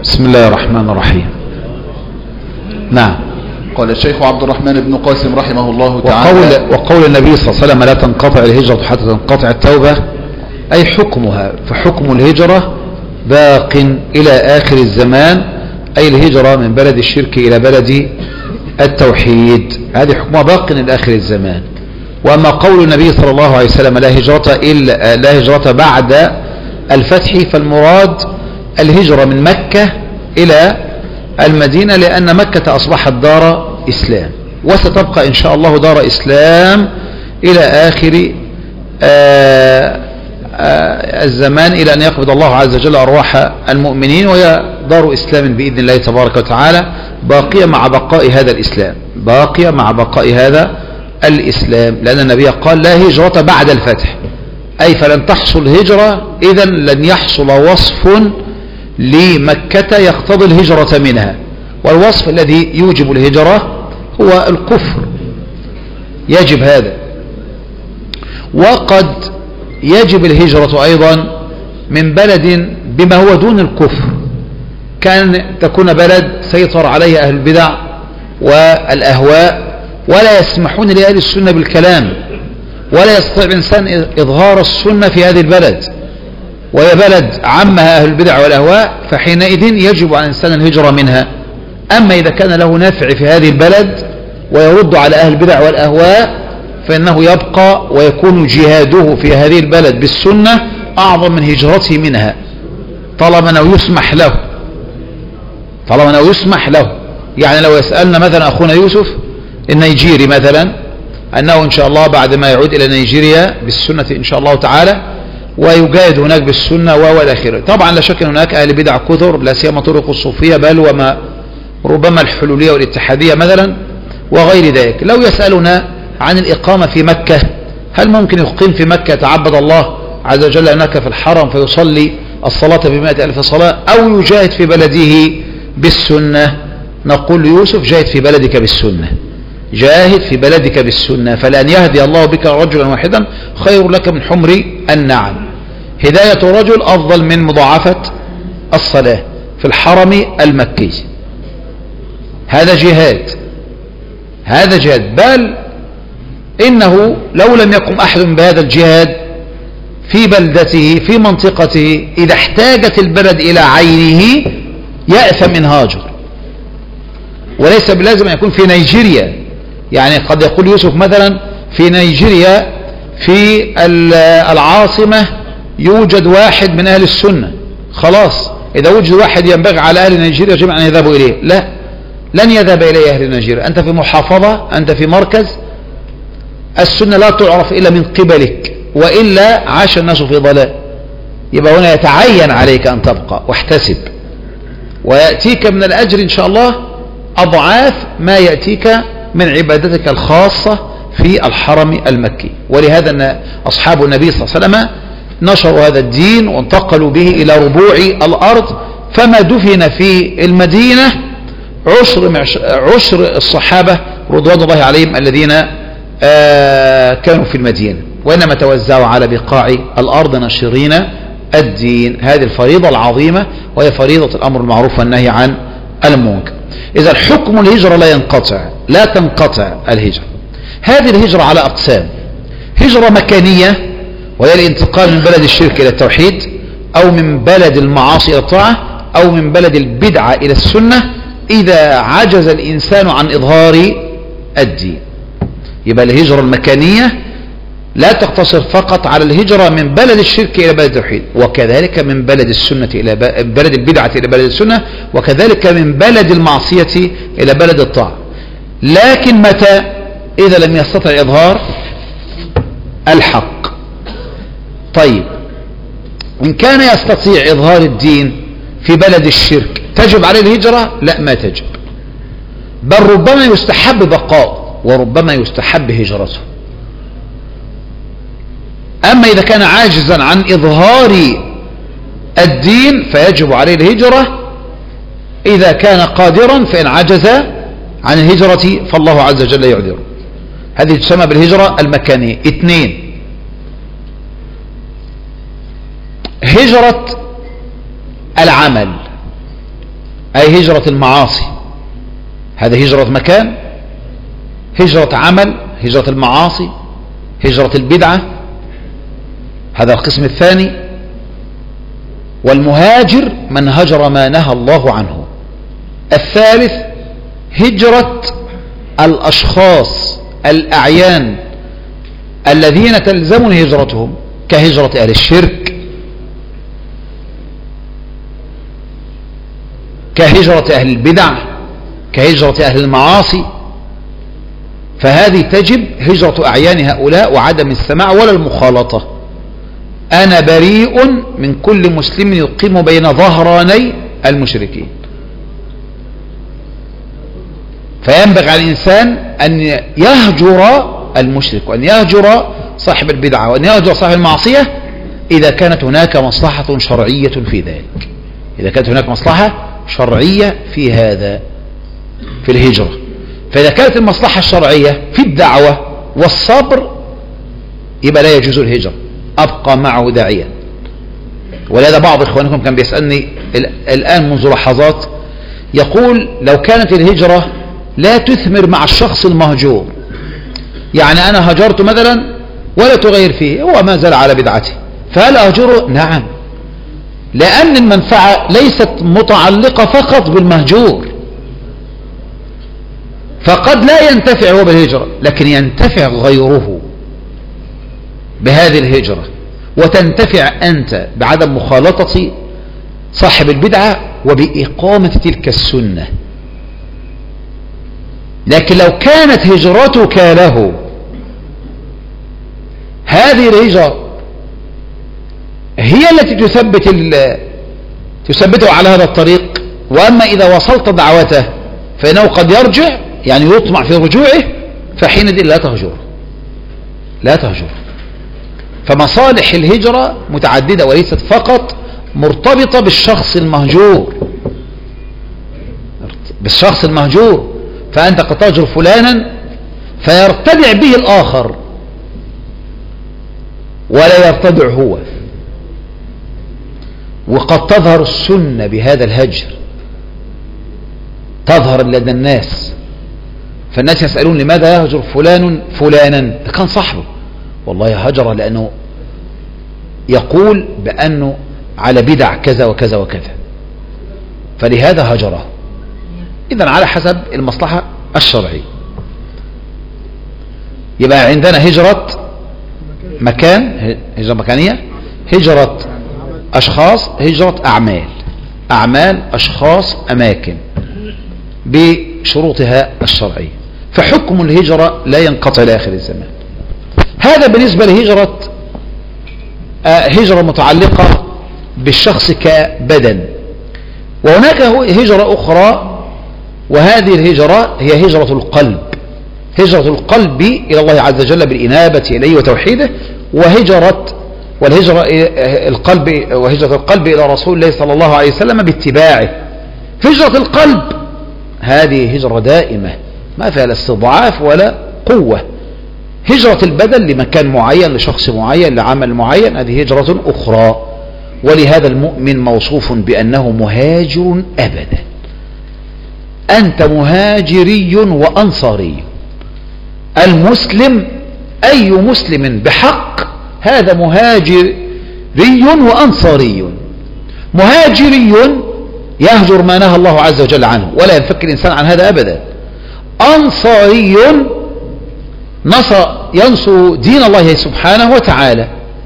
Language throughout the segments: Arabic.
بسم الله الرحمن الرحيم. نعم. قال الشيخ عبد الرحمن بن قاسم رحمه الله تعالى: وقول النبي صلى الله عليه وسلم: لا تنقطع الهجرة حتى تنقطع التوبة، أي حكمها، فحكم الهجرة باق إلى آخر الزمان، أي الهجرة من بلد الشرك إلى بلد التوحيد، هذه حكمها باق إلى آخر الزمان. وأما قول النبي صلى الله عليه وسلم: لا هجرة بعد الفتح، فالمراد الهجرة من مكة إلى المدينة، لأن مكة أصبحت دار إسلام، وستبقى إن شاء الله دار إسلام إلى آخر الزمان، إلى أن يقبض الله عز وجل أرواح المؤمنين، وهي دار إسلام بإذن الله تبارك وتعالى، باقية مع بقاء هذا الإسلام، باقية مع بقاء هذا الإسلام، لأن النبي قال: لا هجرة بعد الفتح، أي فلن تحصل هجرة، إذن لن يحصل وصف لمكة يقتضي الهجرة منها، والوصف الذي يوجب الهجرة هو الكفر، يجب هذا. وقد يجب الهجرة أيضا من بلد بما هو دون الكفر، كان تكون بلد سيطر عليه أهل البدع والأهواء، ولا يسمحون لأهل السنة بالكلام، ولا يستطيع الإنسان إظهار السنة في هذه البلد، وهي بلد عمها أهل البدع والأهواء، فحينئذ يجب على الإنسان الهجرة منها. أما إذا كان له نفع في هذه البلد ويرد على أهل البدع والأهواء، فإنه يبقى ويكون جهاده في هذه البلد بالسنة أعظم من هجرته منها، طالما أنه يسمح له، طالما أنه يسمح له. يعني لو يسألنا مثلا أخونا يوسف النيجيري مثلا أنه إن شاء الله بعد ما يعود إلى نيجيريا بالسنة إن شاء الله تعالى ويجاهد هناك بالسنة والآخرة، طبعا لا شك أن هناك أهل بدع كثر، لا سيما طرق الصوفية، بل وما ربما الحلولية والاتحادية مثلا وغير ذلك. لو يسألنا عن الإقامة في مكة، هل ممكن يقيم في مكة يتعبد الله عز وجل هناك في الحرم فيصلي الصلاة ب100,000 صلاة، أو يجاهد في بلده بالسنة؟ نقول ليوسف: جاهد في بلدك بالسنة، جاهد في بلدك بالسنة، فلأن يهدي الله بك رجلا واحدا خير لك من حمر النعم. هداية رجل أفضل من مضاعفة الصلاة في الحرم المكي. هذا جهاد، هذا جهاد، بل إنه لو لم يقم أحد بهذا الجهاد في بلدته في منطقته، إذا احتاجت البلد إلى عينه يأثم إن هاجر، وليس بلازم أن يكون في نيجيريا. يعني قد يقول يوسف مثلا: في نيجيريا في العاصمة يوجد واحد من أهل السنة، خلاص إذا وجد واحد ينبغي على أهل نيجيريا جميعا أن يذهبوا إليه. لا، لن يذهب إليه أهل نيجيريا، أنت في محافظة، أنت في مركز، السنة لا تعرف إلا من قبلك، وإلا عاش الناس في ضلال. يبقى هنا يتعين عليك أن تبقى واحتسب، ويأتيك من الأجر إن شاء الله أضعاف ما يأتيك من عبادتك الخاصة في الحرم المكي. ولهذا أن أصحاب النبي صلى الله عليه وسلم نشروا هذا الدين وانتقلوا به إلى ربوع الأرض، فما دفن في المدينة عشر الصحابة رضوان الله عليهم الذين كانوا في المدينة، وإنما توزعوا على بقاع الأرض ناشرين الدين. هذه الفريضة العظيمة، وهي فريضة الأمر المعروف والنهي عن المنكر. إذا حكم الهجرة لا ينقطع، لا تنقطع الهجرة. هذه الهجرة على أقسام: هجرة مكانية، وهي الانتقال من بلد الشرك إلى التوحيد، أو من بلد المعاصي إلى الطاعة، أو من بلد البدعة إلى السنة، إذا عجز الإنسان عن إظهار الدين. يبقى الهجرة المكانية لا تقتصر فقط على الهجرة من بلد الشرك إلى بلد التوحيد، وكذلك من بلد السنة إلى بلد البدعة إلى بلد السنة، وكذلك من بلد المعصية إلى بلد الطاعة. لكن متى؟ إذا لم يستطع إظهار الحق. طيب، إن كان يستطيع إظهار الدين في بلد الشرك تجب عليه الهجرة؟ لا، ما تجب، بل ربما يستحب بقاء وربما يستحب هجرته. أما إذا كان عاجزا عن إظهار الدين فيجب عليه الهجرة. إذا كان قادرا فإن عجز عن الهجرة فالله عز وجل يعذره. هذه تسمى بالهجرة المكانية. 2، هجرة العمل. أي هجرة المعاصي، هذا هجرة مكان، هجرة عمل، هجرة المعاصي، هجرة البدعة، هذا القسم الثاني. والمهاجر من هجر ما نهى الله عنه. الثالث هجرة الأشخاص الأعيان الذين تلزمون هجرتهم، كهجرة أهل الشرك، كهجرة أهل البدع، كهجرة أهل المعاصي، فهذه تجب هجرة أعيان هؤلاء وعدم السماع ولا المخالطة. أنا بريء من كل مسلم يقيم بين ظهراني المشركين. فينبغي على الإنسان أن يهجر المشرك، وأن يهجر صاحب البدعة، وأن يهجر صاحب المعصية إذا كانت هناك مصلحة شرعية في ذلك. إذا كانت هناك مصلحة شرعية في هذا، في الهجرة. فإذا كانت المصلحة الشرعية في الدعوة والصبر يبقى لا يجوز الهجرة، أبقى معه داعيا. ولهذا بعض إخوانكم كان بيسألني الآن منذ لحظات، يقول لو كانت الهجرة لا تثمر مع الشخص المهجور، يعني أنا هجرت مثلا ولا تغير فيه، هو ما زال على بدعته، فهل أهجره؟ نعم، لأن المنفعة ليست متعلقة فقط بالمهجور، فقد لا ينتفع هو بالهجرة لكن ينتفع غيره بهذه الهجرة، وتنتفع أنت بعدم مخالطة صاحب البدعة وبإقامة تلك السنة. لكن لو كانت هجرتك له هذه الهجرة هي التي تثبته على هذا الطريق، وأما إذا وصلت دعوته فإنه قد يرجع، يعني يطمع في رجوعه، فحينئذ لا تهجره، لا تهجره. فمصالح الهجرة متعددة وليست فقط مرتبطة بالشخص المهجور، بالشخص المهجور. فأنت قد تهجر فلانا فيرتدع به الآخر ولا يرتدع هو، وقد تظهر السنة بهذا الهجر، تظهر لدى الناس، فالناس يسألون لماذا يهجر فلان فلانا؟ ده كان صاحبه، والله هجر لأنه يقول بأنه على بدع كذا وكذا وكذا، فلهذا هجره. إذن على حسب المصلحة الشرعية. يبقى عندنا هجرة مكان، هجرة مكانية، هجرة أشخاص، هجرة أعمال، أعمال أشخاص أماكن بشروطها الشرعية. فحكم الهجرة لا ينقطع لآخر الزمان. هذا بالنسبة لهجرة هجرة متعلقة بالشخص كبدن. وهناك هجرة أخرى، وهذه الهجرة هي هجرة القلب، هجرة القلب إلى الله عز وجل بالإنابة إليه وتوحيده، وهجرة القلب إلى رسول الله صلى الله عليه وسلم باتباعه. هجرة القلب هذه هجرة دائمة ما فيها لا استضعاف ولا قوة. هجرة البدن لمكان معين، لشخص معين، لعمل معين، هذه هجرة أخرى. ولهذا المؤمن موصوف بأنه مهاجر أبدا. أنت مهاجري وأنصاري. المسلم أي مسلم بحق هذا مهاجري وأنصاري. مهاجري يهجر ما نهى الله عز وجل عنه ولا ينفك الإنسان عن هذا أبدا. أنصاري ينصر دين الله سبحانه وتعالى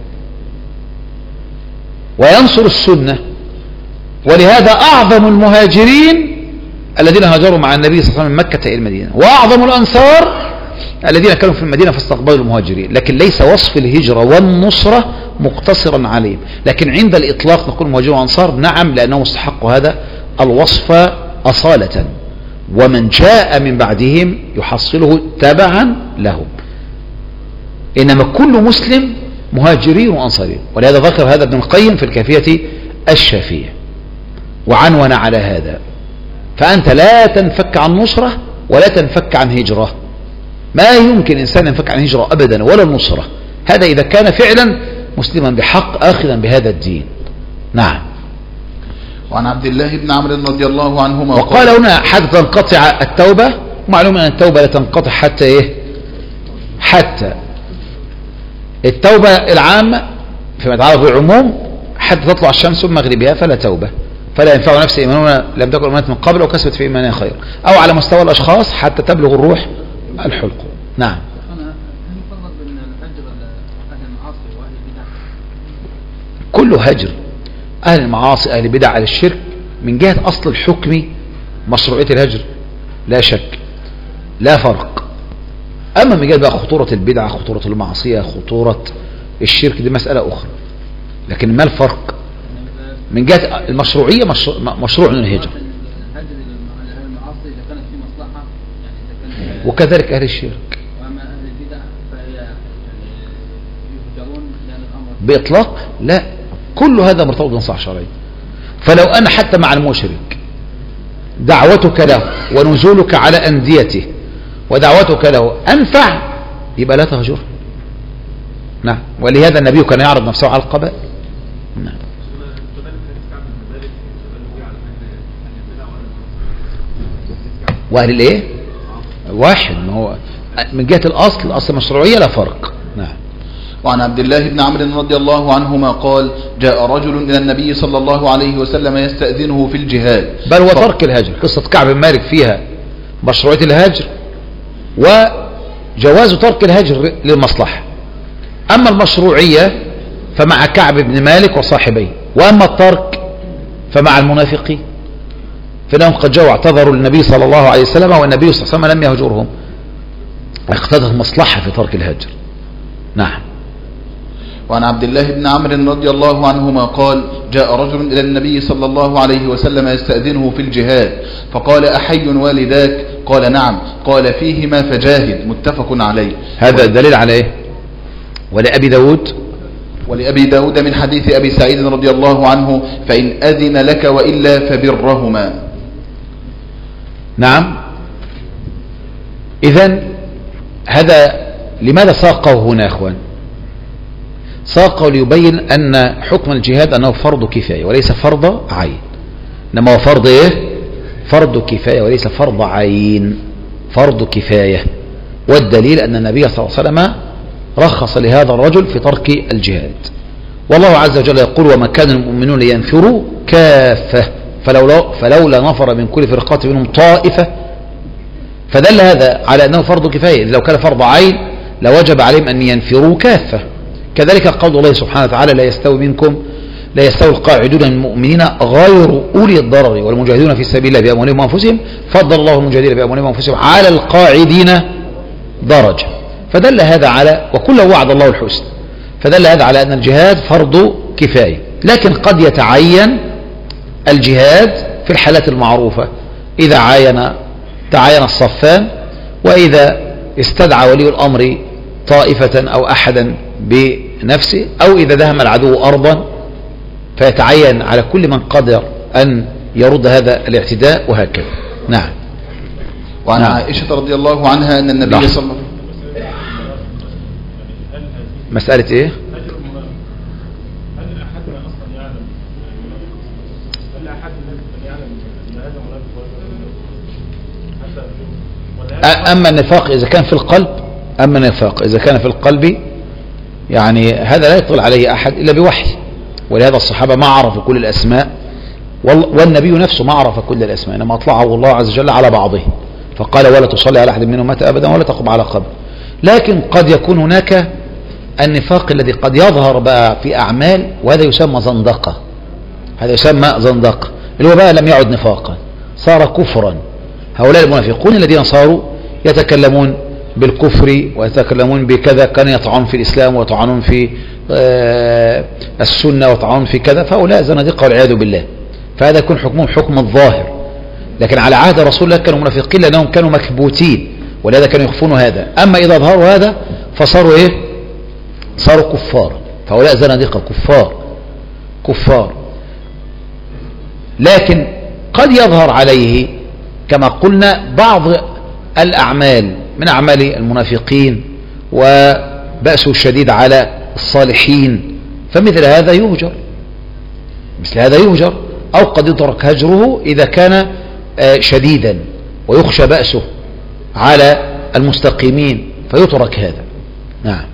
وينصر السنة. ولهذا أعظم المهاجرين الذين هاجروا مع النبي صلى الله عليه وسلم من مكة إلى المدينة، وأعظم الأنصار الذين كانوا في المدينة فاستقبلوا المهاجرين. لكن ليس وصف الهجرة والنصرة مقتصرا عليهم، لكن عند الإطلاق نقول مهاجرون وأنصار نعم، لأنهم استحقوا هذا الوصف أصالة، ومن جاء من بعدهم يحصله تبعا لهم. إنما كل مسلم مهاجرين وأنصارين. ولهذا ذكر هذا ابن القيم في الكافية الشافية وعنون على هذا. فأنت لا تنفك عن نصرة ولا تنفك عن هجرة. ما يمكن إنسان ينفك عن هجرة أبدا ولا النصرة، هذا إذا كان فعلا مسلما بحق آخذا بهذا الدين. نعم. وعن عبد الله بن عمرو رضي الله عنهما وقال هنا حتى تنقطع التوبة. معلوم أن التوبة لا تنقطع حتى إيه؟ حتى التوبة العامة فيما يتعلق بالعموم حتى تطلع الشمس من مغربها فلا توبة، فلا ينفع نفس إيماننا لم تكن أمانت من قبل وكسبت في إيمانها خير، أو على مستوى الأشخاص حتى تبلغ الروح الحلق. نعم. كل هجر أهل المعاصي أهل البدع أهل الشرك من جهة أصل الحكم مشروعية الهجر لا شك لا فرق. أما من جهة بقى خطورة البدعة خطورة المعصية خطورة الشرك دي مسألة أخرى، لكن ما الفرق من جهة المشروعية؟ مشروع من الهجر، وكذلك أهل الشرك بإطلاق لا، كل هذا مرتبط بنصح شرعي. فلو أن حتى مع المشرك دعوتك له ونزولك على أنديته ودعوتك له أنفع يبقى لا تهجره. نعم. ولهذا النبي كان يعرض نفسه على القبائل. نعم. وأهل الايه واحد، ما هو من جهة الأصل المشروعية لا فرق. نعم. وعن عبد الله بن عمرو رضي الله عنهما قال جاء رجل إلى النبي صلى الله عليه وسلم يستأذنه في الجهاد، بل وترك الهجر. قصة كعب بن مالك فيها مشروعية الهجر وجواز ترك الهجر للمصلحة. أما المشروعية فمع كعب بن مالك وصاحبيه، وأما الترك فمع المنافقين، فإنهم قد جاءوا اعتذروا للنبي صلى الله عليه وسلم والنبي صلى الله عليه وسلم لم يهجرهم، اقتضت المصلحة في ترك الهجر. نعم. وعن عبد الله بن عمرو رضي الله عنهما قال جاء رجل إلى النبي صلى الله عليه وسلم يستأذنه في الجهاد فقال أحي والداك؟ قال نعم. قال فيهما فجاهد. متفق عليه. هذا دليل على ايه؟ ولأبي داود من حديث أبي سعيد رضي الله عنه فإن أذن لك وإلا فبرهما. نعم. إذن هذا لماذا ساقه هنا يا أخوان؟ ساقه ليبين أن حكم الجهاد أنه فرض كفاية وليس فرض عين، إنما هو فرض إيه؟ فرض كفاية وليس فرض عين، فرض كفاية. والدليل أن النبي صلى الله عليه وسلم رخص لهذا الرجل في ترك الجهاد، والله عز وجل يقول وما كان المؤمنون لينفروا كافة فلولا نفر من كل فرقة منهم طائفة، فدل هذا على أنه فرض كفاية. لو كان فرض عين لوجب عليهم أن ينفروا كافة. كذلك قول الله سبحانه وتعالى لا يستوي القاعدون من المؤمنين غير أولي الضرر والمجاهدون في سبيل الله بأموالهم وأنفسهم فضل الله المجاهدين بأموالهم وأنفسهم على القاعدين درجة. فدل هذا على وكله وعد الله الحسن، فدل هذا على أن الجهاد فرض كفاية، لكن قد يتعين الجهاد في الحالات المعروفة إذا تعاين الصفان، وإذا استدعى ولي الأمر طائفة أو أحدا بنفسه، أو إذا دهم العدو أرضا فيتعين على كل من قدر أن يرد هذا الاعتداء وهكذا. نعم. وعن عائشة رضي الله عنها أن النبي صلى الله عليه وسلم مسألة إيه؟ أما النفاق إذا كان في القلب، يعني هذا لا يطلع عليه أحد إلا بوحي، ولهذا الصحابة ما عرفوا كل الأسماء، والنبي نفسه ما عرف كل الأسماء، إنما أطلعه الله عز وجل على بعضه فقال ولا تصلي على أحد منهم مات أبدا ولا تقم على قبر. لكن قد يكون هناك النفاق الذي قد يظهر بقى في أعمال، وهذا يسمى زندقة، اللي هو بقى لم يعد نفاقا، صار كفرا. هؤلاء المنافقون الذين صاروا يتكلمون بالكفر ويتكلمون بكذا، كان يطعنون في الإسلام ويطعنون في السنة ويطعنون في كذا، فهؤلاء زنادقة والعياذ بالله. فهذا يكون حكمهم حكم الظاهر. لكن على عهد رسول الله كانوا منافقين لأنهم كانوا مكبوتين، ولهذا كانوا يخفون هذا. أما إذا ظهروا هذا فصاروا إيه؟ صاروا كفار. فهؤلاء زنادقة كفار. لكن قد يظهر عليه كما قلنا بعض الأعمال من أعمال المنافقين وبأسه الشديد على الصالحين، فمثل هذا يهجر، أو قد يترك هجره إذا كان شديدا ويخشى بأسه على المستقيمين فيترك هذا. نعم.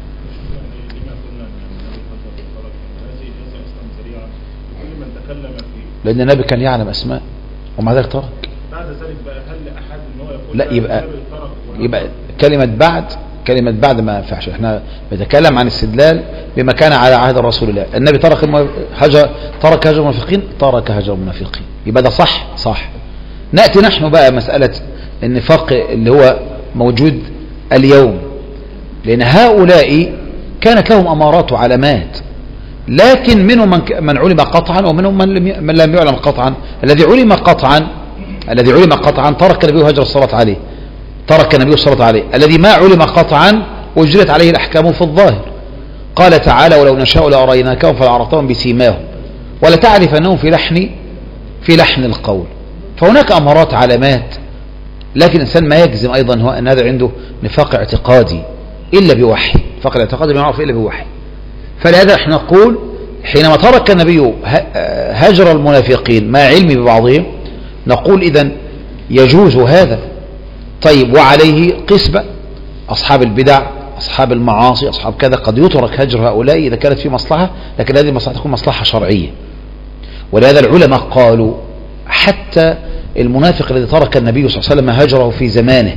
لأن النبي كان يعلم أسماء ومع ذلك ترك. بعد ذلك بقى هل أحد إن هو يقول لا يبقى كلمة بعد ما ينفعش. احنا بنتكلم عن استدلال بما كان على عهد الرسول الله. النبي ترك هجر المنافقين، ترك هجر المنافقين، يبقى ده صح. نأتي نحن بقى مسألة النفاق اللي هو موجود اليوم، لأن هؤلاء كانت لهم أمارات وعلامات، لكن منهم من علم قطعا ومنهم من لم يعلم قطعا. الذي علم قطعا ترك النبي هجر الصلاة عليه، ترك النبي الصلاة عليه. الذي ما علم قطعا أجرت عليه الأحكام في الظاهر. قال تعالى ولو نشاء لأريناكهم فلعرفتهم بسيماهم ولتعرف أنهم في لحن القول. فهناك أمارات علامات، لكن الإنسان ما يجزم أيضا هو أن هذا عنده نفاق اعتقادي إلا بوحي. نفاق الاعتقادي ما يعرف إلا بوحي. فلهذا احنا نقول حينما ترك النبي هجر المنافقين مع علمه ببعضهم نقول إذن يجوز هذا. طيب وعليه قسبة أصحاب البدع، أصحاب المعاصي، أصحاب كذا، قد يترك هجر هؤلاء إذا كانت في مصلحة، لكن هذه المصلحة تكون مصلحة شرعية. ولهذا العلماء قالوا حتى المنافق الذي ترك النبي صلى الله عليه وسلم هجره في زمانه،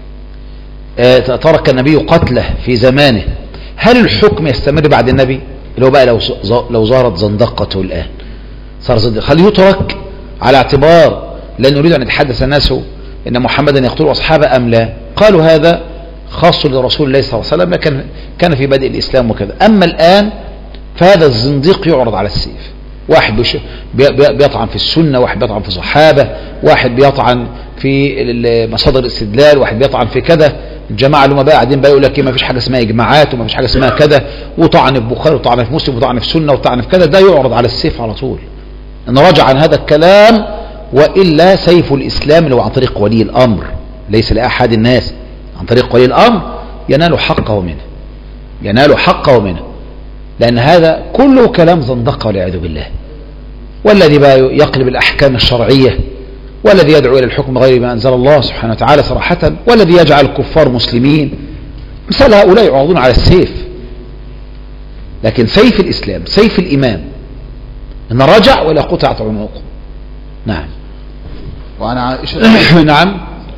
ترك النبي قتله في زمانه، هل الحكم يستمر بعد النبي؟ اللي هو بقى لو ظهرت زندقته الآن صار زندق، هل يترك على اعتبار لأن نريد أن يتحدث الناس إن محمدا يقتل أصحابه أم لا؟ قالوا هذا خاص لرسول الله صلى الله عليه وسلم، لكن كان في بدء الإسلام وكذا. أما الآن فهذا الزنديق يعرض على السيف. واحد بيطعن في السنة، واحد بيطعن في صحابة، واحد بيطعن في مصادر الاستدلال، واحد بيطعن في كذا. الجماعة اللي هم بقى قاعدين بقى يقول لك ما فيش حاجة اسمها إجماعات وما فيش حاجة اسمها كذا، وطعن في البخاري وطعن في مسلم وطعن في السنة وطعن في كذا، ده يعرض على السيف على طول. إن رجع عن هذا الكلام وإلا سيف الإسلام اللي هو عن طريق ولي الأمر، ليس لأحد الناس، عن طريق ولي الأمر ينال حقه منه، لأن هذا كله كلام زندقة والعياذ بالله. والذي بقى يقلب الأحكام الشرعية، والذي يدعو إلى الحكم غير ما أنزل الله سبحانه وتعالى صراحة، والذي يجعل الكفار مسلمين، مثل هؤلاء يعرضون على السيف. لكن سيف الإسلام، سيف الإمام، إن رجع ولا قطعت عنقه. نعم. وعن عائشة نعم.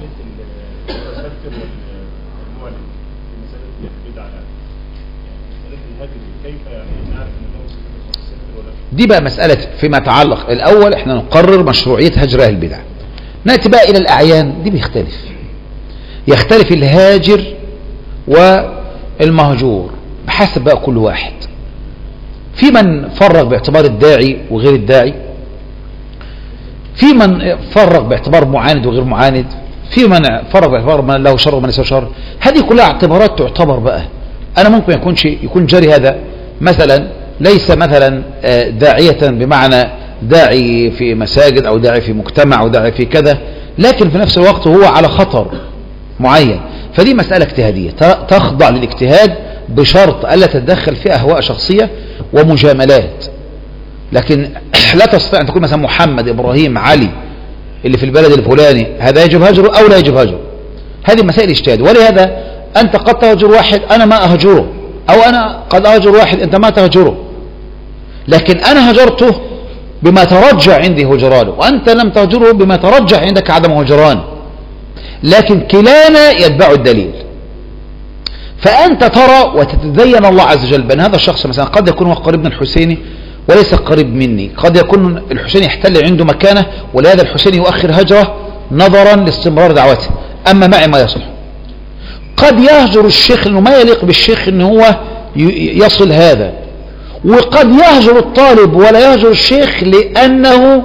دي بقى مسألة فيما يتعلق الأول احنا نقرر مشروعية هجر أهل البدع. نأتي بقى إلى الأعيان، دي يختلف الهاجر والمهجور بحسب بقى كل واحد. في من فرق باعتبار الداعي وغير الداعي، في من فرق باعتبار معاند وغير معاند، في من فرق باعتبار من له شر ومن ليس شر. هذه كلها اعتبارات تعتبر بقى. أنا ممكن يكون جاري هذا مثلا ليس مثلا داعية بمعنى داعي في مساجد أو داعي في مجتمع أو داعي في كذا، لكن في نفس الوقت هو على خطر معين. فدي مسألة اجتهادية تخضع للاجتهاد بشرط ألا تتدخل فيها أهواء شخصية ومجاملات. لكن لا تستطيع أن تكون مثلا محمد إبراهيم علي اللي في البلد الفلاني هذا يجب هجره أو لا يجب هجره. هذه مسائل اجتهاد. ولهذا أنت قد تهجر واحد أنا ما أهجره، أو أنا قد أهجر واحد أنت ما تهجره، لكن أنا هجرته بما ترجع عندي هجرانه، وأنت لم تهجره بما ترجع عندك عدم هجرانه، لكن كلانا يتبع الدليل. فأنت ترى وتتدين الله عز وجل بأن هذا الشخص مثلا قد يكون هو قريب من الحسيني وليس قريب مني، قد يكون الحسين يحتل عنده مكانه ولهذا الحسين يؤخر هجره نظرا لاستمرار دعوته، أما معي ما يصلح. قد يهجر الشيخ لأنه ما يليق بالشيخ أنه هو يصل هذا، وقد يهجر الطالب ولا يهجر الشيخ لأنه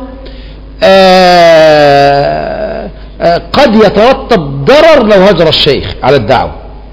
قد يترتب ضرر لو هجر الشيخ على الدعوة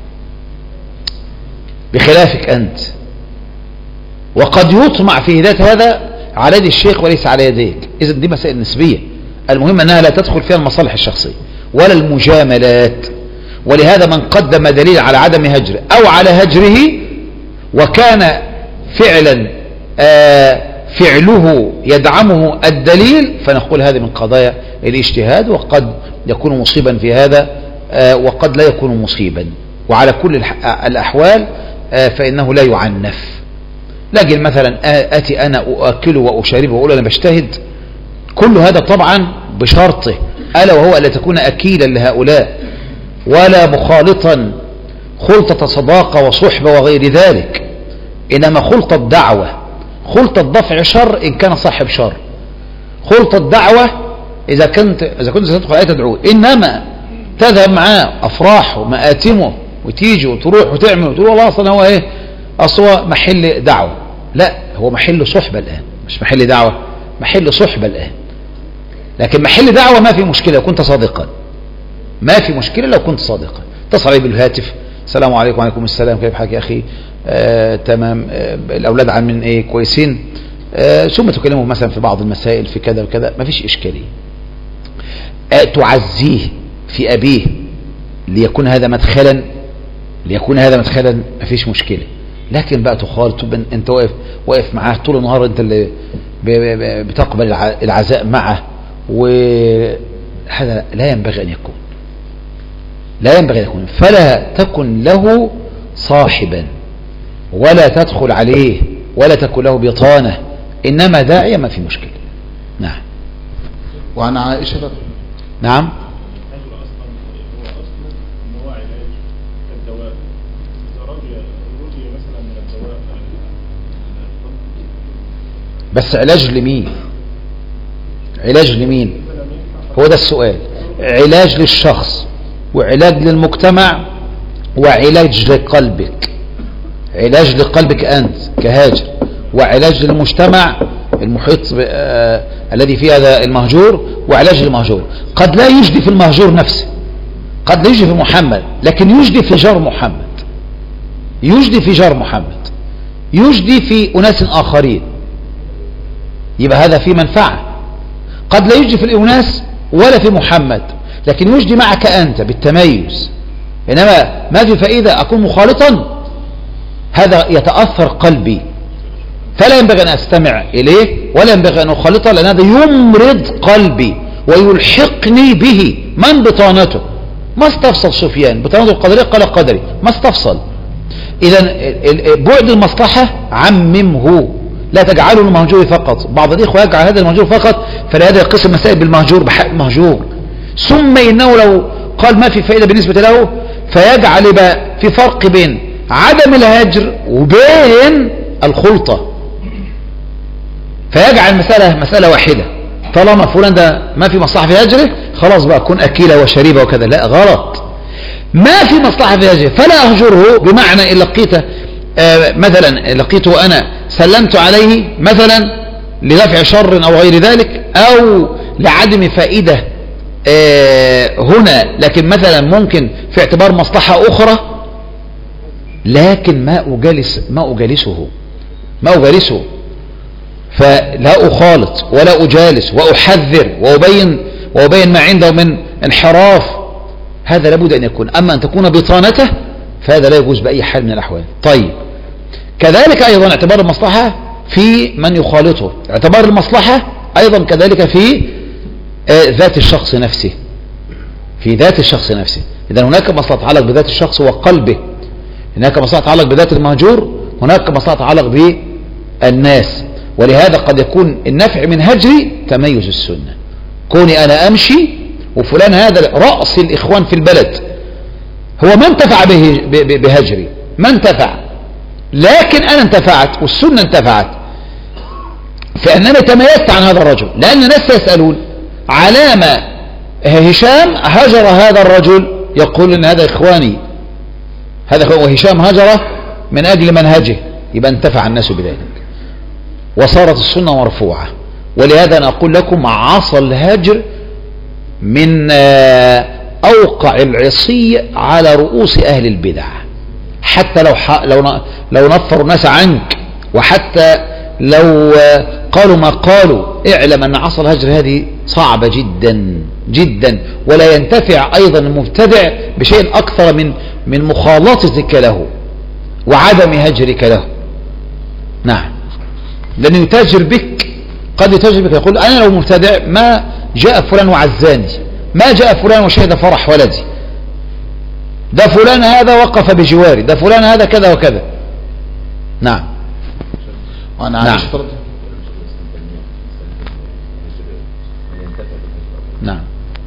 بخلافك أنت، وقد يطمع في هداية هذا على يد الشيخ وليس على يديك. إذن دي مسائل نسبية، المهم أنها لا تدخل فيها المصالح الشخصية ولا المجاملات. ولهذا من قدم دليل على عدم هجره أو على هجره وكان فعلا فعله يدعمه الدليل فنقول هذه من قضايا الاجتهاد، وقد يكون مصيبا في هذا وقد لا يكون مصيبا، وعلى كل الأحوال فإنه لا يعنف. لكن مثلا أتي أنا أؤكله وأشاربه وأقول أنا بجتهد، كل هذا طبعا بشرطه ألا وهو ألا تكون أكيلا لهؤلاء ولا مخالطا خلطة صداقة وصحبة وغير ذلك، إنما خلطة دعوة، خلطة دفع شر إن كان صاحب شر، خلطة دعوة إذا كنت ستدخل آية تدعوه، إنما تذهب معاه أفراحه مآتمه وتيجي وتروح وتعمل وتقول والله أصلا هو إيه، أصلا محل دعوة. لا، هو محل صحبة الآن، مش محل دعوة، محل صحبة الآن. لكن محل دعوة ما في مشكلة لو كنت صادقا، ما في مشكلة لو كنت صادقا. اتصل عليه بالهاتف، السلام عليكم. وعليكم السلام، كيف حالك يا أخي؟ تمام. الأولاد عاملين إيه؟ كويسين. ثم تكلمه مثلا في بعض المسائل في كذا وكذا، ما فيش إشكالية. تعزيه في أبيه ليكون هذا مدخلا، ما فيش مشكلة. لكن بقى تخالط، أنت واقف معاه طول النهار، أنت اللي بتقبل العزاء معه، وهذا لا ينبغي أن يكون، فلا تكن له صاحبا ولا تدخل عليه ولا تكن له بطانة، إنما داعية ما في مشكلة. نعم. وعن عائشة نعم. بس علاج لمين؟ هو ده السؤال. علاج للشخص وعلاج للمجتمع وعلاج لقلبك، علاج لقلبك أنت كهاجر، وعلاج للمجتمع المحيط الذي فيه هذا المهجور، وعلاج للمهجور. قد لا يجدي في المهجور نفسه، قد لا يجدي في محمد، لكن يجدي في جار محمد، يجدي في أناس آخرين، يبقى هذا في منفعة. قد لا يجدي في الأناس ولا في محمد، لكن يجدي معك أنت بالتميز، إنما ما في فائدة أكون مخالطا، هذا يتأثر قلبي، فلا ينبغي أن أستمع إليه ولا ينبغي أن أخالطه، لأن هذا يمرض قلبي ويلحقني به. من بطانته؟ ما استفصل سفيان بطانته القدرية، قال قدري، ما استفصل. إذا بعد المصلحة عممه، لا تجعله المهجور فقط. بعض الإخوة يجعل هذا المهجور فقط، فلهذا يقسم المسائل بالمهجور بحق المهجور، ثم إنه لو قال ما في فائدة بالنسبة له فيجعل يبقى في فرق بين عدم الهجر وبين الخلطة، فيجعل مسألة واحدة. طالما فلان ده ما في مصلحة في هجره، خلاص بقى كن أكيلة وشريبة وكذا. لا، غلط. ما في مصلحة في هجره فلا أهجره، بمعنى إن لقيته مثلا لقيته أنا سلمت عليه مثلا لدفع شر أو غير ذلك، أو لعدم فائدة هنا، لكن مثلا ممكن في اعتبار مصلحة أخرى، لكن ما أجالسه، فلا أخالط ولا أجالس وأحذر وأبين ما عنده من انحراف. هذا لابد أن يكون. أما أن تكون بطانته فهذا لا يجوز بأي حال من الأحوال. طيب، كذلك أيضا اعتبار المصلحة في من يخالطه، اعتبار المصلحة أيضا كذلك في ذات الشخص نفسه، إذا هناك مصلحة تتعلق بذات الشخص وقلبه، هناك مصلحة تتعلق بذات المهجور، هناك مصلحة تتعلق بالناس. ولهذا قد يكون النفع من هجري تميز السنة، كوني أنا أمشي وفلان هذا رأس الإخوان في البلد، هو ما انتفع بهجري، ما انتفع، لكن أنا انتفعت والسنة انتفعت، فأنني تميزت عن هذا الرجل. لأن الناس يسألون علامة هشام هجر هذا الرجل، يقول إن هذا إخواني، وهشام هجره من أجل منهجه، يبقى انتفع الناس بذلك وصارت السنة مرفوعة. ولهذا أنا أقول لكم عصى الهجر من أوقع العصي على رؤوس أهل البدع، حتى لو نفروا الناس عنك، وحتى لو قالوا ما قالوا، اعلم أن عصى الهجر هذه صعبة جدا جدا، ولا ينتفع أيضا المبتدع بشيء أكثر من مخالطتك له وعدم هجرك له. نعم. لأنه يتاجر بك، قد يتاجر بك يقول أنا لو مبتدع ما جاء فلان وعزاني، ما جاء فلان وشهد فرح ولدي، ده فلان هذا وقف بجواري، ده فلان هذا كذا وكذا. نعم. وأنا نعم. عائشة نعم.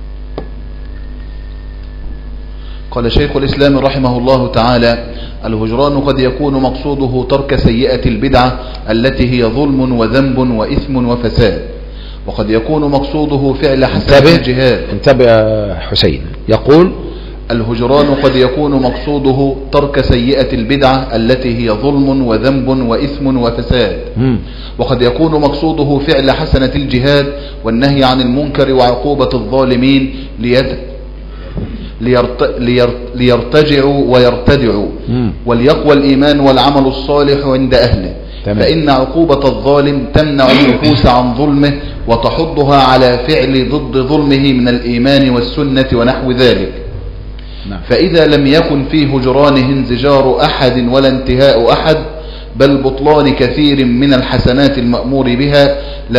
قال شيخ الإسلام رحمه الله تعالى: الهجران قد يكون مقصوده ترك سيئة البدعة التي هي ظلم وذنب وإثم وفساد، وقد يكون مقصوده فعل حسنة الجهاد. انتبه يا حسين، يقول: الهجران قد يكون مقصوده ترك سيئة البدعة التي هي ظلم وذنب وإثم وفساد، وقد يكون مقصوده فعل حسنة الجهاد والنهي عن المنكر وعقوبة الظالمين ليرتجعوا ويرتدعوا وليقوى الإيمان والعمل الصالح عند أهله. تمام. فإن عقوبة الظالم تمنع النفوس عن ظلمه وتحضها على فعل ضد ظلمه من الإيمان والسنة ونحو ذلك. نعم. فإذا لم يكن في هجرانه انزجار أحد ولا انتهاء أحد بل بطلان كثير من الحسنات المأمور بها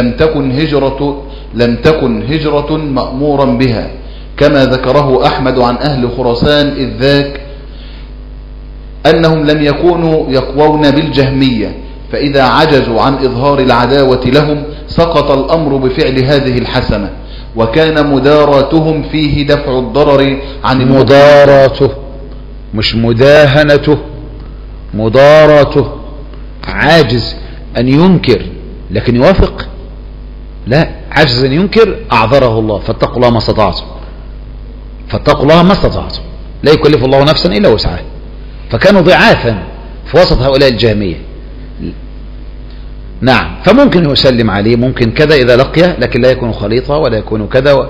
لم تكن هجرة مأمورا بها، كما ذكره أحمد عن أهل خراسان إذ ذاك أنهم لم يكونوا يقوون بالجهمية، فإذا عجزوا عن إظهار العداوة لهم سقط الأمر بفعل هذه الحسنة، وكان مداراتهم فيه دفع الضرر عن مداراته مش مداهنته، مداراته. عاجز أن ينكر لكن يوافق؟ لا، عاجز أن ينكر أعذره الله، فاتقوا الله ما استطعتم، فاتقوا الله ما استطعتم، لا يكلف الله نفسا إلا وسعها. فكانوا ضعافا في وسط هؤلاء الجهمية. نعم. فممكن يسلم عليه، ممكن كذا إذا لقيه، لكن لا يكون خليطة ولا يكون كذا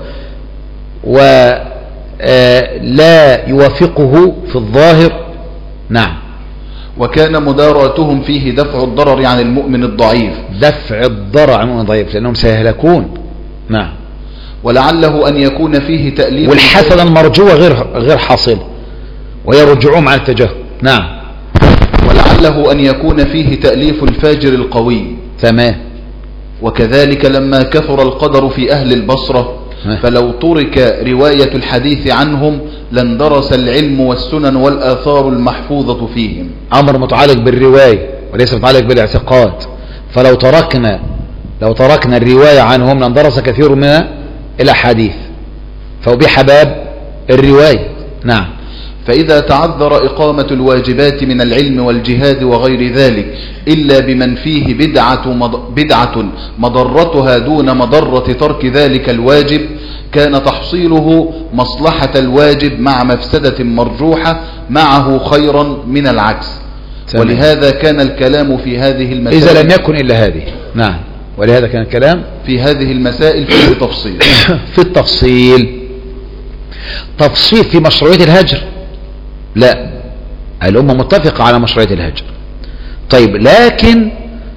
ولا يوافقه في الظاهر. نعم. وكان مداراتهم فيه دفع الضرر عن المؤمن الضعيف، دفع الضرر عن المؤمن الضعيف لأنهم سيهلكون. نعم. ولعله أن يكون فيه تأليف والحسنة المرجوة غير حاصلة ويرجعون عن التجاهل. نعم. ولعله أن يكون فيه تأليف الفاجر القوي. تمام. وكذلك لما كثر القدر في أهل البصرة فلو ترك رواية الحديث عنهم لاندرس العلم والسنن والآثار المحفوظة فيهم. أمر متعلق بالرواية وليس متعلق بالاعتقاد. فلو تركنا الرواية عنهم لاندرس كثير من الأحاديث، فأبيح باب الرواية. نعم. فإذا تعذر إقامة الواجبات من العلم والجهاد وغير ذلك إلا بمن فيه بدعة مضرتها دون مضرة ترك ذلك الواجب كان تحصيله مصلحة الواجب مع مفسدة مرجوحة معه خيرا من العكس. تمام. ولهذا كان الكلام في هذه المسائل إذا لم يكن إلا هذه. نعم. ولهذا كان الكلام في هذه المسائل في تفصيل في التفصيل. تفصيل في مشروعية الهجر؟ لا، الأمة متفقة على مشروعية الهجر. طيب، لكن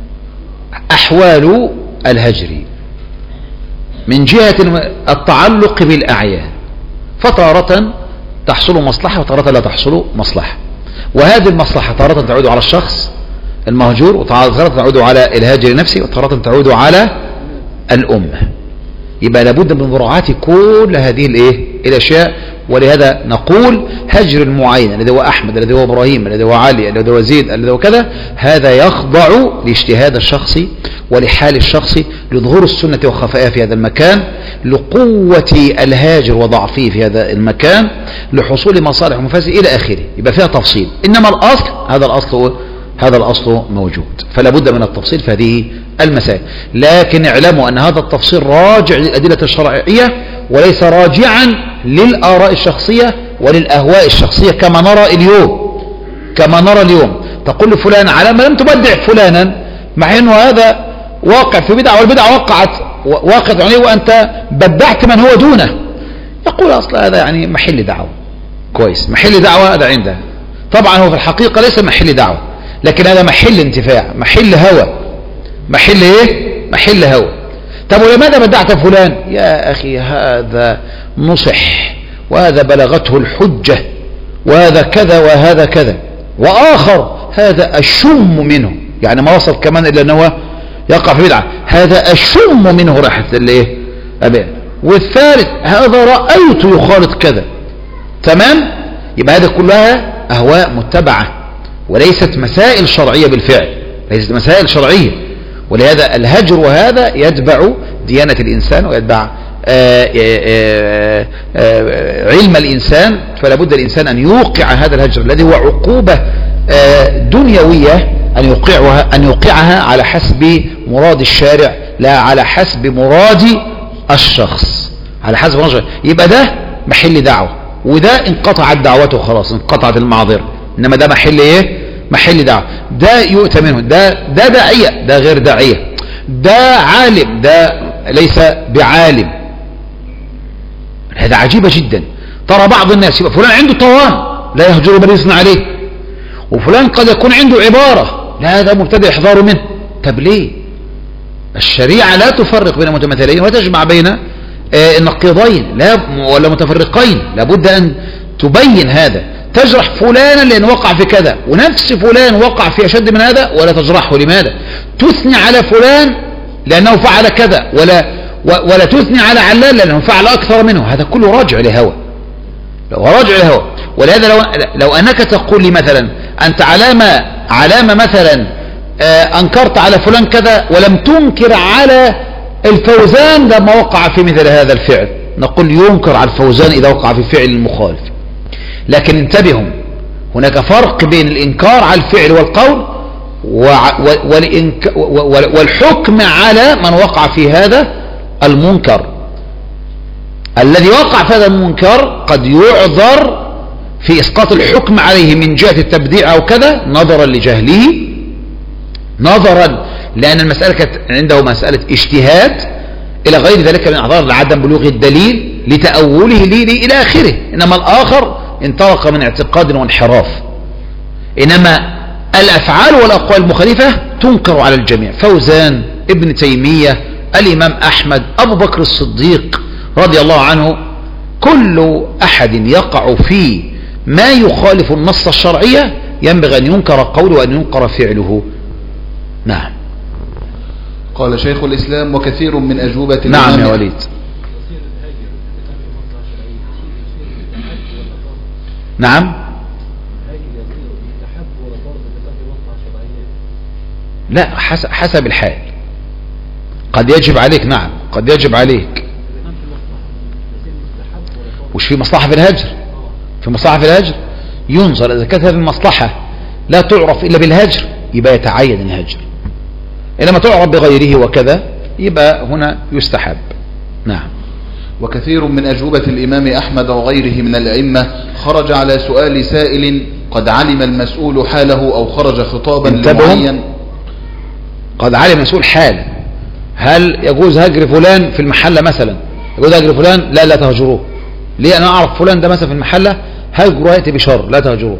أحوال الهجر من جهة التعلق بالأعيان فتارة تحصل مصلحة وتارة لا تحصل مصلحة، وهذه المصلحة تارة تعود على الشخص المهجور وتارة تعود على الهاجر نفسه وتارة تعود على الأمة. يبقى لابد من مراعاة كل هذه الأشياء. ولهذا نقول هجر المعين الذي هو أحمد الذي هو إبراهيم الذي هو علي الذي هو زيد الذي هو كذا، هذا يخضع لاجتهاد الشخصي ولحال الشخصي، لظهور السنة وخفائها في هذا المكان، لقوة الهاجر وضعفه في هذا المكان، لحصول مصالح ومفاسد إلى آخره. يبقى فيها تفصيل، إنما الأصل هذا الأصل موجود، فلا بد من التفصيل في هذه المسائل. لكن اعلموا أن هذا التفصيل راجع للأدلة الشرعية وليس راجعا للآراء الشخصية وللأهواء الشخصية كما نرى اليوم. تقول لفلان على ما لم تبدع فلانا مع أنه هذا واقع في بدعة والبدعة وقعت عليه وأنت بدعت من هو دونه، يقول أصلا هذا يعني محل دعوة. كويس، محل دعوة هذا عنده، طبعا هو في الحقيقة ليس محل دعوة، لكن هذا محل انتفاع، محل هوى. محل هوى. طب ولماذا بدعت فلان؟ يا أخي هذا نصح وهذا بلغته الحجة وهذا كذا وهذا كذا، وآخر هذا أشم منه، يعني ما وصل كمان إلا أنه يقع في بدعة، هذا أشم منه ريحة الايه أبيه. والثالث هذا رأيت يخالط كذا. تمام. يبقى هذا كلها أهواء متبعة وليست مسائل شرعية بالفعل، ليست مسائل شرعية. ولهذا الهجر وهذا يتبع ديانة الإنسان ويتبع علم الإنسان. فلا بد الإنسان أن يوقع هذا الهجر الذي هو عقوبة دنيوية، أن يوقعها على حسب مراد الشارع لا على حسب مراد الشخص، على حسب مراد الشارع. يبقى ده محل دعوة، وده انقطعت دعوته خلاص، انقطعت المعذرة. إنما ده محل ايه؟ محل دعوة. ده يؤتى منه، ده داعية، ده غير داعية، ده عالم، ده ليس بعالم. هذا عجيبة جدا. ترى بعض الناس يبقى فلان عنده طوان لا يهجر بل يثنى عليه، وفلان قد يكون عنده عبارة لا هذا مبتدئ احذاره منه. طب ليه؟ الشريعة لا تفرق بين متماثلين وتجمع بين النقيضين لا ولا متفرقين. لابد أن تبين هذا. تجرح فلانا لأنه وقع في كذا، ونفس فلان وقع في أشد من هذا ولا تجرحه. لماذا؟ تثني على فلان لأنه فعل كذا، ولا تثني على علان لأنه فعل أكثر منه. هذا كله راجع لهوى، راجع لهوى. ولهذا لو أنك تقول لي مثلا أنت علامة مثلا أنكرت على فلان كذا ولم تنكر على الفوزان لما وقع في مثل هذا الفعل، نقول ينكر على الفوزان إذا وقع في فعل المخالف. لكن انتبهوا، هناك فرق بين الإنكار على الفعل والقول والحكم على من وقع في هذا المنكر. الذي وقع في هذا المنكر قد يعذر في إسقاط الحكم عليه من جهة التبديع أو كذا، نظرا لجهله، نظرا لأن المسألة كانت عنده مسألة اجتهاد إلى غير ذلك من أعذار لعدم بلوغ الدليل لتأوله إلى آخره. إنما الآخر انطلق من اعتقاد وانحراف. إنما الأفعال والأقوال المخالفة تنكر على الجميع. فوزان، ابن تيمية، الإمام أحمد، أبو بكر الصديق رضي الله عنه، كل أحد يقع في ما يخالف النص الشرعية ينبغي أن ينكر قوله وأن ينكر فعله. نعم. قال شيخ الإسلام: وكثير من أجوبة نعم يا وليد. نعم. لا، حسب الحال. قد يجب عليك، نعم قد يجب عليك. وش في مصلحة في الهجر؟ في مصلحة في الهجر ينظر. إذا كانت هذه المصلحة لا تعرف إلا بالهجر يبقى يتعين الهجر، إنما تعرف بغيره وكذا يبقى هنا يستحب. نعم. وكثير من أجوبة الإمام أحمد وغيره من الأئمة خرج على سؤال سائل قد علم المسؤول حاله أو خرج خطابا لمعين. قد علم المسؤول حاله. هل يجوز هجر فلان في المحلة مثلا؟ يجوز هجر فلان؟ لا تهجروه. ليه؟ أنا أعرف فلان ده مثلا في المحلة هجره يأتي بشر، لا تهجروه.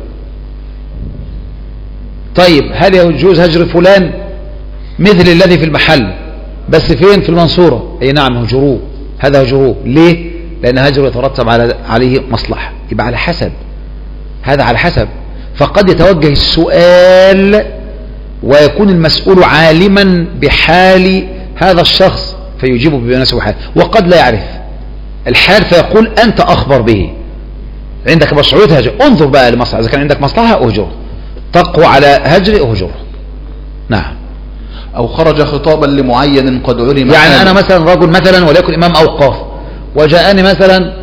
طيب هل يجوز هجر فلان مثل الذي في المحل بس فين؟ في المنصورة؟ أي نعم هجروه، هذا هجروه. ليه؟ لأن هجره يترتب عليه مصلحة. يبقى على حسب، هذا على حسب. فقد يتوجه السؤال ويكون المسؤول عالما بحال هذا الشخص فيجيبه بنفسه حال، وقد لا يعرف الحال فيقول أنت أخبر به، عندك مشروعية هجر، انظر بقى لمصلحة، إذا كان عندك مصلحة أهجره، تقوى على هجر أهجره. نعم. أو خرج خطابا لمعين قد علم. يعني أنا مثلا رجل مثلا وليكن إمام أوقاف، وجاءني مثلا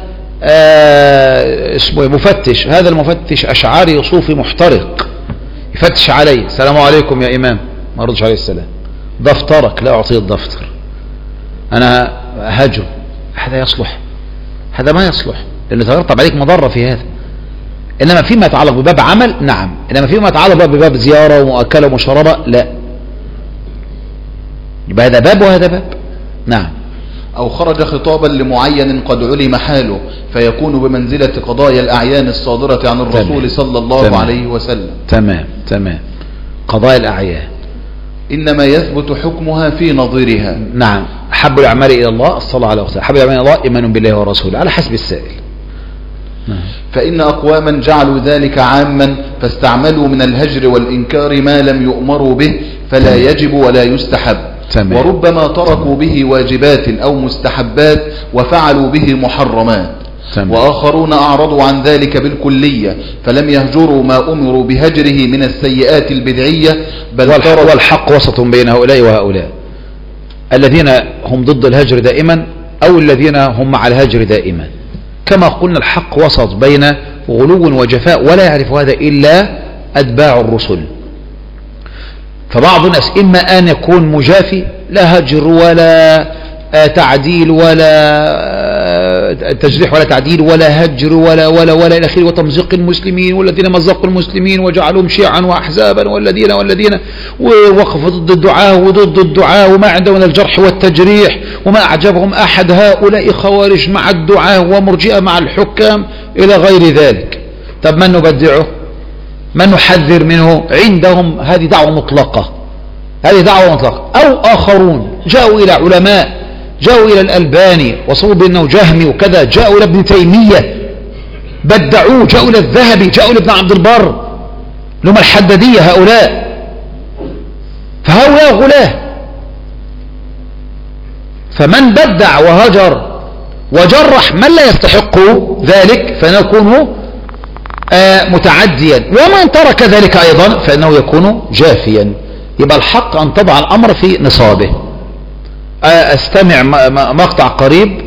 اسمه مفتش، هذا المفتش أشعري صوفي محترق، يفتش علي: السلام عليكم يا إمام، ما ردش عليه السلام، دفترك، لا أعطيه الدفتر، أنا هجر. هذا يصلح؟ هذا ما يصلح، لأنه ترتب عليك مضرة في هذا. إنما فيما يتعلق بباب عمل نعم، إنما فيما يتعلق بباب زيارة ومؤكلة ومشربة لا. يبقى هذا باب وهذا باب. نعم. أو خرج خطابا لمعين قد علم حاله فيكون بمنزلة قضايا الأعيان الصادرة عن الرسول صلى الله عليه وسلم. تمام. قضايا الأعيان إنما يثبت حكمها في نظيرها. نعم. أحب الأعمال إلى الله الصلاة على وقتها، أحب الأعمال إلى الله إيمان بالله ورسوله، على حسب السائل. فإن أقواما جعلوا ذلك عاما فاستعملوا من الهجر والإنكار ما لم يؤمروا به فلا يجب ولا يستحب. تمام. وربما تركوا به واجبات أو مستحبات وفعلوا به محرمات. تمام. وآخرون أعرضوا عن ذلك بالكلية فلم يهجروا ما أمروا بهجره من السيئات البدعية بل والحق وسط بين هؤلاء وهؤلاء، الذين هم ضد الهجر دائما أو الذين هم مع الهجر دائما. كما قلنا الحق وسط بين غلو وجفاء، ولا يعرف هذا إلا أتباع الرسل. فبعض الناس إما أن يكون مجافي، لا هجر ولا تعديل ولا تجريح ولا تعديل ولا هجر ولا إلى آخره، وتمزيق المسلمين والذين مزقوا المسلمين وجعلهم شيعا وأحزابا والذين ووقفوا ضد الدعاء وضد الدعاء وما عندهم من الجرح والتجريح، وما أعجبهم أحد هؤلاء خوارج مع الدعاء ومرجئة مع الحكام إلى غير ذلك. طب من نبدعه؟ من نحذر منه؟ عندهم هذه دعوة مطلقة، هذه دعوة مطلقة. أو آخرون جاءوا إلى علماء، جاءوا إلى الألباني وصلوا بأنه جهمي وكذا، جاءوا إلى ابن تيمية بدعوه، جاءوا إلى الذهبي، جاءوا إلى ابن عبد البر، لهم الحدادية هؤلاء. فهؤلاء غلاه. فمن بدع وهجر وجرح من لا يستحق ذلك فنكون متعديا، ومن ترك ذلك أيضا فإنه يكون جافيا. يبقى الحق أن تضع الأمر في نصابه. استمع مقطع قريب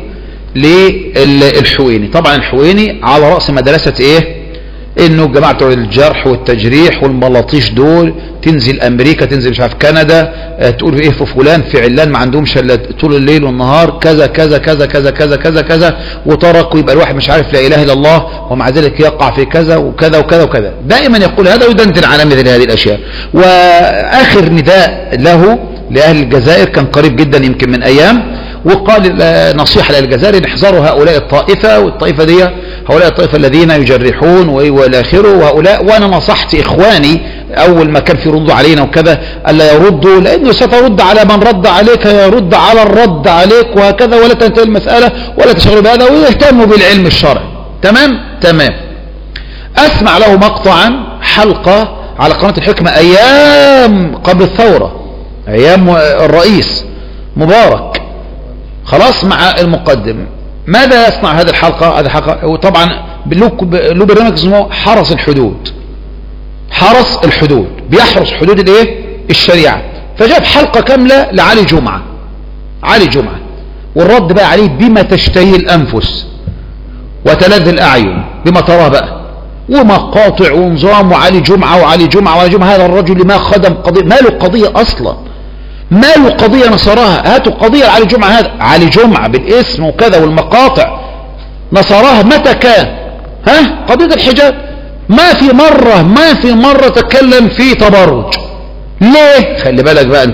للحويني. طبعا الحويني على رأس مدرسة ايه؟ انه جماعة الجرح والتجريح والملاطيش دول تنزل امريكا، تنزل مش عارف كندا، تقول ايه في فلان في علان ما عندهمش الا طول الليل والنهار كذا كذا كذا كذا كذا كذا كذا، وتركوا يبقى الواحد مش عارف لا اله الا الله ومع ذلك يقع في كذا وكذا وكذا وكذا. دائما يقول هذا ويدندن على مثل هذه الاشياء. واخر نداء له لأهل الجزائر كان قريب جدا يمكن من أيام، وقال نصيحة للجزائر احذروا هؤلاء الطائفة، والطائفة دي هؤلاء الطائفة الذين يجرحون وإلى آخره وهؤلاء. وأنا نصحت إخواني أول ما كان في ردوا علينا وكذا ألا يردوا، لأنه سترد على من رد عليك يرد على الرد عليك وهكذا، ولا تنتهي المسألة ولا تشغلوا بهذا، ويهتموا بالعلم الشرعي. تمام. أسمع له مقطعا حلقة على قناة الحكمة أيام قبل الثورة، أيام الرئيس مبارك، خلاص مع المقدم. ماذا يصنع هذه الحلقة؟ هذه الحلقة وطبعا له برنامج اسمه حرس الحدود. حرس الحدود بيحرس حدود الايه؟ الشريعة. فجاب حلقة كاملة لعلي جمعة، علي جمعة، والرد بقى عليه بما تشتهي الأنفس وتلذ الأعين، بما تراه بقى، ومقاطع ونظام وعلي جمعة وعلي جمعة وعلي جمعة. هذا الرجل ما خدم قضية، ما له قضية أصلا، ما له قضية نصرها. هاتوا قضية علي جمعة، هذا علي جمعة بالاسم وكذا والمقاطع نصرها متى كان؟ قضية الحجاب ما في مرة تكلم في تبرج. ليه؟ خلي بالك بقى،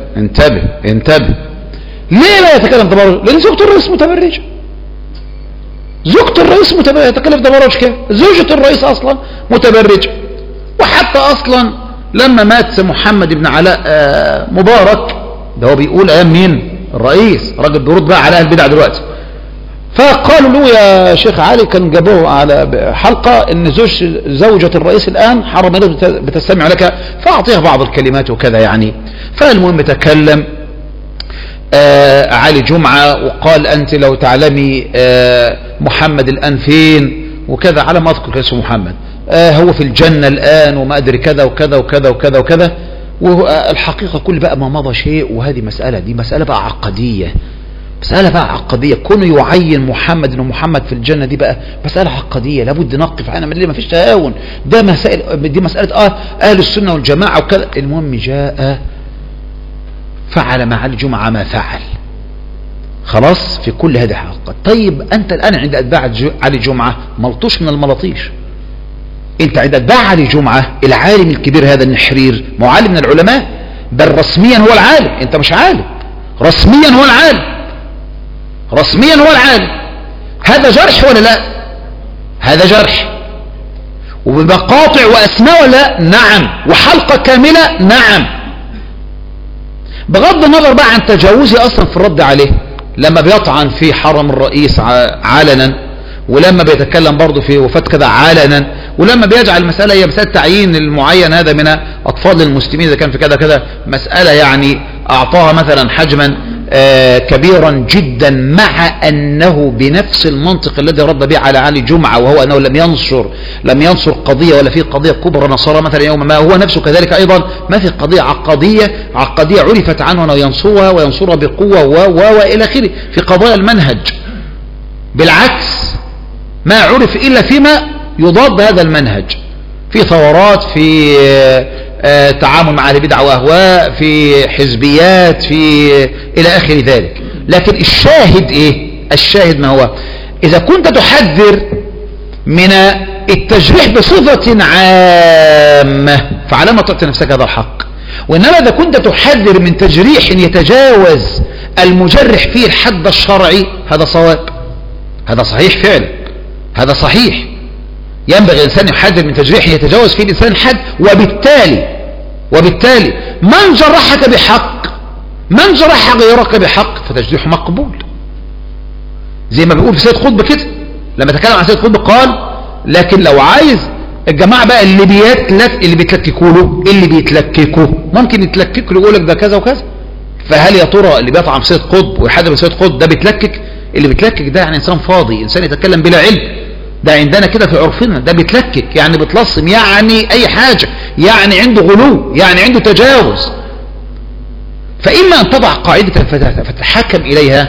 انتبه. ليه لا يتكلم تبرج؟ لأن زوجة الرئيس متبرجة، زوجة الرئيس متبرجة، يتكلم تبرج كيف؟ زوجة الرئيس أصلا متبرجة. وحتى أصلا لما مات محمد بن علاء مبارك، ده هو بيقول أيام مين؟ الرئيس، راجل بيرد بقى على أهل البدع دلوقتي. فقالوا له يا شيخ علي، كان جابوه على حلقة ان زوجة الرئيس الآن حرم بتستمع لك فأعطيها بعض الكلمات وكذا يعني. فالمهم تكلم علي جمعة وقال أنت لو تعلمي محمد الآن فين وكذا، على ما أذكر اسمه محمد، هو في الجنة الآن وما أدري كذا وكذا وكذا وكذا وكذا. والحقيقة كل بقى ما مضى شيء، وهذه مسألة بقى عقدية، كونه يعين محمد انه محمد في الجنة، دي بقى مسألة عقدية لابد نقف عنها، من اللي ما فيش تهاون، دي مسألة أهل السنة والجماعة وكذا. المهم جاء فعل مع الجمعة ما فعل، خلاص في كل هذه حقيقة. طيب أنت الآن عند أتباع علي جمعة ملطوش من الملطيش، أنت عند أتباع علي جمعة العالم الكبير هذا النحرير معالم من العلماء، بل رسميا هو العالم، أنت مش عالم، رسميا هو العالم. هذا جرح ولا لا؟ هذا جرح، وبمقاطع وأسماء ولا لا؟ نعم. وحلقة كاملة؟ نعم. بغض النظر بقى عن تجاوزي أصلا في الرد عليه، لما بيطعن في حرم الرئيس علنا، ولما بيتكلم برضه في وفاة كذا علنا، ولما بيجعل المسألة هي مسألة تعيين المعين هذا من أطفال المسلمين إذا كان في كذا كذا، مسألة يعني أعطاها مثلا حجما كبيرا جدا، مع أنه بنفس المنطق الذي رد به على علي جمعة، وهو أنه لم ينصر قضية، ولا في قضية كبرى نصرها مثلا يوم ما، هو نفسه كذلك أيضا ما في قضية عقدية عرفت عنه أنه ينصرها وينصرها بقوة وإلى آخره في قضايا المنهج. بالعكس ما عرف إلا فيما يضاد هذا المنهج، في ثورات، في تعامل مع البدع واهواء، في حزبيات، في الى اخر ذلك. لكن الشاهد ايه؟ الشاهد ما هو؟ اذا كنت تحذر من التجريح بصفة عامة فعلى ما تعطي نفسك هذا الحق، وانما اذا كنت تحذر من تجريح يتجاوز المجرح فيه الحد الشرعي هذا صواب، هذا صحيح فعلا، هذا صحيح. ينبغي الإنسان يحذر من تجريح يتجاوز فيه الإنسان الحد، وبالتالي من جرحك بحق، من جرح غيرك بحق فتجريحه مقبول. زي ما بيقول في سيد قطب كده لما تكلم عن سيد قطب قال: لكن لو عايز الجماعة بقى اللي بيتلككوا له، اللي بيتلككوا ممكن يتلكك له يقول لك ده كذا وكذا، فهل يا ترى اللي بيطعن سيد قطب ويحذر من سيد قطب ده بيتلكك؟ اللي بيتلكك ده يعني إنسان فاضي، إنسان يتكلم بلا علم، ده عندنا كده في عرفنا، ده بيتلكك يعني بتلصم، يعني اي حاجة، يعني عنده غلو، يعني عنده تجاوز. فإما أن تضع قاعدة فتتحكم إليها.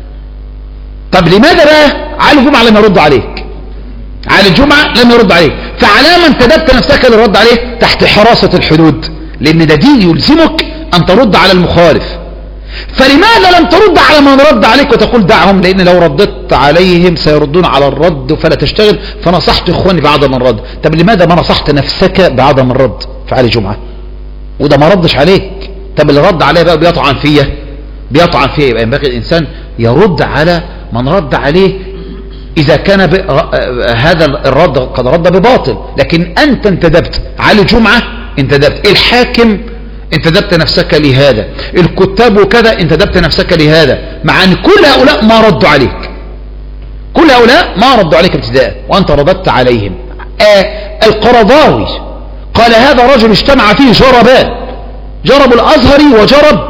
طب لماذا بقى علي الجمعة لم يرد عليك؟ علي الجمعة لم يرد عليك، فعلى ما انتدبت نفسك للرد عليه تحت حراسة الحدود، لأن ده دين يلزمك أن ترد على المخالف. فلماذا لم ترد على من رد عليك وتقول دعهم، لأن لو ردت عليهم سيردون على الرد فلا تشتغل، فنصحت إخواني بعدم الرد. طب لماذا ما نصحت نفسك بعدم الرد في علي جمعة وده ما ردش عليك؟ طب اللي رد عليه بقى بيطعن فيه، يبقى ينبغي الإنسان يرد على من رد عليه إذا كان هذا الرد قد رد بباطل. لكن أنت انتدبت، علي جمعة انتدبت، الحاكم انتدبت نفسك لهذا، الكتاب وكذا انتدبت نفسك لهذا، مع أن كل هؤلاء ما ردوا عليك، كل هؤلاء ما ردوا عليك ابتداء وأنت رددت عليهم. القرضاوي قال: هذا رجل اجتمع فيه جربان، جرب الأزهري وجرب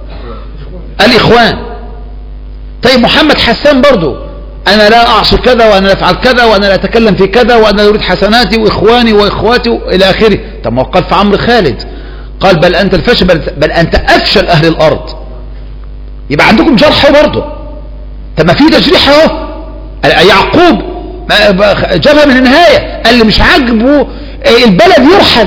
الإخوان. طيب محمد حسان برضو: أنا لا أعصي كذا، وأنا لا أفعل كذا، وأنا لا أتكلم في كذا، وأنا أريد حسناتي وإخواني وإخواتي إلى آخره. طب ما قال في عمرو خالد، قال: بل أنت الفشل، بل أنت أفشل أهل الأرض. يبقى عندكم جرح برضه. طب ما في تجريح اهو. يعقوب جابها من النهاية، قال اللي مش عاجبه البلد يرحل،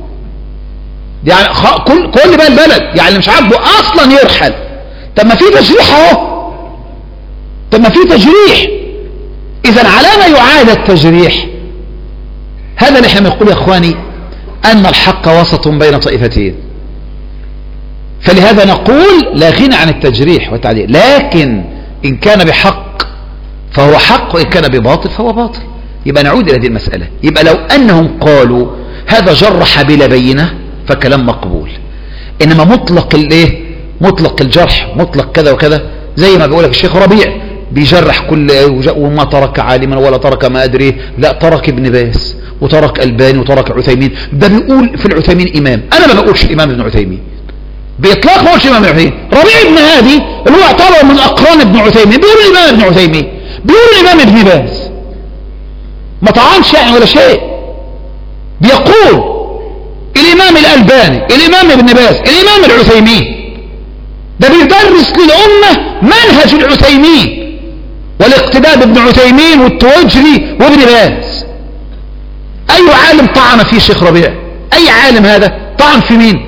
يعني كل بقى البلد، يعني اللي مش عاجبه أصلا يرحل. طب ما في تجريح اهو، طب ما في تجريح. إذا على ما يعاد التجريح. هذا اللي احنا بنقول يا اخواني أن الحق وسط بين طائفتين، فلهذا نقول لا غنى عن التجريح والتعديل، لكن إن كان بحق فهو حق، وإن كان بباطل فهو باطل. يبقى نعود إلى هذه المسألة. يبقى لو أنهم قالوا هذا جرح بلا بينة فكلام مقبول، إنما مطلق الجرح، مطلق كذا وكذا، زي ما بيقولك الشيخ ربيع بيجرح كل وما ترك عالما ولا ترك ما أدري، لا ترك ابن باز وترك ألباني وترك عثيمين. ده بيقول في العثيمين إمام، أنا ما بقولش الإمام ابن عثيمين بإطلاق، ما بقولش الإمام ابن عثيمين. ربيع ابن هادي اللي هو اعتبر من أقران ابن عثيمين بيقول الإمام ابن عثيمين، بيقول الإمام ابن باز، ما طعنش يعني ولا شيء. بيقول الإمام الألباني، الإمام ابن باز، الإمام العثيمين. ده بيدرس للأمة منهج العثيمين والاقتداء بابن عثيمين والتوجري وابن باز. أي عالم طعن فيه الشيخ ربيع؟ أي عالم هذا؟ طعن في مين؟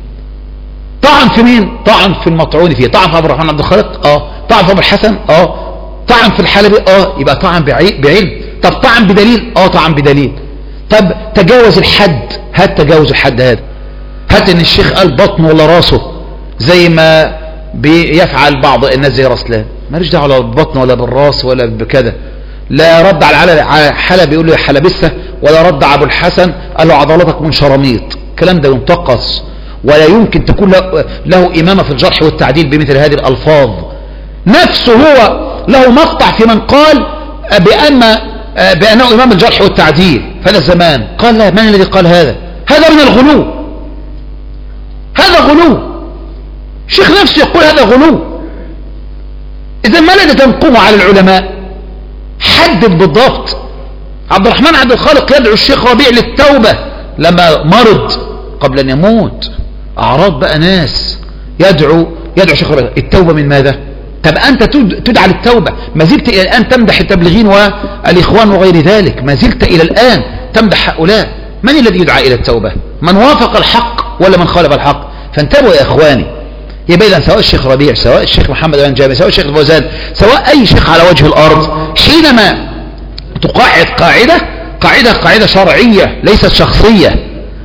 طعن في المطعون فيه. طعن في أبو الرحمن عبد الخالق؟ طعن في أبو الحسن؟ طعن في الحلبي؟ يبقى طعن بعلم. طب طعن بدليل؟ طعن بدليل. طب تجاوز الحد؟ هات تجاوز الحد هذا، هات ان الشيخ قال بطن ولا راسه زي ما بيفعل بعض الناس زي رسلان، ماليش دعوه لا بالبطن ولا بالراس ولا بكذا. لا رد على حلبي يقول له يا حلبسه، ولا رد على ابو الحسن قال له عضلاتك من شراميط. الكلام ده ينتقص، ولا يمكن تكون له إمامة في الجرح والتعديل بمثل هذه الألفاظ. نفسه هو له مقطع في من قال بأنه إمام الجرح والتعديل فلا الزمان. قال لا، من الذي قال هذا؟ هذا من الغلو، هذا غلو. الشيخ نفسه يقول هذا غلو. إذا ما الذي تنقمه على العلماء؟ حدد بالضبط. عبد الرحمن عبد الخالق يدعو الشيخ ربيع للتوبة لما مرض قبل أن يموت. أعراض بقى ناس يدعو الشيخ ربيع التوبة من ماذا؟ طب أنت تدعى للتوبة، ما زلت إلى الآن تمدح التبلغين والإخوان وغير ذلك، ما زلت إلى الآن تمدح هؤلاء. من الذي يدعى إلى التوبة؟ من وافق الحق ولا من خالف الحق؟ فانتبهوا يا إخواني. يبقى إذن سواء الشيخ ربيع، سواء الشيخ محمد بن جابر، سواء الشيخ الفوزان، سواء أي شيخ على وجه الأرض، حينما تقاعد قاعدة شرعية ليست شخصية،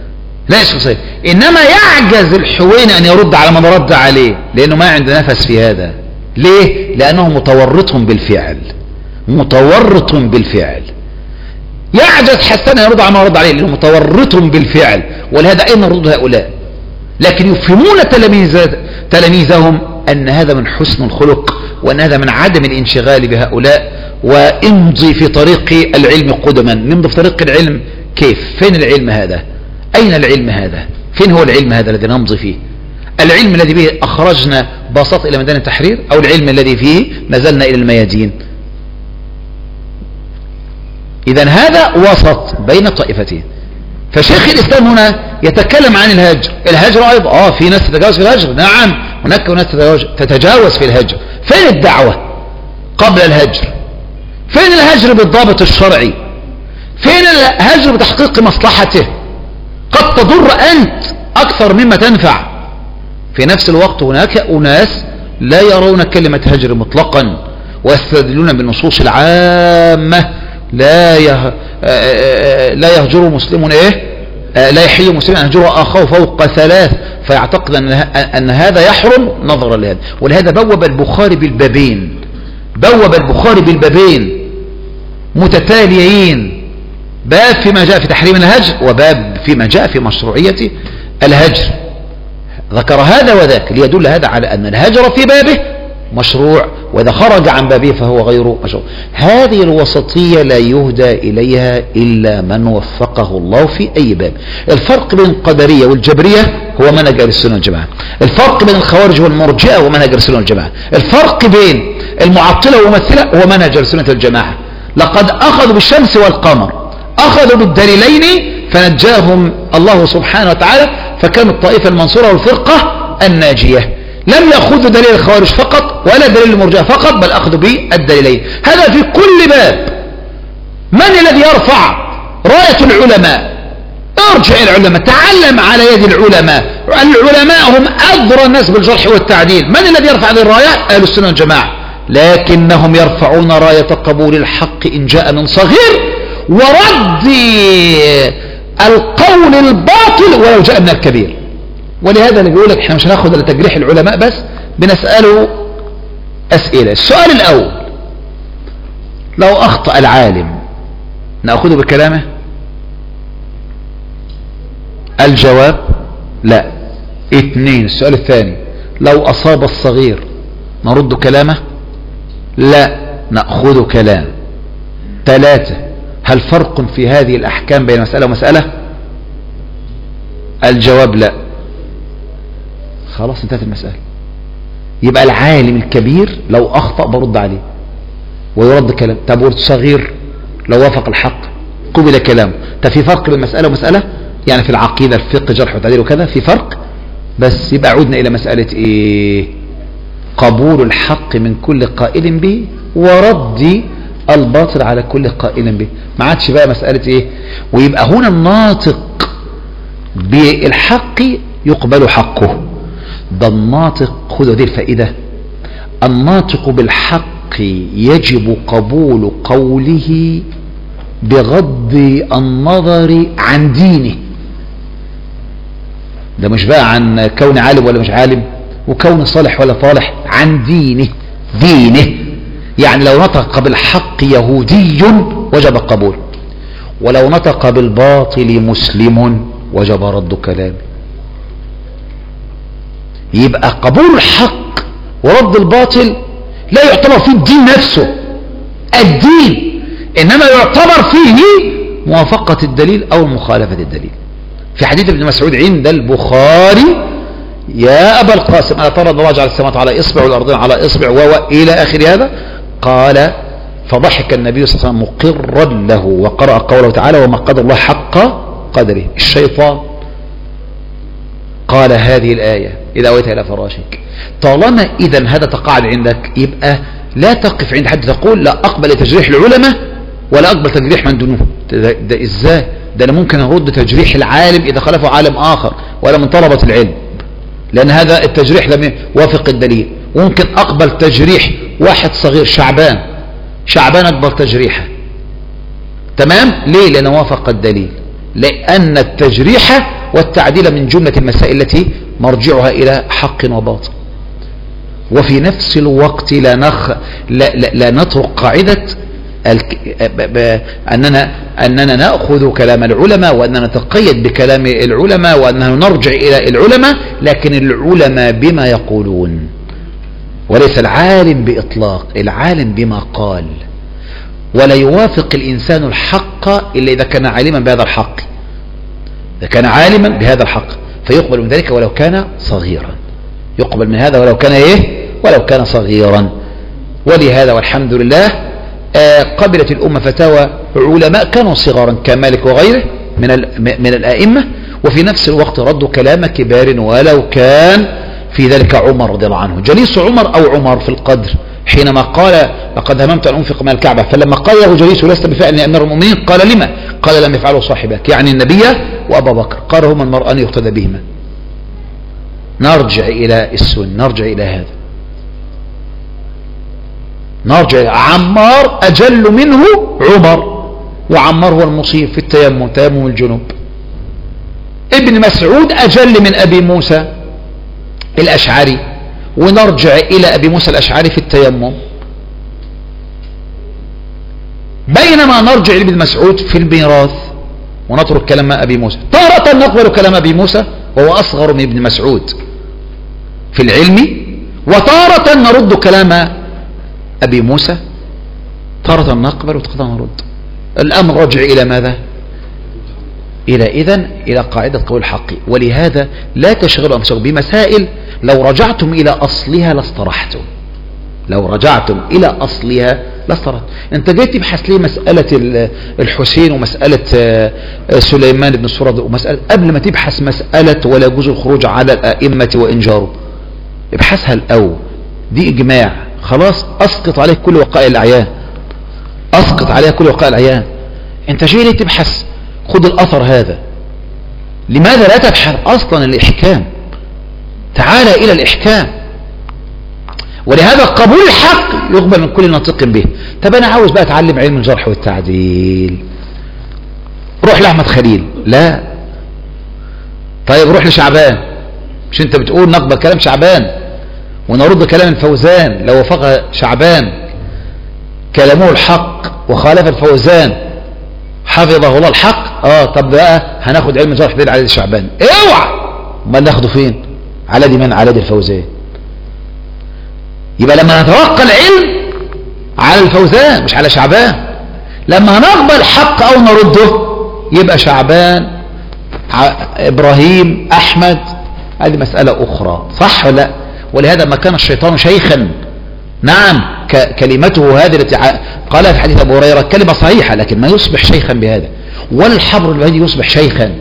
إنما يعجز الحوين أن يرد على من رد عليه، لأنه ما عنده نفس في هذا. ليه؟ لأنه متورط بالفعل. يعجز حسن أن يرد على من رد عليه لأنه متورط بالفعل. ولهذا أين نرد هؤلاء؟ لكن يفهمون تلاميذهم أن هذا من حسن الخلق، وأن هذا من عدم الانشغال بهؤلاء. وامضي في طريق العلم قدما. نمضي في طريق العلم كيف؟ فين العلم هذا؟ أين العلم هذا؟ فين هو العلم هذا الذي نمضي فيه؟ العلم الذي به أخرجنا بساط إلى ميدان التحرير، أو العلم الذي فيه نزلنا إلى الميادين؟ إذن هذا وسط بين الطائفتين. فشيخ الإسلام هنا يتكلم عن الهجر أيضا. في ناس تتجاوز في الهجر، نعم، هناك ناس تتجاوز في الهجر. فين الدعوة قبل الهجر؟ فين الهجر بالضابط الشرعي؟ فين الهجر بتحقيق مصلحته؟ قد تضر أنت أكثر مما تنفع. في نفس الوقت هناك أناس لا يرون كلمة هجر مطلقا، ويستدلون بالنصوص العامة. لا يهجر مسلم لا يحل مسلم أن يهجر أخاه فوق 3، فيعتقد أن هذا يحرم نظرا لهذا. ولهذا بوب البخاري بالبابين متتاليين، باب فيما جاء في تحريم الهجر، وباب فيما جاء في مشروعية الهجر. ذكر هذا وذاك ليدل هذا على أن الهجر في بابه مشروع، وإذا خرج عن بابه فهو غير مشروع. هذه الوسطية لا يهدى إليها إلا من وفقه الله في أي باب. الفرق بين القدرية والجبرية هو منهج أهل السنة والجماعة. الفرق بين الخوارج والمرجئة هو منهج أهل السنة والجماعة. الفرق بين المعطلة والممثلة هو منهج أهل السنة والجماعة. لقد أخذوا بالشمس والقمر، أخذوا بالدليلين فنجاهم الله سبحانه وتعالى، فكانوا الطائفة المنصورة والفرقة الناجية. لم يأخذوا دليل الخوارج فقط ولا دليل المرجئة فقط، بل أخذوا بالدليلين. هذا في كل باب. من الذي يرفع راية العلماء؟ ارجع إلى العلماء، تعلم على يد العلماء. العلماء هم أدرى الناس بالجرح والتعديل. من الذي يرفع هذه الراية؟ أهل السنة والجماعة. لكنهم يرفعون راية قبول الحق إن جاء من صغير، ورد القول الباطل ولو جاء من الكبير. ولهذا اللي بيقول لك احنا مش هناخد الا تجريح العلماء بس، بنسأله أسئلة. السؤال الأول: لو أخطأ العالم نأخذه بكلامه؟ الجواب لا. 2. السؤال الثاني: لو أصاب الصغير نرد كلامه؟ لا، نأخذ كلام. 3. هل فرق في هذه الأحكام بين مسألة ومسألة؟ الجواب لا. خلاص انتهت المسألة. يبقى العالم الكبير لو أخطأ برد عليه ويرد كلام. طب الصغير لو وافق الحق قبل كلامه. طب في فرق بين مسألة ومسألة؟ يعني في العقيدة، الفقه، جرح وتعديل وكذا في فرق. بس يبقى عودنا إلى مسألة إيه؟ قبول الحق من كل قائل به ورد الباطل على كل قائل به. ما عادش بقى مسألة إيه. ويبقى هنا الناطق بالحق يقبل حقه. ده الناطق، خذوا دي الفائدة، الناطق بالحق يجب قبول قوله بغض النظر عن دينه. ده مش بقى عن كون عالم ولا مش عالم، وكون صالح ولا طالح، عن دينه. يعني لو نطق بالحق يهودي وجب قبول، ولو نطق بالباطل مسلم وجب رد كلامه. يبقى قبول الحق ورد الباطل لا يعتبر فيه الدين نفسه، الدين، إنما يعتبر فيه موافقة الدليل أو مخالفة الدليل. في حديث ابن مسعود عند البخاري يا أبا القاسم ألا ترى الله جعل السماوات على إصبع والأرضين على إصبع إلى آخر هذا. قال فضحك النبي صلى الله عليه وسلم مقرا له وقرأ قوله تعالى وما قدر الله حق قدره. الشيطان قال هذه الآية إذا أويت إلى فراشك. طالما إذا هذا تقاعد عندك يبقى لا تقف عند حد تقول لا أقبل تجريح العلماء ولا أقبل تجريح من دونهم. ده إزاي؟ ده أنا ممكن أرد تجريح العالم إذا خلفه عالم آخر ولا من طلبة العلم، لأن هذا التجريح لم يوافق الدليل. وممكن أقبل تجريح واحد صغير شعبان أقبل تجريحه، تمام؟ ليه؟ لأنه وافق الدليل. لأن التجريح والتعديل من جملة المسائل التي مرجعها إلى حق وباطل. وفي نفس الوقت لا نترك قاعدة أننا نأخذ كلام العلماء وأننا نتقيد بكلام العلماء وأننا نرجع إلى العلماء، لكن العلماء بما يقولون وليس العالم بإطلاق. العالم بما قال، ولا يوافق الإنسان الحق إلا إذا كان عالما بهذا الحق. إذا كان عالما بهذا الحق فيقبل من ذلك ولو كان صغيرا، يقبل من هذا ولو كان ولو كان صغيرا. ولهذا والحمد لله قبلت الأمة فتاوى علماء كانوا صغارا كمالك وغيره من الآئمة، وفي نفس الوقت ردوا كلام كبار ولو كان في ذلك عمر رضي الله عنه. جليس عمر أو عمر في القدر حينما قال لقد هممت أن أنفق من الكعبة، فلما قال له جليس لست بفعل يا أمير المؤمنين قال لما؟ قال لم يفعله صاحبك، يعني النبي وأبا بكر. قال هما المرأة يقتدى بهما. نرجع إلى السنة، نرجع إلى هذا، نرجع. عمار أجل منه عمر، وعمار هو المصيب في التيمم، تيمم الجنوب. ابن مسعود أجل من أبي موسى الأشعري، ونرجع إلى أبي موسى الأشعري في التيمم، بينما نرجع لابن مسعود في الميراث ونترك كلام أبي موسى. تارة نقبل كلام أبي موسى وهو أصغر من ابن مسعود في العلم، وتارة نرد كلام أبي موسى، تارة نقبل وتارة نرد. الأمر رجع إلى ماذا؟ إلى قاعدة قول الحق. ولهذا لا تشغلوا أنفسكم بمسائل لو رجعتم إلى أصلها لاسترحتم. لو رجعتم إلى أصلها لاسترحتم. أنت جاي تبحث ليه مسألة الحسين ومسألة سليمان بن سورة ومسألة قبل ما تبحث مسألة ولا يجوز الخروج على الأئمة وإنجاروا؟ ابحثها الأول. دي إجماع، خلاص أسقط عليك كل وقائع الأعيان، أسقط عليها كل وقائع الأعيان. أنت جاي ليه تبحث؟ خذ الأثر هذا. لماذا لا تبحث أصلا الإحكام؟ تعال إلى الإحكام. ولهذا قبول الحق يقبل من كل ناطق به. طب أنا عاوز بقى أتعلم علم الجرح والتعديل، روح لأحمد خليل. لا. طيب روح لشعبان. مش أنت بتقول نقبل كلام شعبان ونرد كلام الفوزان لو وافق شعبان كلامه الحق وخالف الفوزان حفظه الله الحق؟ طب بقى هناخد علم الجرح والتعديل على يد شعبان. اوعى. ما ناخده فين؟ على دي من؟ على دي الفوزان. يبقى لما نتوقع العلم على الفوزان مش على شعبان. لما هنقبل حق او نرده يبقى شعبان ابراهيم احمد، هذه مسألة اخرى، صح ولا لا؟ ولهذا ما كان الشيطان شيخا، نعم كلمته هذه التي قالها في حديث ابو هريره كلمه صحيحه، لكن ما يصبح شيخا بهذا، ولا الحبر الذي يصبح شيخا.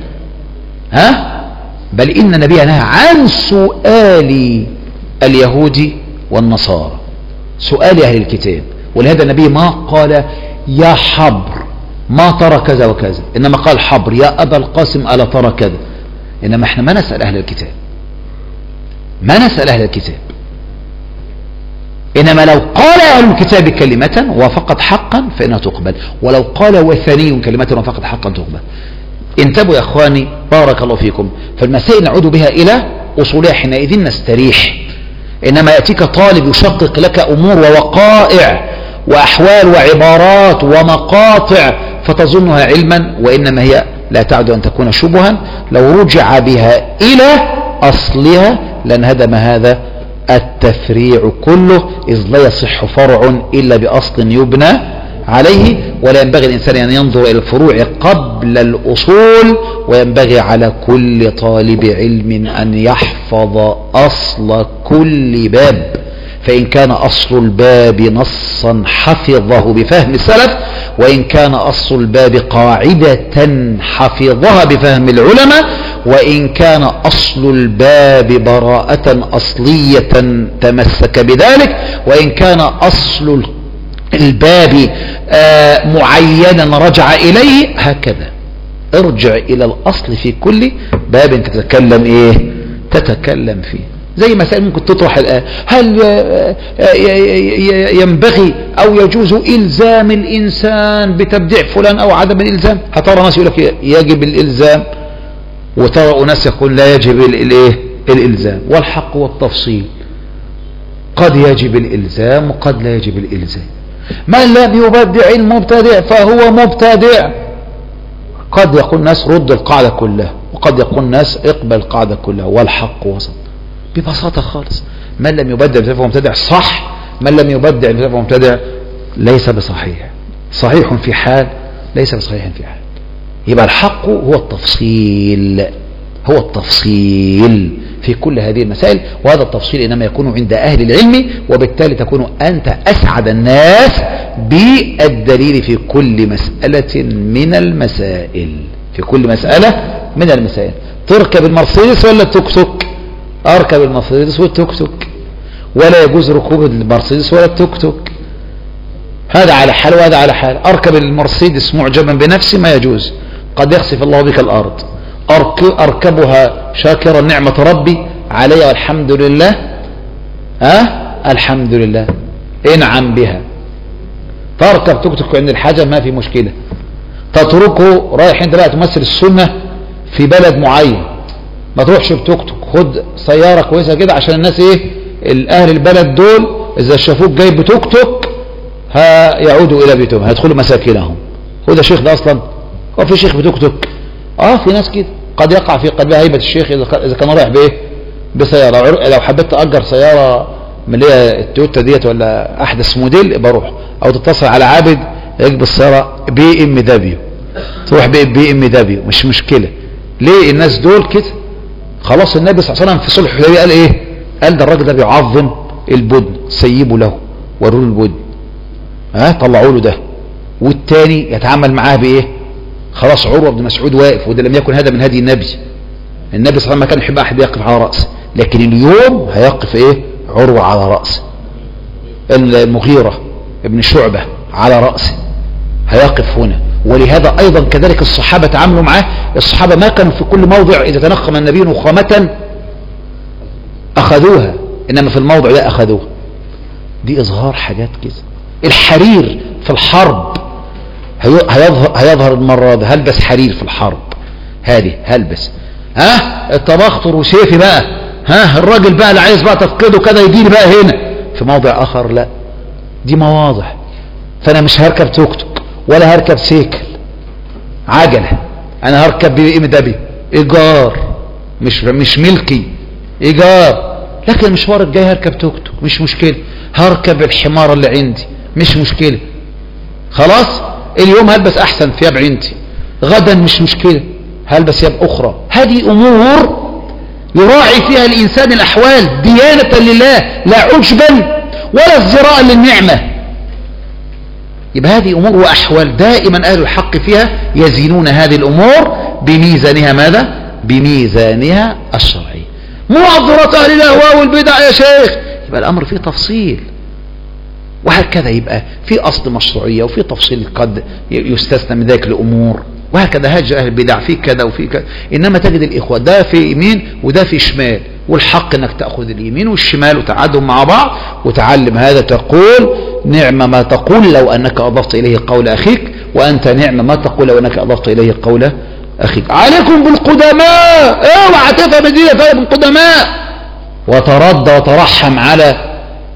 بل ان النبي نهى عن سؤال اليهود والنصارى، سؤال اهل الكتاب. ولهذا النبي ما قال يا حبر ما ترى كذا وكذا، انما قال حبر يا ابا القاسم الا ترى كذا. انما احنا ما نسال اهل الكتاب، ما نسال اهل الكتاب. إنما لو قال أهل الكتاب كلمة وافقت حقا فإنها تقبل، ولو قال وثني كلمة وافقت حقا تقبل. انتبهوا يا أخواني بارك الله فيكم، فالمسائل نعود بها إلى أصولها، حينئذ نستريح. إنما يأتيك طالب يشقق لك أمور ووقائع وأحوال وعبارات ومقاطع فتظنها علما، وإنما هي لا تعد أن تكون شبها لو رجع بها إلى أصلها لانهدم هذا التفريع كله، إذ لا يصح فرع إلا بأصل يبنى عليه. ولا ينبغي الإنسان أن ينظر إلى الفروع قبل الأصول، وينبغي على كل طالب علم أن يحفظ أصل كل باب، فإن كان أصل الباب نصا حفظه بفهم السلف، وإن كان أصل الباب قاعدة حفظها بفهم العلماء، وإن كان أصل الباب براءة أصلية تمسك بذلك، وإن كان أصل الباب معينا رجع إليه، هكذا ارجع إلى الأصل في كل باب تتكلم فيه. زي مسائل ممكن تطرح الآن، هل ينبغي أو يجوز إلزام الإنسان بتبديع فلان أو عدم الإلزام؟ هترى ناس يقول لك يجب الإلزام، وترى أناس يقول لا يجب الإلزام، والحق والتفصيل، قد يجب الإلزام وقد لا يجب الإلزام. من لم يبدع المبتدع فهو مبتدع. قد يقول ناس رد القاعدة كلها، وقد يقول ناس اقبل القاعدة كلها، والحق وسط ببساطة خالص. من لم يبدع فهو مبتدع صح، من لم يبدع فهو مبتدع ليس بصحيح، صحيح في حال ليس بصحيح في حال. يبقى الحق هو التفصيل، هو التفصيل في كل هذه المسائل، وهذا التفصيل إنما يكون عند أهل العلم، وبالتالي تكون أنت أسعد الناس بالدليل في كل مسألة من المسائل، في كل مسألة من المسائل. تركب المرسيدس ولا التوك توك؟ أركب المرسيدس والتوك توك، ولا يجوز ركوب المرسيدس ولا التوك توك، هذا على حال وهذا على حال. أركب المرسيدس معجبا بنفسي ما يجوز، قد يخسف الله بك الأرض. أركبها شاكرا نعمة ربي علي والحمد لله، الحمد لله، انعم بها. تركب توك توك عند الحاجة ما في مشكلة، تتركه رايح انت بقى تمثل السنة في بلد معين، ما تروحش بتوك توك، خد سيارة كويسة كده عشان الناس اهل البلد دول اذا شافوك جايب بتوك توك يعودوا الى بيتهم، هيدخلوا مساكنهم. هو ده شيخ ده اصلا؟ هو في شيخ بتوك توك؟ في ناس كده قد يقع في قلبها هيبة الشيخ اذا كان رايح بسيارة. لو حبيت تأجر سيارة من اللي هي التويوتا ديت ولا احدث موديل بروح، او تتصل على عابد يجيب السيارة BMW، تروح BMW مش مشكلة. ليه الناس دول كده؟ خلاص النبي صلى الله عليه وسلم في صلح الحديبية قال قال ده الراجل ده بيعظم البدن، سيبوا له وروا له البدن، طلعوا له ده. والتاني يتعامل معاه خلاص عروة بن مسعود واقف، وده لم يكن هذا من هدي النبي. النبي صلى الله عليه وسلم ما كان يحب احد يقف على رأسه، لكن اليوم هيقف عروة على رأسه، المغيرة ابن شعبة على رأسه هيقف هنا. ولهذا ايضا كذلك الصحابة تعاملوا معاه. الصحابة ما كانوا في كل موضع اذا تنخم النبي نخامة اخذوها، انما في الموضع ده اخذوها. دي اظهار حاجات كده. الحرير في الحرب هيظهر المرة ده، هلبس حرير في الحرب، هذه هلبس. التبختر وسيفي بقى، الراجل بقى اللي عايز بقى تفقده كده يجي لي بقى هنا. في موضع اخر لا، دي مواضع. فانا مش هركب توك توك ولا هركب سيكل عجلة، انا هركب BMW ايجار، مش ملكي، ايجار. لكن المشوار الجاي هركب توك توك مش مشكلة، هركب الحمار اللي عندي مش مشكلة. خلاص اليوم هلبس احسن ثياب عندي، غدا مش مشكلة هلبس ثياب اخرى. هذه امور يراعي فيها الانسان الاحوال ديانة لله، لا عجبا ولا ازدراء للنعمة. يبقى هذه امور واحوال دائما اهل الحق فيها يزينون هذه الامور بميزانها ماذا؟ بميزانها الشرعي. معذرات اهل الاهواء والبدع يا شيخ، يبقى الامر فيه تفصيل، وهكذا يبقى في اصل مشروعية وفي تفصيل قد يستثنى من ذلك الامور، وهكذا هاج اهل البدع في كذا وفي كذا. انما تجد الاخوة ده في يمين وده في شمال، والحق انك تأخذ اليمين والشمال وتعادهم مع بعض وتعلم هذا. تقول نعم ما تقول لو انك اضفت اليه قول اخيك، وانت نعم ما تقول لو انك اضفت اليه قول اخيك. عليكم بالقدماء، اوعى تفهم الدين بالقدماء، وترد وترحم على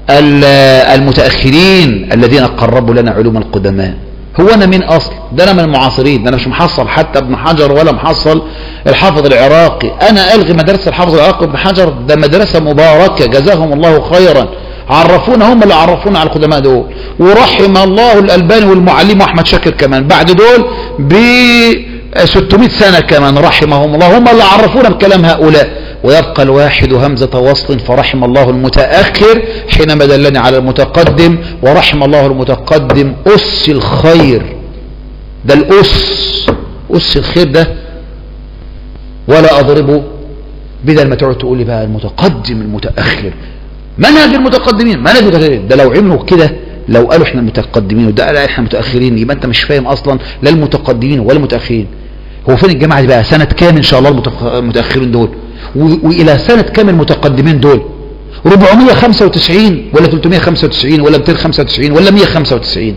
المتأخرين الذين قربوا لنا علوم القدماء. هو انا من اصل ده؟ انا من المعاصرين، ده انا مش محصل حتى ابن حجر ولا محصل الحافظ العراقي. انا الغي مدرسة الحافظ العراقي ابن حجر، ده مدرسة مباركة جزاهم الله خيرا، عرفونا، هم اللي عرفونا على القدماء دول. ورحم الله الألباني والمعلم وأحمد شاكر كمان بعد دول ب 600 سنة كمان رحمهم الله، هم اللي عرفونا بكلام هؤلاء. ويبقى الواحد همزة وصل، فرحم الله المتأخر حينما دلني على المتقدم، ورحم الله المتقدم أس الخير. ده أس الخير ده، ولا أضربه بدل ما تقعد تقول لي بقى المتقدم المتأخر. منهج المتقدمين منهج المتأخرين ده لو عملوا كده، لو قالوا احنا المتقدمين وده قال احنا متأخرين، يبقى انت مش فاهم اصلا لا المتقدمين ولا المتأخرين. هو فين الجماعة دي بقى؟ سنة كام ان شاء الله المتأخرين دول؟ والى سنة كام المتقدمين دول؟ 495 ولا 395 ولا 295 ولا 195؟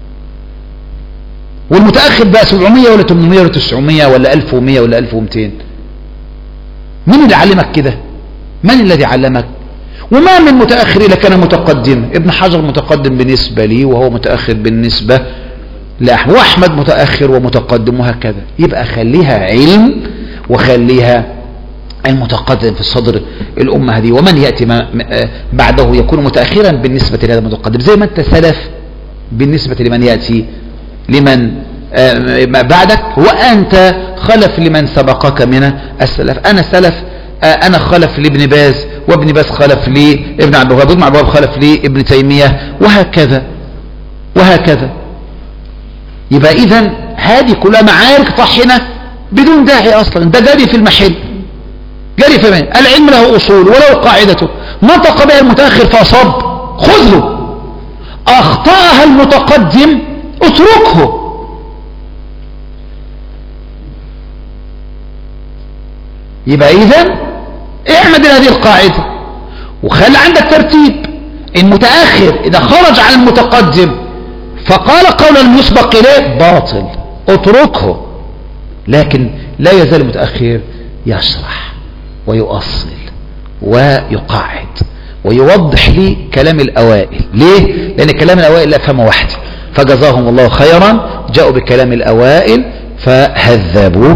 والمتأخر بقى 700 ولا 800 ولا 900 ولا 1100 ولا 1200؟ من اللي علمك كده؟ من الذي علمك؟ وما من متأخر إلا كان متقدم. ابن حجر متقدم بالنسبة لي وهو متأخر بالنسبة لأحمد، وأحمد متأخر ومتقدم، وهكذا. يبقى خليها علم وخليها المتقدم في صدر الأمة هذه، ومن يأتي بعده يكون متأخرا بالنسبة لهذا المتقدم، زي ما أنت سلف بالنسبة لمن يأتي لمن بعدك، وأنت خلف لمن سبقك من السلف. أنا سلف، أنا خلف لابن باز، وابن باز خلف لابن عبد الوهاب، وابن عبد الوهاب خلف لابن تيمية، وهكذا وهكذا. يبقى إذن هذه كلها معارك طاحنة بدون داعي أصلا، ده جري في المحل، جري في المحل. العلم له أصول وله قاعدته، نطق بها المتأخر فأصاب خذه، أخطأها المتقدم اتركه. يبقى إذن اعمد هذه القاعدة وخلي عندك ترتيب. المتأخر إذا خرج عن المتقدم فقال قول المسبق إليه باطل، اتركه. لكن لا يزال المتأخر يشرح ويؤصل ويقاعد ويوضح لي كلام الأوائل. ليه؟ لأن كلام الأوائل لا فهم واحد، فجزاهم الله خيرا، جاءوا بكلام الأوائل فهذبوا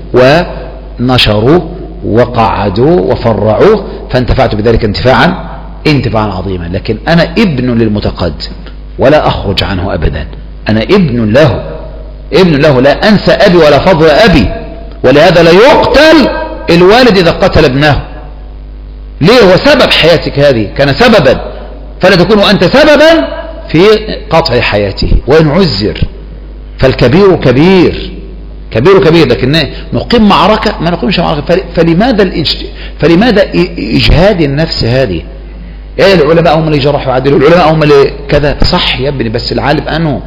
ونشروا وقعدوا وفرعوه، فانتفعت بذلك انتفاعا عظيما. لكن أنا ابن للمتقدم ولا أخرج عنه أبدا، أنا ابن له، لا أنسى أبي ولا فضل أبي. ولهذا لا يقتل الوالد إذا قتل ابنه. ليه؟ هو سبب حياتك هذه، كان سببا، فلا تكون أنت سببا في قطع حياته. وإن عزر فالكبير كبير، لكن نقيم معركة ما نقيمش معركة. فلماذا إجهاد النفس هذه؟ إيه العلماء هم اللي جرحوا عدلوا، العلماء هم اللي كذا، صح يا ابني، بس العالم أنه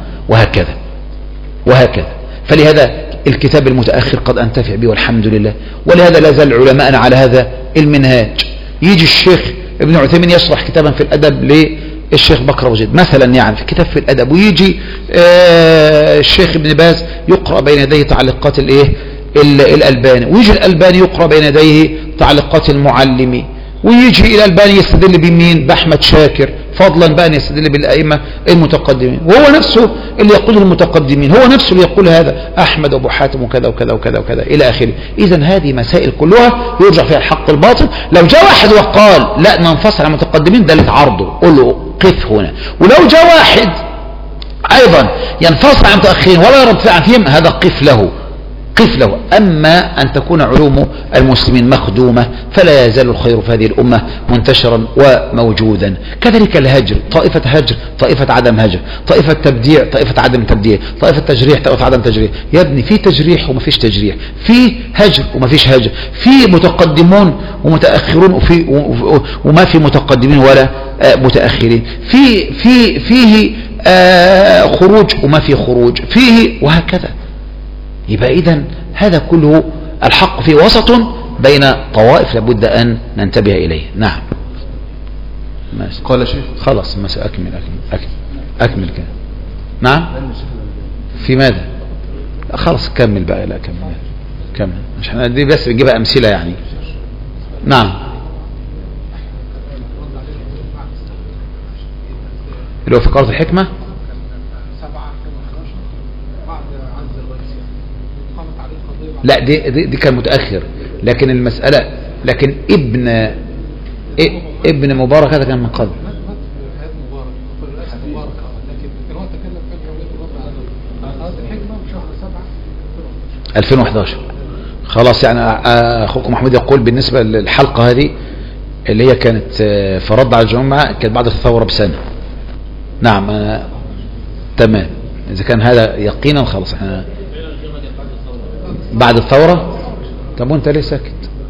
وهكذا. فلهذا الكتاب المتأخر قد أنتفع به والحمد لله. ولهذا لا زال علماءنا على هذا المنهاج. يجي الشيخ ابن عثيمين يشرح كتابا في الأدب للشيخ بكر وجد مثلا، يعني في كتاب في الأدب، ويجي الشيخ ابن باز يقرأ بين يديه تعليقات الألباني، ويجي الألباني يقرأ بين يديه تعليقات المعلمي، ويجي إلى الألباني يستدل بمين؟ بأحمد شاكر، فضلا بقى أن يستدل بالأئمة المتقدمين. وهو نفسه اللي يقول المتقدمين، هو نفسه اللي يقول هذا أحمد أبو حاتم وكذا وكذا وكذا وكذا إلى آخره. إذن هذه مسائل كلها يرجع فيها الحق الباطل. لو جاء واحد وقال لا ننفصل عن المتقدمين، ده اللي تعرضه، قل له قف هنا. ولو جاء واحد أيضا ينفصل عن المتأخرين ولا يرد فعلا فيهم، هذا قف له. أما أن تكون علوم المسلمين مخدومة فلا يزال الخير في هذه الأمة منتشرا وموجودا. كذلك الهجر، طائفة هجر، طائفة عدم هجر، طائفة تبديع، طائفة عدم تبديع، طائفة تجريح، طائفة عدم تجريح. يا ابني في تجريح وما فيش تجريح، في هجر وما فيش هجر، في متقدمون ومتأخرون وما في متقدمين ولا متأخرين، فيه خروج وما في خروج، فيه وهكذا. يبقى إذن هذا كله الحق في وسط بين طوائف لابد أن ننتبه إليه. نعم. قال شيخ خلاص أكمل كده. نعم. في ماذا؟ خلاص كمل بقى. لا كمل مش احنا دي بس بنجيبها أمثلة يعني. نعم. اللي هو في قرض الحكمة. لا دي كان متأخر، لكن المسألة، لكن ابن مبارك هذا كان من قبل. 2011. خلاص يعني اخوكم محمود يقول بالنسبة للحلقة هذه اللي هي كانت في رد على الجماعة كانت بعد الثورة بسنة. نعم تمام، اذا كان هذا يقينا خلاص احنا بعد الثورة. طب وانت ليه ساكت؟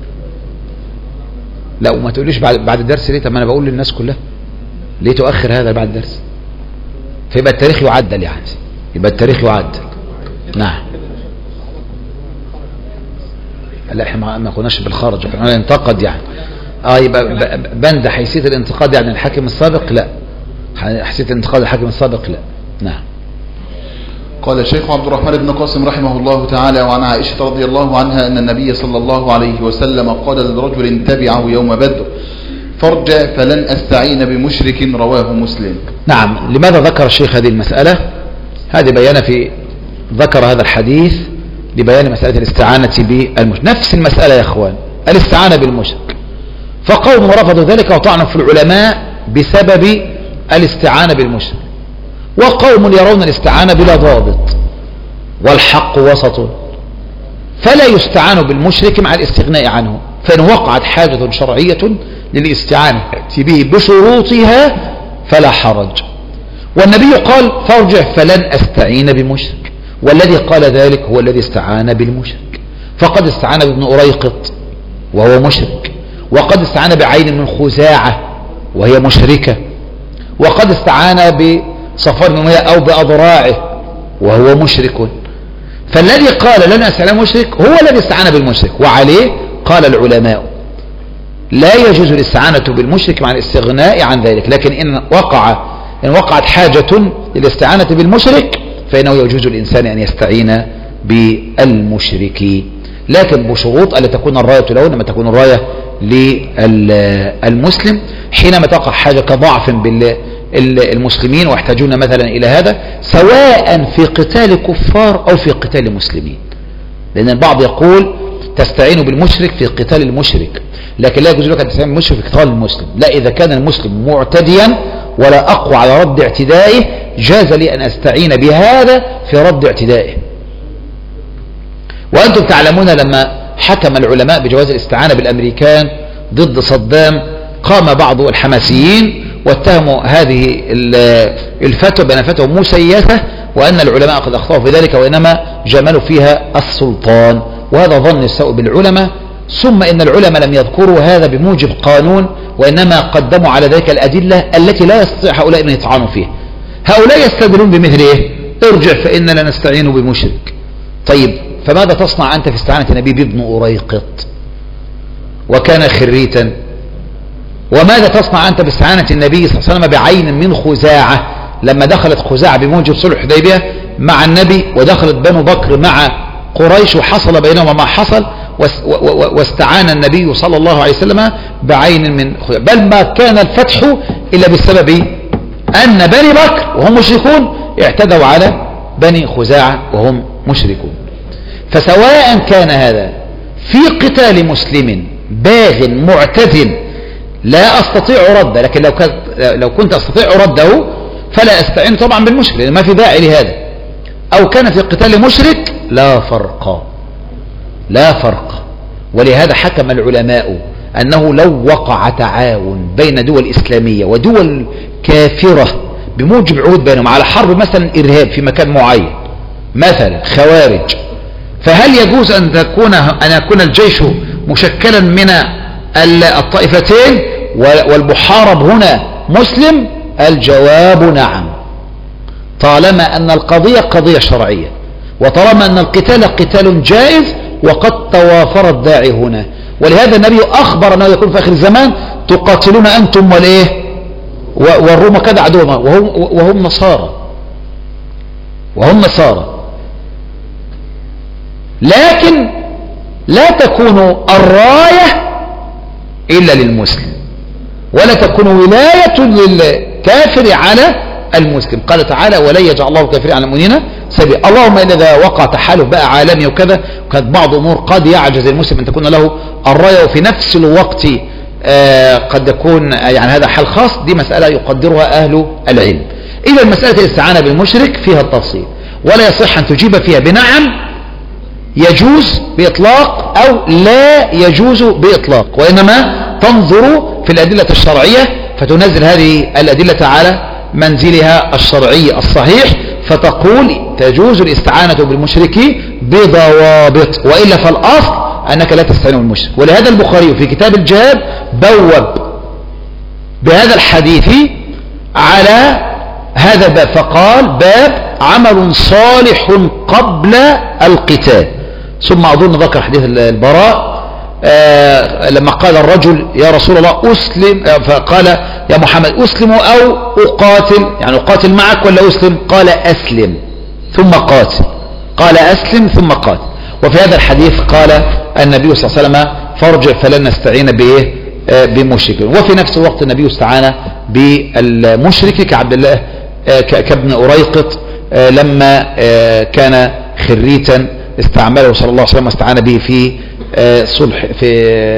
لا وما تقوليش بعد الدرس ليه؟ طب ما انا بقول للناس كلها ليه تؤخر هذا بعد الدرس؟ فيبقى التاريخ يعدل يعني، يبقى التاريخ يعدل. نعم لا احنا ما كناش بالخارج، احنا انتقد يعني يبقى بند حيثية الانتقاد يعني الحاكم السابق، لا حيثية انتقاد الحاكم السابق لا. نعم. قال الشيخ عبد الرحمن بن قاسم رحمه الله تعالى: وعن عائشة رضي الله عنها أن النبي صلى الله عليه وسلم قال لرجل تبعه يوم بدر: فارجع فلن أستعين بمشرك. رواه مسلم. نعم. لماذا ذكر الشيخ هذه المسألة؟ هذه بيان في ذكر هذا الحديث لبيان مسألة الاستعانة بالمشرك. نفس المسألة يا اخوان، الاستعانة بالمشرك. فقوم رفضوا ذلك وطعنوا في العلماء بسبب الاستعانة بالمشرك، وقوم يرون الاستعانة بلا ضابط، والحق وسط، فلا يستعان بالمشرك مع الاستغناء عنه، فإن وقعت حاجة شرعية للاستعانة به بشروطها فلا حرج. والنبي قال: فارجع فلن أستعين بمشرك، والذي قال ذلك هو الذي استعان بالمشرك. فقد استعان بابن أريقط وهو مشرك، وقد استعان بعين من خزاعة وهي مشركة، وقد استعان بصفوان بن أمية أو بأضراعه وهو مشرك. فالذي قال لن أستعين مشرك هو الذي استعان بالمشرك، وعليه قال العلماء: لا يجوز الاستعانة بالمشرك مع الاستغناء عن ذلك، لكن إن وقعت حاجة للاستعانة بالمشرك فإنه يجوز الإنسان أن يستعين بالمشرك، لكن بشروط ألا تكون الراية له، إنما تكون الراية للمسلم حينما تقع حاجة كضعف بالمسلمين ويحتاجون مثلا إلى هذا، سواء في قتال كفار أو في قتال مسلمين. لأن البعض يقول تستعين بالمشرك في قتال المشرك، لكن لا يجوز لك أن تستعين بالمشرك في قتال المسلم. لا، إذا كان المسلم معتديا ولا أقوى على رد اعتدائه جاز لي أن أستعين بهذا في رد اعتدائه. وأنتم تعلمون لما حكم العلماء بجواز الاستعانة بالأمريكان ضد صدام، قام بعض الحماسيين واتهموا هذه الفتوى بأن فتوى مسيسة، وأن العلماء قد أخطأوا في ذلك وإنما جملوا فيها السلطان، وهذا ظن السوء بالعلماء. ثم إن العلماء لم يذكروا هذا بموجب قانون، وإنما قدموا على ذلك الأدلة التي لا يستطيع هؤلاء أن يطعنوا فيها. هؤلاء يستدلون بمثل إيه؟ ارجع فإننا نستعين بمشرك. طيب فماذا تصنع أنت في استعانة النبي بابن أريقط وكان خريتا؟ وماذا تصنع أنت باستعانة النبي صلى الله عليه وسلم بعين من خزاعة لما دخلت خزاعة بموجب صلح الحديبية مع النبي، ودخلت بنو بكر مع قريش وحصل بينهما ما حصل، واستعان النبي صلى الله عليه وسلم بعين من خزاعة، بل ما كان الفتح إلا بسبب أن بني بكر وهم مشركون اعتدوا على بني خزاعة وهم مشركون. فسواء كان هذا في قتال مسلم باغ معتد لا أستطيع رده، لكن لو كنت أستطيع رده فلا أستعين طبعا بالمشرك لأن ما في داعي لهذا، أو كان في قتال مشرك لا فرق. ولهذا حكم العلماء أنه لو وقع تعاون بين دول إسلامية ودول كافرة بموجب عهود بينهم على حرب مثلا إرهاب في مكان معين مثلا خوارج، فهل يجوز أن يكون الجيش مشكلا من الطائفتين والمحارب هنا مسلم؟ الجواب نعم، طالما أن القضية قضية شرعية، وطالما أن القتال قتال جائز وقد توافر الداعي هنا. ولهذا النبي أخبر أنه يكون في آخر الزمان تقاتلون أنتم والروم كذا عدوما وهم نصارى. لكن لا تكون الراية إلا للمسلم، ولا تكون ولاية للكافر على المسلم. قال تعالى: ولا يجعل الله الكافرين على المؤمنين سبيلا. اللهم إذا وقع تحالف بقى عالمي وكذا، وكانت بعض أمور قد يعجز المسلم أن تكون له الراية، وفي نفس الوقت قد يكون يعني هذا حال خاص، دي مسألة يقدرها أهل العلم. إذا مسألة الاستعانة بالمشرك فيها التفصيل، ولا يصح أن تجيب فيها بنعم يجوز بإطلاق أو لا يجوز بإطلاق، وإنما تنظر في الأدلة الشرعية فتنزل هذه الأدلة على منزلها الشرعي الصحيح، فتقول تجوز الاستعانة بالمشرك بضوابط، وإلا فالأصل أنك لا تستعين بالمشرك. ولهذا البخاري في كتاب الجهاد بوب بهذا الحديث على هذا الباب، فقال باب عمل صالح قبل القتال. ثم أظن ذكر حديث البراء لما قال الرجل يا رسول الله أسلم، فقال يا محمد أسلم أو أقاتل، يعني أقاتل معك ولا أسلم؟ قال أسلم ثم قاتل، قال أسلم ثم قاتل. وفي هذا الحديث قال النبي صلى الله عليه وسلم فارجع فلن نستعين بإيه؟ بمشرك. وفي نفس الوقت النبي استعان بالمشرك كعبد الله كابن أريقط لما كان خريتا استعمله صلى الله عليه وسلم واستعان به في صلح في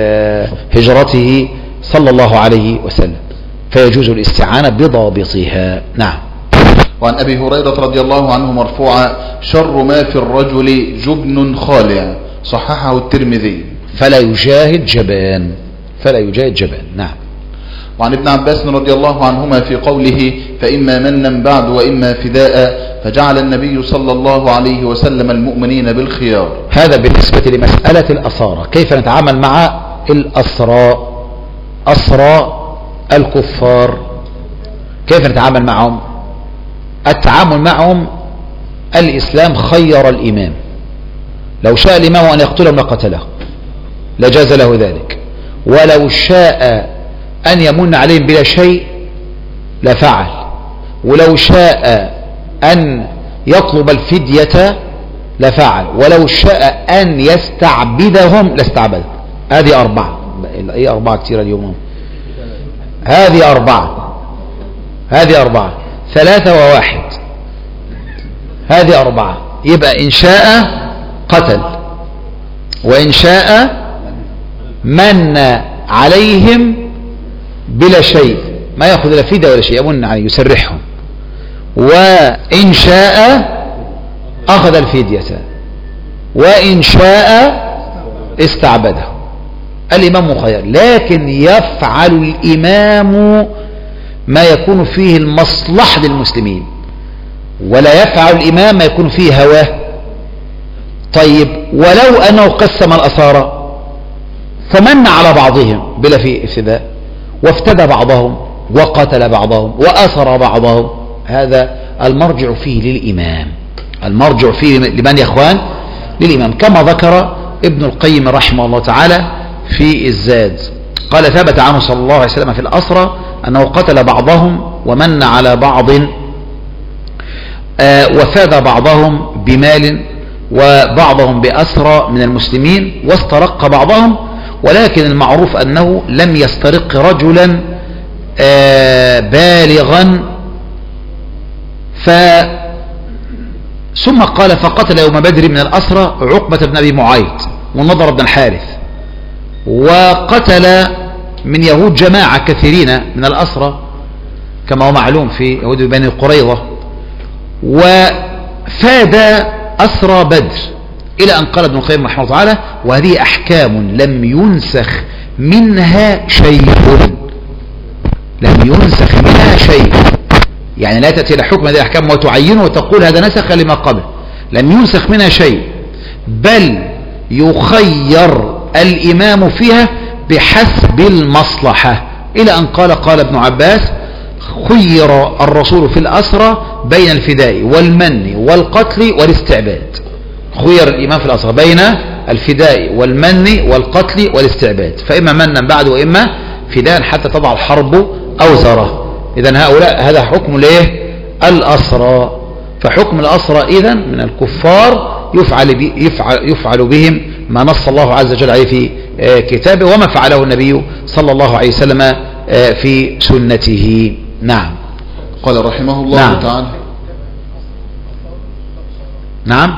هجرته صلى الله عليه وسلم، فيجوز الاستعانة بضابطها. نعم. وعن أبي هريرة رضي الله عنه مرفوعا شر ما في الرجل جبن خالع، صححه الترمذي. فلا يجاهد جبان، فلا يجاهد جبان. نعم. وعن ابن عباس رضي الله عنهما في قوله فإما منا بعد وإما فداء، فجعل النبي صلى الله عليه وسلم المؤمنين بالخيار. هذا بالنسبة لمسألة الأسارة، كيف نتعامل مع الأسرى، أسرى الكفار، كيف نتعامل معهم؟ التعامل معهم الإسلام خير الإمام، لو شاء الإمام أن يقتلهم لقتله لجاز له ذلك، ولو شاء أن يمن عليهم بلا شيء لفعل، ولو شاء أن يطلب الفدية لفعل، ولو شاء أن يستعبدهم لاستعبدهم. هذه أربعة، أي أربعة كثيرة اليوم، هذه أربعة، هذه أربعة، ثلاثة وواحد، هذه أربعة. يبقى إن شاء قتل، وإن شاء من عليهم بلا شيء، ما يأخذ لا فدية ولا شيء، يمن عليه يسرحهم، وإن شاء أخذ الفدية، وإن شاء استعبده. الإمام مخير، لكن يفعل الإمام ما يكون فيه المصلحة للمسلمين، ولا يفعل الإمام ما يكون فيه هواه. طيب ولو أنه قسم الأسارى فمن على بعضهم بلا في فداء، وافتدى بعضهم وقتل بعضهم وأسر بعضهم، هذا المرجع فيه للإمام، المرجع فيه لمن يا إخوان؟ للإمام، كما ذكر ابن القيم رحمه الله تعالى في الزاد، قال ثبت عنه صلى الله عليه وسلم في الأسرى أنه قتل بعضهم ومن على بعض، وفاد بعضهم بمال وبعضهم بأسرى من المسلمين، واسترق بعضهم، ولكن المعروف أنه لم يسترق رجلا بالغا. ثم قال فقتل يوم بدر من الأسرى عقبة بن أبي معيط والنضر بن الحارث، وقتل من يهود جماعة كثيرين من الأسرى كما هو معلوم في يهود بني قريظة، وفاد أسرى بدر، إلى أن قال ابن القيم رحمه الله تعالى وهذه أحكام لم ينسخ منها شيء، لم ينسخ منها شيء، يعني لا تأتي لحكم هذه الأحكام وتعينه وتقول هذا نسخ لما قبل، لم ينسخ منها شيء، بل يخير الإمام فيها بحسب المصلحة، إلى أن قال ابن عباس خير الرسول في الأسرى بين الفداء والمن والقتل والاستعباد، خير الإمام في الأسرى بين الفداء والمن والقتل والاستعباد، فإما منا بعد وإما فداء حتى تضع الحرب أوزره. إذن هؤلاء هذا حكم ليه؟ الأسرى. فحكم الأسرى إذن من الكفار يفعل بهم ما نص الله عز وجل عليه في كتابه، وما فعله النبي صلى الله عليه وسلم في سنته. نعم. قال رحمه الله نعم. تعالى نعم.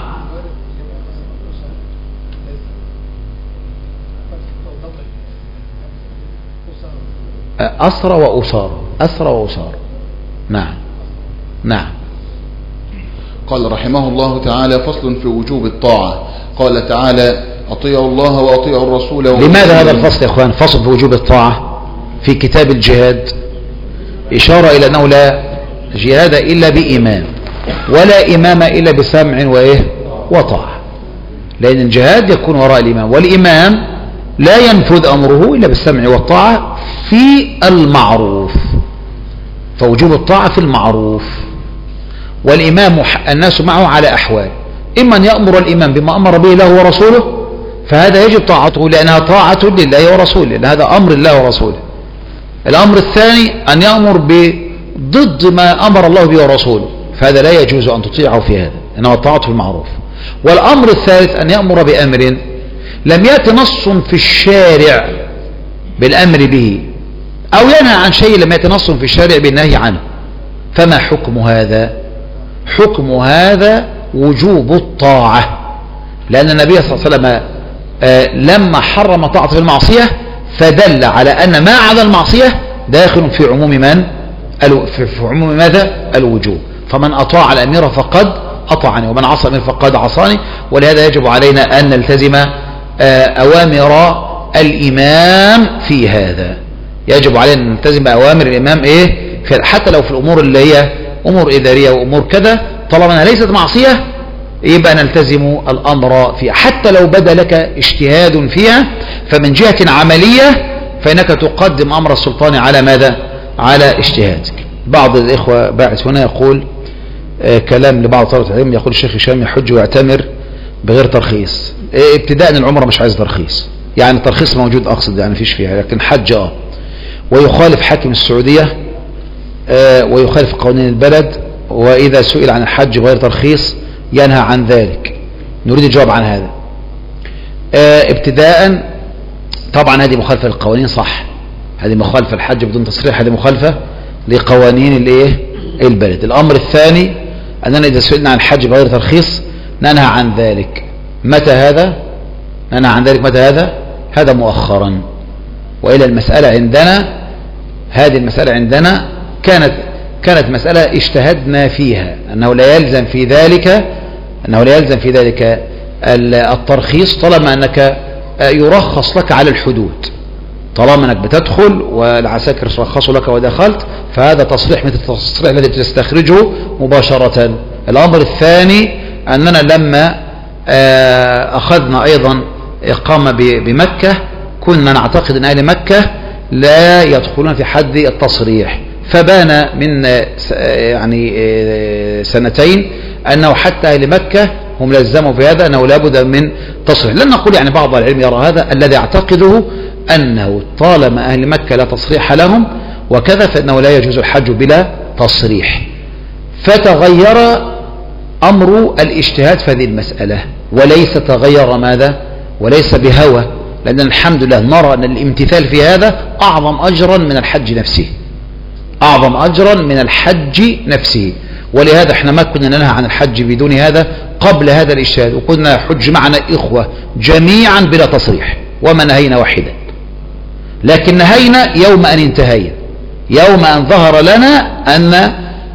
أسرى وأسار، أسرى وأسار. نعم. نعم. قال رحمه الله تعالى: فصل في وجوب الطاعة. قال تعالى: أطيعوا الله وأطيعوا الرسول. لماذا هذا الفصل يا اخوان؟ فصل في وجوب الطاعة في كتاب الجهاد، إشارة إلى أنه لا جهاد إلا بإمام، ولا إمام إلا بسمع وطاعة، لأن الجهاد يكون وراء الإمام، والإمام لا ينفذ أمره إلا بالسمع والطاعة في المعروف، فوجوب الطاعة في المعروف. والإمام الناس معه على أحوال: إما أن يأمر الإمام بما أمر به الله ورسوله، فهذا يجب طاعته لأنها طاعة لله ورسوله، لأن هذا أمر الله ورسوله. الأمر الثاني أن يأمر ضد ما أمر الله به ورسوله، فهذا لا يجوز أن تطيعه في هذا، إنما الطاعة في المعروف. والأمر الثالث أن يأمر بأمر لم يأت نص في الشارع بالأمر به، أو ينهى عن شيء لم يأت نص في الشارع بالنهي عنه، فما حكم هذا؟ حكم هذا وجوب الطاعة، لأن النبي صلى الله عليه وسلم لما حرم طاعة في المعصية فدل على أن ما عدا المعصية داخل في عموم في عموم ماذا؟ الوجوب. فمن أطاع الأمير فقد أطاعني، ومن عصى الأمير فقد عصاني. ولهذا يجب علينا أن نلتزم أوامر الإمام في هذا، يجب علينا أن نلتزم أوامر الإمام حتى لو في الأمور اللي هي أمور إدارية وأمور كذا، طالما ليست معصية يبقى نلتزم الأمر فيها، حتى لو بدا لك اجتهاد فيها، فمن جهة عملية فإنك تقدم أمر السلطان على ماذا؟ على اجتهادك. بعض الإخوة باعث هنا يقول كلام لبعض طلبة العلم، يقول الشيخ هشام يحج ويعتمر بغير ترخيص. ابتداء العمرة مش عايز ترخيص، يعني الترخيص موجود أقصد، يعني فيش فيها، لكن حج ويخالف حاكم السعودية ويخالف قوانين البلد، وإذا سئل عن الحج بغير ترخيص ينهى عن ذلك. نريد الجواب عن هذا. ابتداء طبعا هذه مخالفة للقوانين، صح، هذه مخالفة الحج بدون تصريح، هذه مخالفة لقوانين البلد. الأمر الثاني أننا إذا سئلنا عن الحج بغير ترخيص ننهى عن ذلك. متى هذا؟ ننهى عن ذلك متى هذا؟ هذا مؤخرا. وإلى المسألة عندنا، هذه المسألة عندنا كانت مسألة اجتهدنا فيها، أنه لا يلزم في ذلك الترخيص طالما أنك يرخص لك على الحدود، طالما أنك بتدخل والعساكر رخصوا لك ودخلت، فهذا تصريح مثل التصريح الذي تستخرجه مباشرة. الأمر الثاني أننا لما أخذنا أيضا إقامة بمكة كنا نعتقد أن أهل مكة لا يدخلون في حد التصريح، فبان من يعني سنتين أنه حتى أهل مكة هم لزموا في هذا أنه لابد من تصريح. لن نقول يعني بعض العلم يرى هذا، الذي اعتقده أنه طالما أهل مكة لا تصريح لهم وكذا فإنه لا يجوز الحج بلا تصريح. فتغير أمر الاجتهاد في هذه المسألة، وليس تغير ماذا؟ وليس بهوى، لأن الحمد لله نرى أن الامتثال في هذا أعظم أجرا من الحج نفسه، أعظم أجرا من الحج نفسه. ولهذا احنا ما كنا ننهى عن الحج بدون هذا قبل هذا الاجتهاد، وكنا حج معنا إخوة جميعا بلا تصريح، وما نهينا واحدا، لكن نهينا يوم أن انتهينا، يوم أن ظهر لنا أن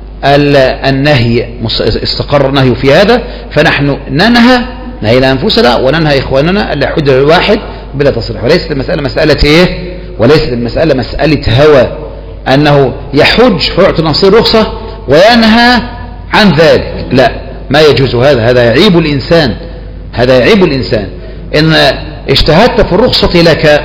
النهي استقر النهي في هذا، فنحن نهينا أنفسنا وننهى إخواننا ألا يحج الواحد بلا تصريح. وليست المسألة مسألة وليست المسألة مسألة هوى، أنه يحج فيعطي نفسه رخصة وينهى عن ذلك، لا، ما يجوز هذا يعيب الإنسان، هذا يعيب الإنسان. إن اجتهدت في الرخصة لك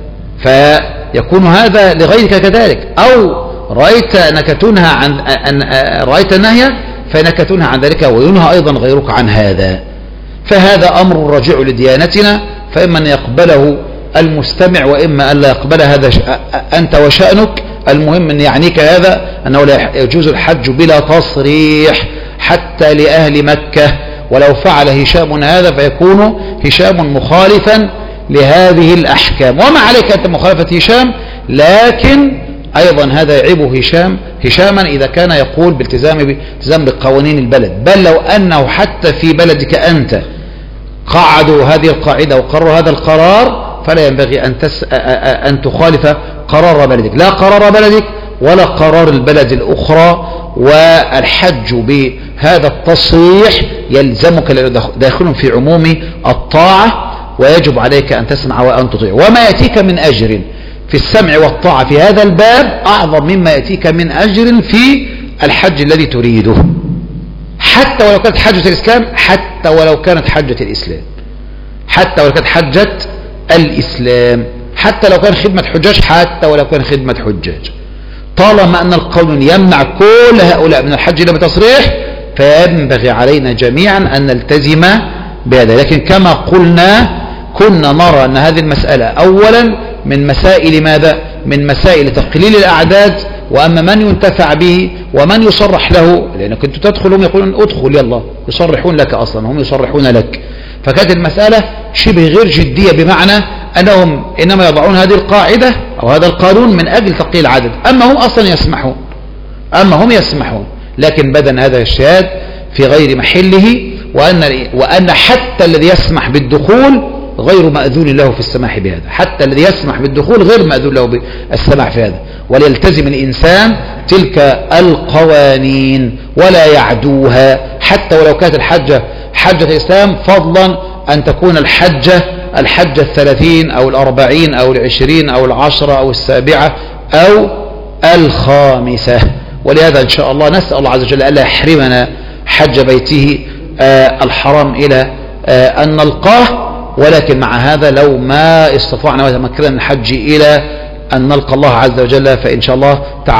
فيكون هذا لغيرك كذلك، أو رأيت أنك تنهى رأيت النهي فإنك تنهى عن ذلك وينهى أيضا غيرك عن هذا. فهذا أمر راجع لديانتنا، فإما أن يقبله المستمع وإما أن لا يقبل، هذا أنت وشأنك. المهم أن يعنيك هذا أنه لا يجوز الحج بلا تصريح حتى لأهل مكة، ولو فعل هشام هذا فيكون هشام مخالفا لهذه الأحكام. وما عليك أنت مخالفة هشام، لكن أيضا هذا يعيب هشاما إذا كان يقول بالتزام بقوانين البلد، بل لو أنه حتى في بلدك أنت قعدوا هذه القاعدة وقرروا هذا القرار، فلا ينبغي أن تخالف قرار بلدك، لا قرار بلدك ولا قرار البلد الأخرى. والحج بهذا التصريح يلزمك داخل في عموم الطاعة، ويجب عليك أن تسمع وأن تطيع. وما يأتيك من أجر في السمع والطاعة في هذا الباب أعظم مما يأتيك من أجر في الحج الذي تريده، حتى ولو كانت حجة الإسلام، حتى ولو كانت حجة الإسلام، حتى ولو كانت حجة الإسلام، حتى لو كان خدمة حجاج، حتى ولو كان خدمة حجاج، طالما أن القانون يمنع كل هؤلاء من الحج إلا بتصريح، فينبغي علينا جميعا أن نلتزم بهذا. لكن كما قلنا كنا نرى أن هذه المسألة أولا من مسائل ماذا؟ من مسائل تقليل الأعداد، وأما من ينتفع به ومن يصرح له، لأنك أنت تدخل هم يقولون ادخل يلا، يصرحون لك أصلا، هم يصرحون لك. فكانت المسألة شبه غير جدية، بمعنى أنهم إنما يضعون هذه القاعدة أو هذا القانون من أجل تقليل العدد، أما هم أصلا يسمحون، أما هم يسمحون. لكن بدن هذا الشهاد في غير محله، وأن حتى الذي يسمح بالدخول غير مأذون له في السماح بهذا، حتى الذي يسمح بالدخول غير مأذون له بالسماح في هذا. وليلتزم الإنسان تلك القوانين ولا يعدوها، حتى ولو كانت الحجة حجة الإسلام، فضلا أن تكون الحجة 30 أو 40 أو 20 أو 10 أو 7 أو 5. ولهذا إن شاء الله نسأل الله عز وجل ألا يحرمنا حج بيته الحرام إلى أن نلقاه. ولكن مع هذا لو ما استطعنا وتمكنا من الحج إلى أن نلقى الله عز وجل، فإن شاء الله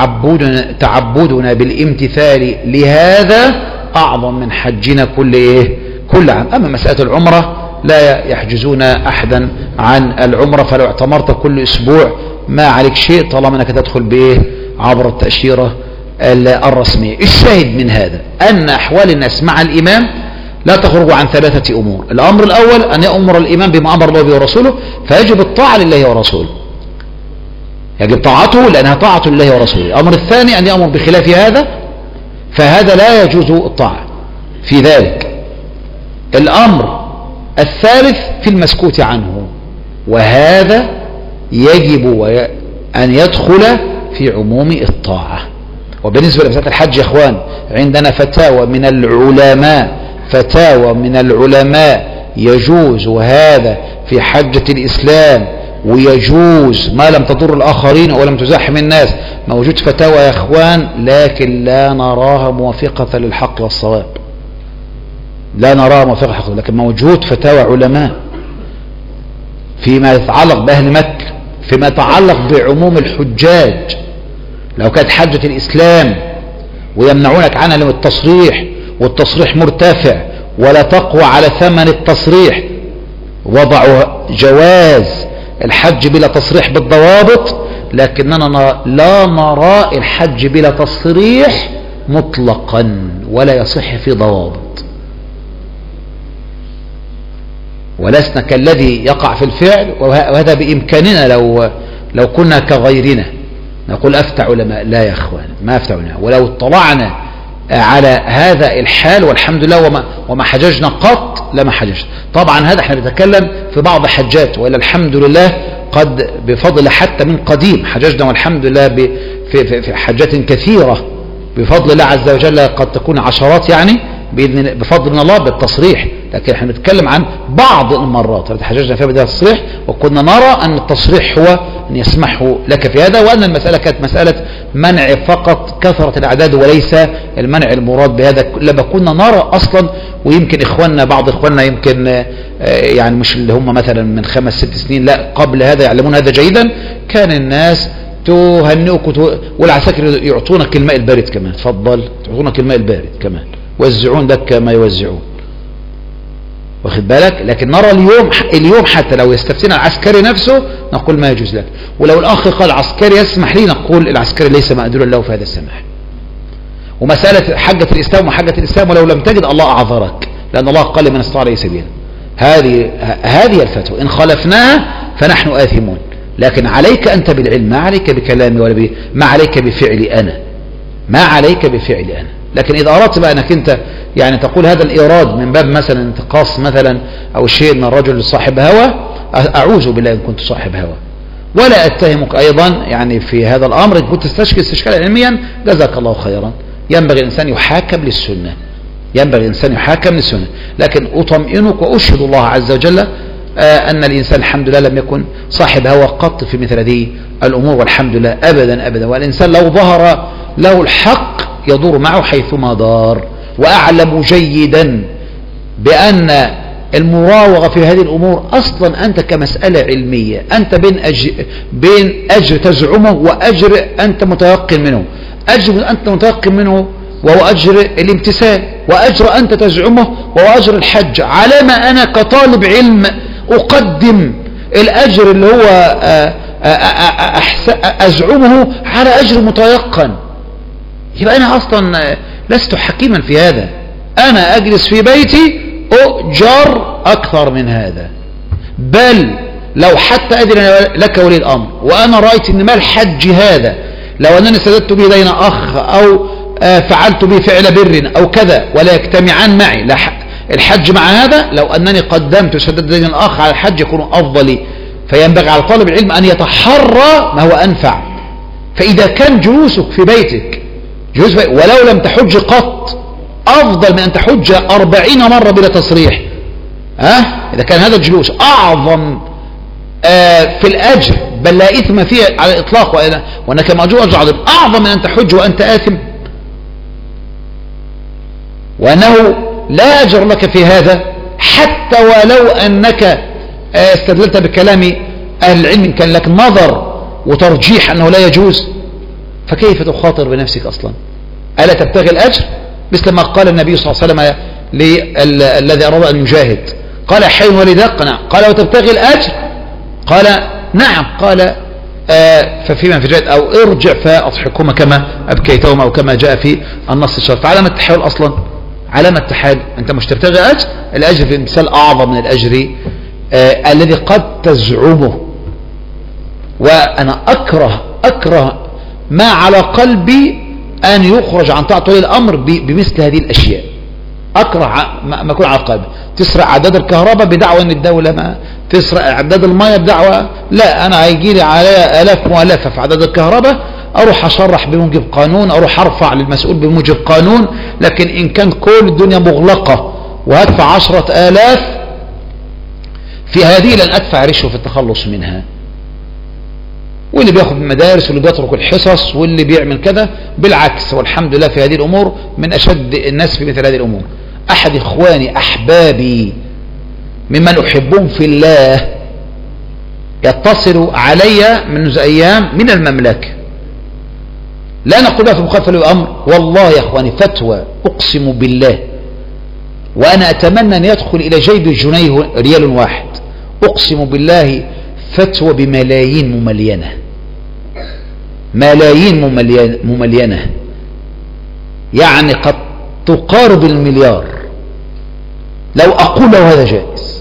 تعبدنا بالامتثال لهذا أعظم من حجنا كل عام. أما مسألة العمرة لا يحجزون أحدا عن العمرة، فلو اعتمرت كل أسبوع ما عليك شيء طالما أنك تدخل عبر التأشيرة الرسمية. الشاهد من هذا أن أحوال الناس مع الإمام لا تخرج عن 3 أمور. الأمر الأول أن يأمر الإمام بما أمر الله به ورسوله، فيجب الطاعة لله ورسوله، يجب طاعته لأنها طاعة لله ورسوله. الأمر الثاني أن يأمر بخلاف هذا، فهذا لا يجوز الطاعة في ذلك. الأمر الثالث في المسكوت عنه، وهذا يجب أن يدخل في عموم الطاعة. وبالنسبة لمسألة الحج يا إخوان، عندنا فتاوى من العلماء يجوز هذا في حجة الإسلام، ويجوز ما لم تضر الآخرين ولم تزاحم الناس. موجود فتاوى يا إخوان، لكن لا نراها موافقة للحق والصواب، لا نراها موافقة للحق، لكن موجود فتاوى علماء فيما يتعلق بأهل مكة، فيما يتعلق بعموم الحجاج. لو كانت حجة الإسلام ويمنعونك عنها للتصريح، والتصريح مرتفع ولا تقوى على ثمن التصريح، وضعوا جواز الحج بلا تصريح بالضوابط، لكننا لا نرى الحج بلا تصريح مطلقا ولا يصح في ضوابط، ولسنا كالذي يقع في الفعل. وهذا بإمكاننا لو كنا كغيرنا نقول أفتى علماء. لا يا أخوان، ما أفتى علماء. ولو اطلعنا على هذا الحال والحمد لله وما حججنا قط لما حججنا. طبعا هذا احنا بنتكلم في بعض حجات، وإلا الحمد لله قد بفضل حتى من قديم حججنا والحمد لله في حجات كثيرة بفضل الله عز وجل، قد تكون عشرات يعني بفضل من الله بالتصريح. لكن احنا بنتكلم عن بعض المرات التي حججنا فيها بداية التصريح، وكنا نرى أن التصريح هو أن يسمح لك في هذا، وأن المسألة كانت مسألة منع فقط كثرة الأعداد وليس المنع المراد بهذا. لما كنا نرى أصلا، ويمكن بعض إخواننا يمكن يعني مش اللي هم مثلا من 5-6 سنين، لا قبل هذا يعلمون هذا جيدا، كان الناس تهنئك والعساكر يعطونك الماء البارد كمان، تفضل تعطونك الماء البارد كمان، يوزعون لك ما يوزعون، واخد بالك. لكن نرى اليوم حتى لو يستفتينا العسكري نفسه نقول ما يجوز لك، ولو الأخ قال عسكري يسمح لي نقول العسكري ليس مأذونا له في هذا السماح. ومسألة حجة الإسلام وحجة الإسلام ولو لم تجد الله أعذرك، لأن الله قال لمن استطاع إليه سبيلا. هذه الفتوى، إن خالفناها فنحن آثمون. لكن عليك أنت بالعلم، ما عليك بكلامي ولا ما عليك بفعلي أنا، ما عليك بفعلي أنا. لكن إذا أردت بقى أنك أنت يعني تقول هذا الإيراد من باب مثلا انتقاص مثلا أو شيء من الرجل صاحب هوى، أعوذ بالله إن كنت صاحب هوى، ولا أتهمك أيضا يعني في هذا الأمر، إن كنت تستشكل استشكالا علميا جزاك الله خيرا. ينبغي الإنسان يحاكم للسنة، ينبغي الإنسان يحاكم للسنة، لكن أطمئنك وأشهد الله عز وجل أن الإنسان الحمد لله لم يكن صاحب هوى قط في مثل هذه الأمور، والحمد لله أبدا أبدا. والإنسان لو ظهر له الحق يدور معه حيثما دار. وأعلم جيدا بأن المراوغة في هذه الأمور أصلا أنت كمسألة علمية أنت بين أجر تزعمه وأجر أنت متيقن منه. أجر أنت متيقن منه وهو أجر الامتثال، وأجر أنت تزعمه وهو أجر الحج. على ما أنا كطالب علم أقدم الأجر اللي هو أزعمه على أجر متيقن، يبقى أنا أصلا لست حكيما في هذا. أنا أجلس في بيتي أؤجر أكثر من هذا، بل لو حتى أدري لك ولي الأمر وأنا رأيت أن ما الحج هذا لو أنني سددت به دين أخ أو فعلت به فعل بر أو كذا ولا يجتمعان معي الحج مع هذا، لو أنني قدمت وسددت دين الأخ على الحج يكون أفضل لي. فينبغي على طالب العلم أن يتحرى ما هو أنفع. فإذا كان جلوسك في بيتك ولو لم تحج قط أفضل من أن تحج 40 مرة بلا تصريح، إذا كان هذا الجلوس أعظم في الأجر بل لا إثم فيه على الإطلاق وأنك مأجور أجر عظيم أعظم من أن تحج وأنت آثم، وأنه لا أجر لك في هذا حتى ولو أنك استدللت بكلام أهل العلم كان لك نظر وترجيح أنه لا يجوز، فكيف تخاطر بنفسك أصلا؟ ألا تبتغي الأجر؟ مثل ما قال النبي صلى الله عليه وسلم الذي أراد أن يجاهد قال حي ولدك، قال وتبتغي الأجر؟ قال نعم. قال ففيما في جهد أو ارجع فأضحكهما كما أبكيتهما أو كما جاء في النص الشرعي. فعلامة التحايل أصلا علامة التحايل، أنت مش تبتغي أجر، الأجر في المثال أعظم من الأجر الذي قد تزعمه. وأنا أكره ما على قلبي أن يخرج عن طاعة ولي الأمر بمثل هذه الأشياء. أكره ما يكون على قلبي. تسرق عداد الكهرباء بدعوة أن الدولة ما تسرق عداد المياه بدعوة، لا، أنا هيجي لي عليها آلاف مؤلفة في عداد الكهرباء، أروح أشرح بموجب قانون، أروح أرفع للمسؤول بموجب قانون. لكن إن كان كل الدنيا مغلقة وهدفع 10,000 في هذه لن أدفع رشوة في التخلص منها. واللي بياخد المدارس واللي بيترك الحصص واللي بيعمل كذا بالعكس، والحمد لله في هذه الأمور من أشد الناس في مثل هذه الأمور. أحد إخواني أحبابي ممن أحبهم في الله يتصل علي منذ أيام من المملكة، لا نقولها في مخالفة للأمر، والله يا إخواني فتوى أقسم بالله، وأنا أتمنى أن يدخل إلى جيب جنيه ريال واحد، أقسم بالله فتوى بملايين مملينة، ملايين مملينة، يعني قد تقارب المليار لو أقول له هذا جائز،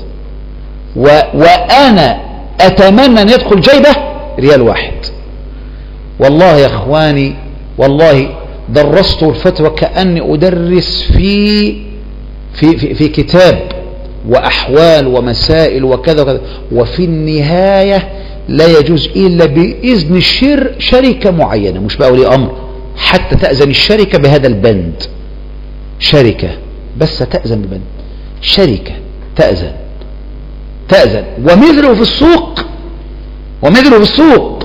وأنا أتمنى أن يدخل جيبه ريال واحد. والله يا إخواني والله درست الفتوى كأني أدرس في كتاب وأحوال ومسائل وكذا وكذا، وفي النهاية لا يجوز إلا بإذن شركة معينة، مش بقى ولي أمر، حتى تأذن الشركة بهذا البند، شركة بس تأذن ببند، شركة تأذن ومثله في السوق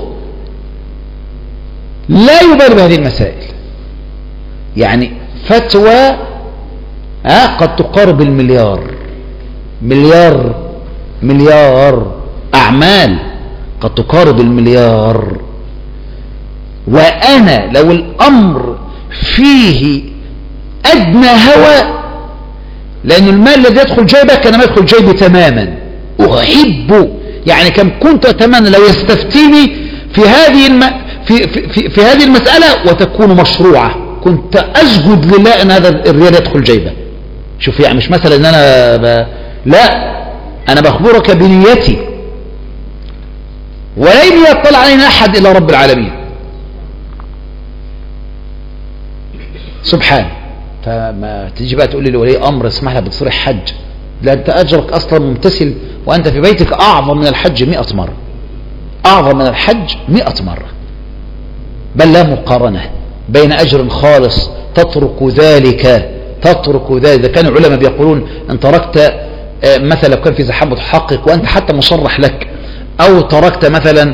لا يبالي بهذه المسائل. يعني فتوى قد تقارب مليار أعمال قد تقارب المليار، وأنا لو الأمر فيه أدنى هوى، لأن المال الذي يدخل جيبك كان ما يدخل جيبي تماما، أحبه، يعني كم كنت أتمنى لو يستفتيني في هذه المسألة وتكون مشروعة، كنت أسجد لله أن هذا الريال يدخل جيبه. شوف يعني مش مثلا أن أنا لا، أنا بخبرك بنيتي، ولن يطلع علينا أحد إلا رب العالمين سبحانه. فما تيجي بقى تقول لي لولي أمر اسمح لها بتصريح حج، لا، أنت أجرك أصلا ممتثل وأنت في بيتك أعظم من الحج 100 مرة، أعظم من الحج 100 مرة، بل لا مقارنة بين أجر خالص تترك ذلك. إذا كان العلماء بيقولون أن تركت مثلا لو كان في زحام متحقق وأنت حتى مصرح لك، أو تركت مثلا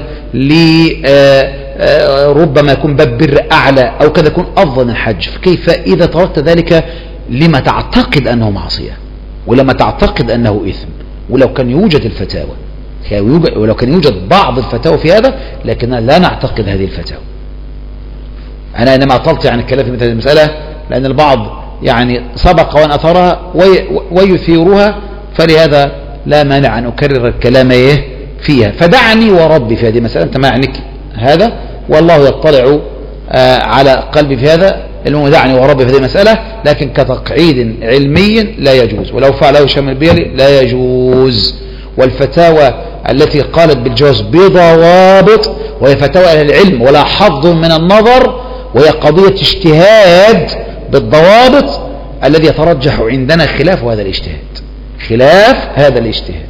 ربما يكون باب بر أعلى أو كذا يكون أفضل من الحج، فكيف إذا تركت ذلك لما تعتقد أنه معصية ولما تعتقد أنه إثم؟ ولو كان يوجد الفتاوى، ولو كان يوجد بعض الفتاوى في هذا، لكننا لا نعتقد هذه الفتاوى. أنا إنما أطلت عن الكلام في مثل المسألة لأن البعض يعني سبق وأن أثرها ويثيرها، فلهذا لا مانع أن أكرر الكلام فيها. فدعني وربي في هذه المسألة، أنت ما يعنيك هذا والله يطلع على قلبي في هذا، المهم دعني وربي في هذه المسألة، لكن كتقعيد علمي لا يجوز، ولو فعله هشام البيلي لا يجوز. والفتاوى التي قالت بالجواز بضوابط وهي فتاوى أهل العلم ولا حظ من النظر، وهي قضية اجتهاد بالضوابط الذي يترجح عندنا خلاف هذا الاجتهاد.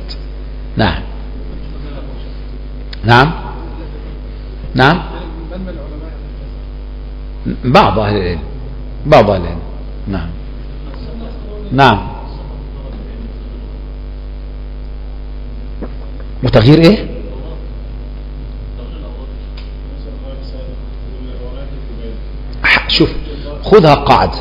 نعم بعض أهل العلم نعم وتغيير ايه؟ شوف خذها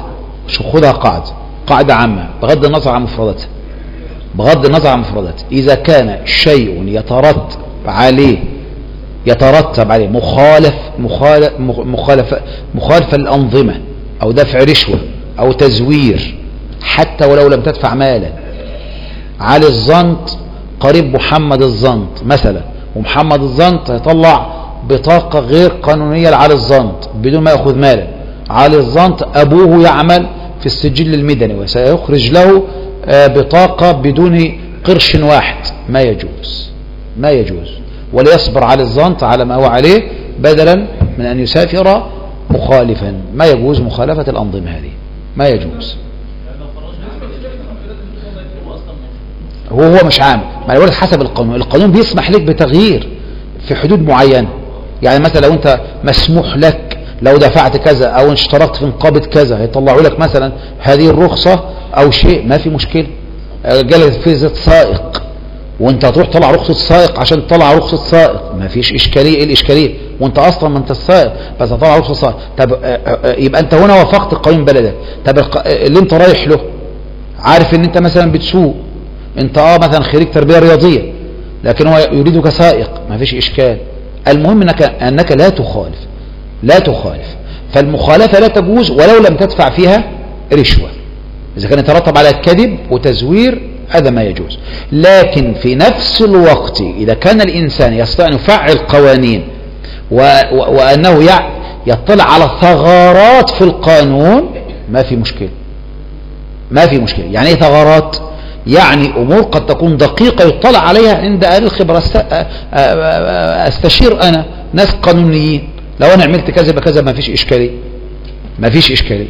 قاعدة عامة بغض النظر عن مفرداتها. إذا كان شيء يترتب عليه مخالفة الأنظمة أو دفع رشوة أو تزوير، حتى ولو لم تدفع مالا. علي الزنط قريب محمد الزنط مثلا، ومحمد الزنط يطلع بطاقة غير قانونية لعلي الزنط بدون ما يأخذ مالا. علي الزنط أبوه يعمل في السجل المدني وسيخرج له بطاقة بدون قرش واحد، ما يجوز وليصبر على الزنط على ما هو عليه بدلا من أن يسافر مخالفا. ما يجوز مخالفة الأنظمة هذه، ما يجوز. هو مش عام، ما يقول حسب القانون بيسمح لك بتغيير في حدود معينة. يعني مثلا لو انت مسموح لك لو دفعت كذا او اشتركت في نقابة كذا هيطلعوا لك مثلا هذه الرخصة او شيء، ما في مشكلة. جالك فيزة سائق وانت هتروح تطلع رخصة سائق عشان تطلع رخصة سائق، ما فيش اشكالية. ايه الاشكالية وانت اصلا ما انت السائق بس هتطلع رخصة سائق؟ طب يبقى انت هنا وافقت قانون بلدك. طب اللي انت رايح له عارف ان انت مثلا بتسوق، انت مثلا خريج تربية رياضية لكن هو يريدك سائق، ما فيش اشكال. المهم انك لا تخالف. فالمخالفة لا تجوز ولو لم تدفع فيها رشوة. اذا كان يترتب على كذب وتزوير هذا ما يجوز. لكن في نفس الوقت اذا كان الانسان يستطيع ان يفعل قوانين وانه يطلع على ثغرات في القانون ما في مشكلة. يعني ايه ثغرات؟ يعني امور قد تكون دقيقة يطلع عليها عند اهل الخبرة. استشير انا ناس قانونيين، لو انا عملت كذا بكذا ما فيش اشكالية.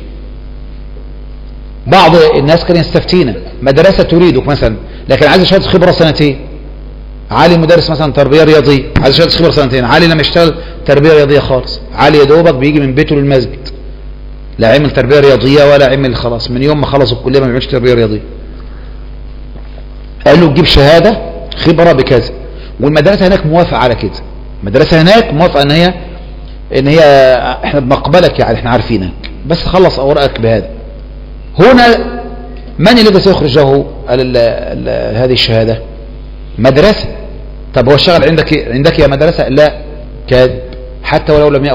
بعض الناس كانوا يستفتينا مدرسة تريدك مثلا لكن عايز شهادة خبرة 2 سنين. عالي مدرس مثلا تربية رياضية عايز شهادة خبرة 2 سنين. عالي لما يشتغل تربية رياضية خالص، عالي يا دوبك بيجي من بيته للمسجد، لا عمل تربية رياضية ولا عمل، خلاص من يوم ما خلص الكلية ما بيعملش تربية رياضية. قال له تجيب شهادة خبرة بكذا، والمدرسة هناك موافقة على كده. المدرسة هناك موافقة ان هي احنا بنقبلك، يعني احنا عارفينك بس خلص اوراقك بهذا. هنا من الذي سيخرج له هذه الشهادة؟ مدرسة. طب هو اشتغل عندك يا مدرسة؟ لا، كاذب حتى ولو لم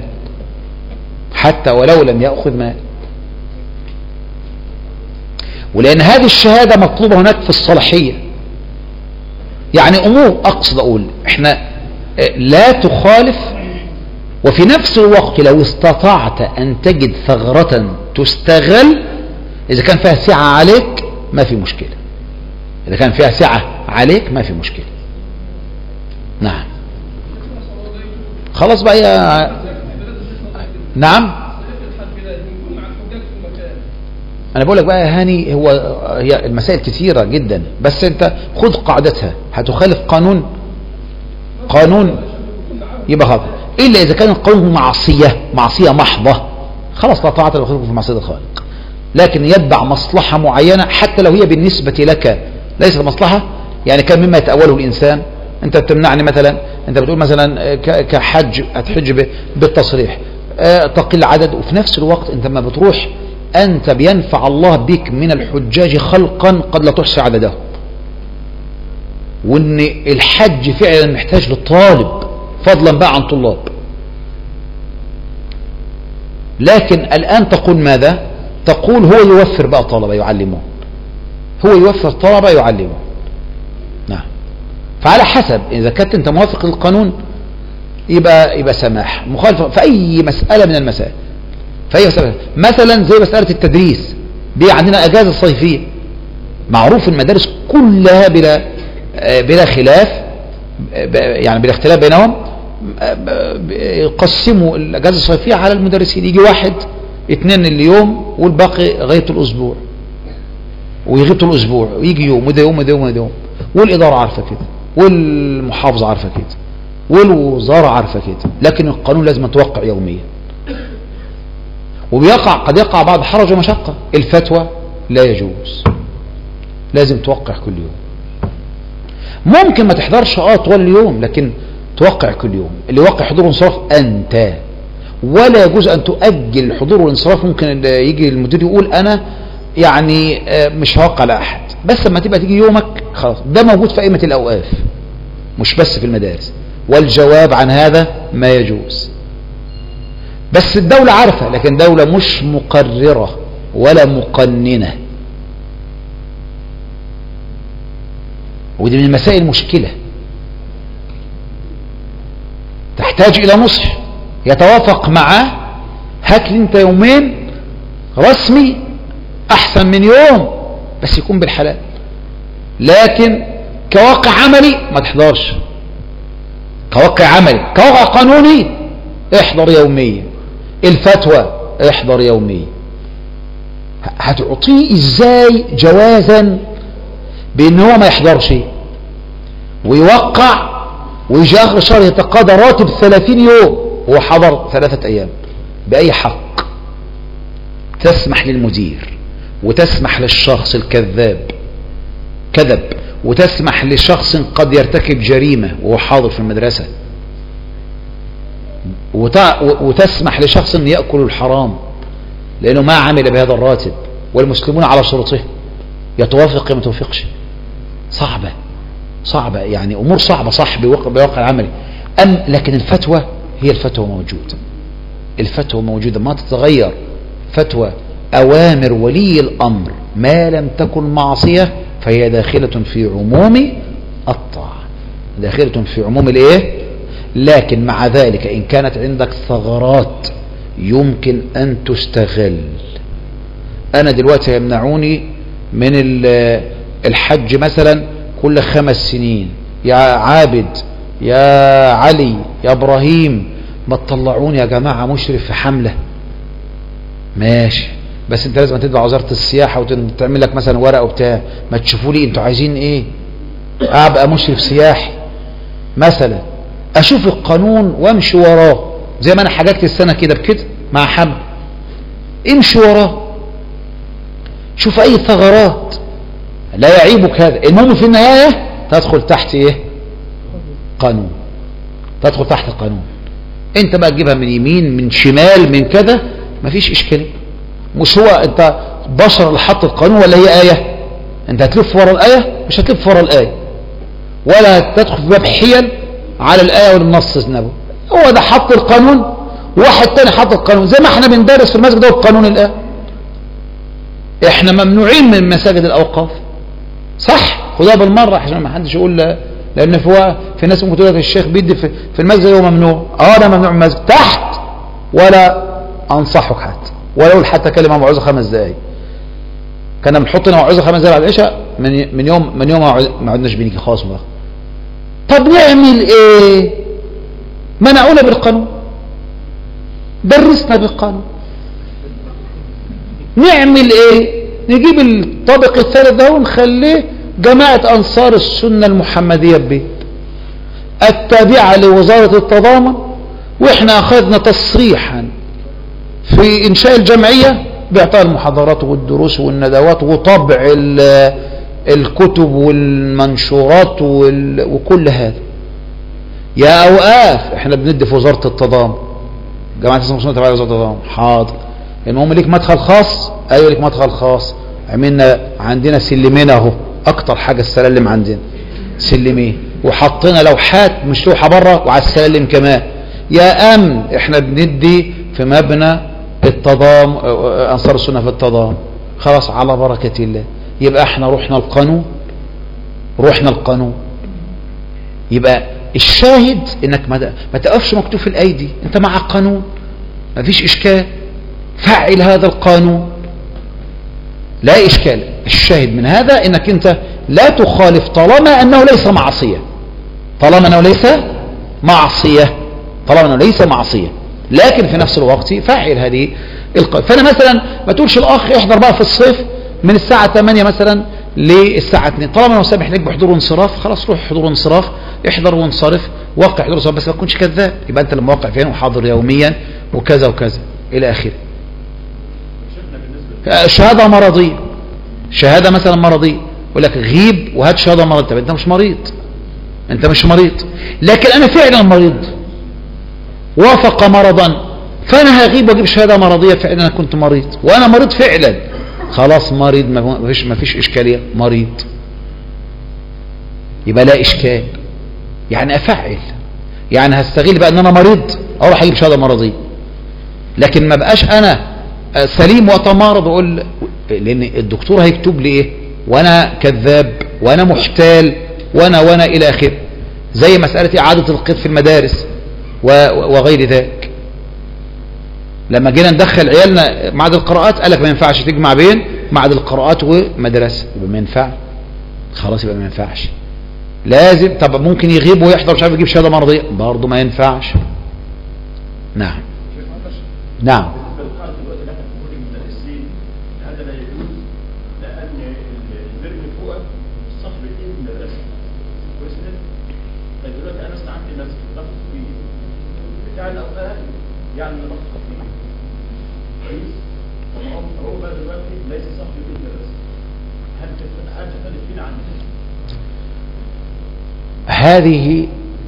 يأخذ مال. ولأن هذه الشهادة مطلوبة هناك في الصلاحية. يعني أمور أقصد أقول إحنا لا تخالف، وفي نفس الوقت لو استطعت أن تجد ثغرة تستغل إذا كان فيها سعة عليك ما في مشكلة. نعم خلاص بقى نعم. انا بقول لك بقى يا هاني، هي المسائل كثيرة جدا، بس انت خذ قاعدتها. هتخالف قانون يبقى خلاص. إلا إذا كان القانون معصية محضة، خلاص لا طاعة لمخلوق في معصية الخالق. لكن يتبع مصلحة معينة حتى لو هي بالنسبة لك ليست مصلحة، يعني كان مما يتأوله الإنسان. أنت بتمنعني مثلا، أنت بتقول مثلا كحج هتحج بالتصريح تقل عدد، وفي نفس الوقت أنت ما بتروح أنت بينفع الله بك من الحجاج خلقا قد لا تحصي عددهم، وأن الحج فعلا محتاج للطالب فضلا بقى عن طلاب. لكن الآن تقول ماذا؟ تقول هو يوفر بقى طلبة يعلمون، هو يوفر طلبة يعلمون. نعم. فعلى حسب، إذا كنت أنت موافق للقانون يبقى سماح، مخالفة في أي مسألة من المسائل، في أي مسألة مثلا زي مسألة التدريس دي، عندنا أجازة صيفية معروف المدارس كلها بلا خلاف، يعني بلا اختلاف بينهم، يقسموا الأجازة الصيفية على المدرسين، يجي 1 2 اليوم والباقي غاية الأسبوع، ويغيب طول الأسبوع ويجي يوم وده يوم وده يوم وده يوم، والإدارة عارفة كده، والمحافظة عارفة كده، والوزارة عارفة كده، لكن القانون لازم توقع يوميا. قد يقع بعض حرج ومشقة، الفتوى لا يجوز، لازم توقع كل يوم. ممكن ما تحضرش طول اليوم، لكن توقع كل يوم. اللي يوقع حضور وانصراف أنت، ولا يجوز أن تؤجل الحضور والانصراف. ممكن يجي المدير يقول أنا يعني مش هوقع لأحد، بس لما تبقى تيجي يومك خلاص. ده موجود في أئمة الأوقاف مش بس في المدارس، والجواب عن هذا ما يجوز. بس الدولة عارفة، لكن دولة مش مقررة ولا مقننة، ودي من المسائل المشكلة، تحتاج إلى نصح يتوافق معه. هات لي انت يومين رسمي أحسن من يوم، بس يكون بالحلال. لكن كواقع عملي ما تحضرش، كواقع عملي. كواقع قانوني احضر يوميا، الفتوى احضر يوميا. هتعطيه ازاي جوازا بان هو ما يحضرش ويوقع ويجي اخر الشهر يتقاضى راتب 30 يوم وهو حضر 3 أيام؟ بأي حق تسمح للمدير وتسمح للشخص الكذاب كذب، وتسمح لشخص قد يرتكب جريمة وهو حاضر في المدرسة، وتسمح لشخص أن يأكل الحرام لأنه ما عمل بهذا الراتب، والمسلمون على شروطه، يتوافق ما توافقش؟ صعبة يعني، أمور صعبة صح بواقع العملي. لكن الفتوى هي الفتوى موجودة، الفتوى موجودة ما تتغير. فتوى أوامر ولي الأمر ما لم تكن معصية فهي داخلة في عموم الطاعة، داخلة في عموم الايه. لكن مع ذلك إن كانت عندك ثغرات يمكن أن تستغل. أنا دلوقتي يمنعوني من الحج مثلا كل 5 سنين، يا عابد يا علي يا إبراهيم ما تطلعوني يا جماعة مشرف في حملة، ماشي، بس انت لازم تدفع وزارة السياحة وتعمل لك مثلا ورقة وبتاع، ما تشوفوا لي انتوا عايزين ايه، ابقى مشرف سياحي مثلا، اشوف القانون وامشي وراه زي ما انا حججت السنة كده بكده مع حمل، امشي وراه، شوف اي ثغرات لا يعيبك هذا. المهم في النهاية تدخل تحت ايه؟ قانون، تدخل تحت القانون. انت بقى تجيبها من يمين من شمال من كذا مفيش اشكاليه. مش هو انت بشر اللي حط القانون ولا هي آية؟ انت هتلف ورا الآية؟ مش هتلف ورا الآية، ولا تدخل في باب حيل على الآية والنص النبوي. هو ده حط القانون، واحد تاني حط القانون، زي ما احنا بندرس في المسجد ده بقانون الآية. احنا ممنوعين من مساجد الأوقاف، صح؟ خدها بالمرة عشان ما حدش يقول لا، لأن في ناس ممكن تقول لك الشيخ بيدي في المسجد هو ممنوع. أنا ممنوع من المسجد تحت، ولا أنصحك حتى، ولا أقول حتى كلمة موعظة 5 دقايق. كنا بنحط لنا موعظة 5 دقايق بعد العشاء من يوم ما عدناش بنيجي خالص بقى. طب نعمل إيه؟ منعونا بالقانون، درسنا بالقانون، نعمل إيه؟ نجيب الطابق الثالث ده ونخليه جماعة أنصار السنة المحمدية ببيت. التابعة لوزارة التضامن، واحنا اخذنا تصريحا في انشاء الجمعية باعطاء المحاضرات والدروس والندوات وطبع الكتب والمنشورات وكل هذا. يا اوقاف احنا بندي في وزارة التضامن، جماعة اسمها مسلمة تبع وزارة التضامن، حاضر. المهم ليك مدخل خاص، ايوه ليك مدخل خاص. عندنا سلمين اهو، اكتر حاجة السلالم عندنا سلمين، وحطينا لوحات مش لوحة بره وعلى السلالم كمان. يا امن احنا بندي في مبنى التضامن، انصار السنة في التضامن، خلاص على بركة الله. يبقى احنا رحنا القانون. يبقى الشاهد انك ما تقفش مكتوب في الايدي، انت مع القانون ما فيش اشكال، فعل هذا القانون لا اشكال. الشاهد من هذا انك انت لا تخالف طالما انه ليس معصية، لكن في نفس الوقت فعل هذه فانا مثلا ما تقولش الاخ يحضر بقى في الصيف من الساعة 8 مثلا للساعة 2، طالما لو سامح لك بحضور وانصراف خلاص روح حضور وانصراف، احضر وانصرف، وقع حضور وانصراف، بس ما تكونش كذاب، يبقى انت لما وقع فين وحاضر يوميا وكذا وكذا الى اخره. شهادة مثلا مرضية، يقول لك غيب وهات شهادة مرض. طب انت مش مريض، لكن انا فعلا مريض وافق مرضا، فانا هغيب واجيب شهادة مرضية فعلا انا كنت مريض وانا مريض فعلا، خلاص مريض، ما فيش اشكالية، مريض يبقى لا اشكال. يعني افعل، يعني هستغل بقى ان انا مريض اروح اجيب شهادة مرضية، لكن ما بقاش انا سليم واتمارض واقول، لان الدكتور هيكتب لي ايه وانا كذاب وانا محتال وانا الى اخره. زي مسألة اعادة القيد في المدارس وغير ذلك. لما جينا ندخل عيالنا معهد القراءات قالك ما ينفعش تجمع بين معهد القراءات ومدرسة، يبقى ما ينفع، خلاص يبقى ما ينفعش، لازم. طب ممكن يغيب ويحضر مش عارف يجيب شهادة مرضية، برضه ما ينفعش. نعم يعني اللي بخطط فيه كويس، هو بقى دلوقتي ليس صاحب المدرسة، هل تختلف فينا عن هذه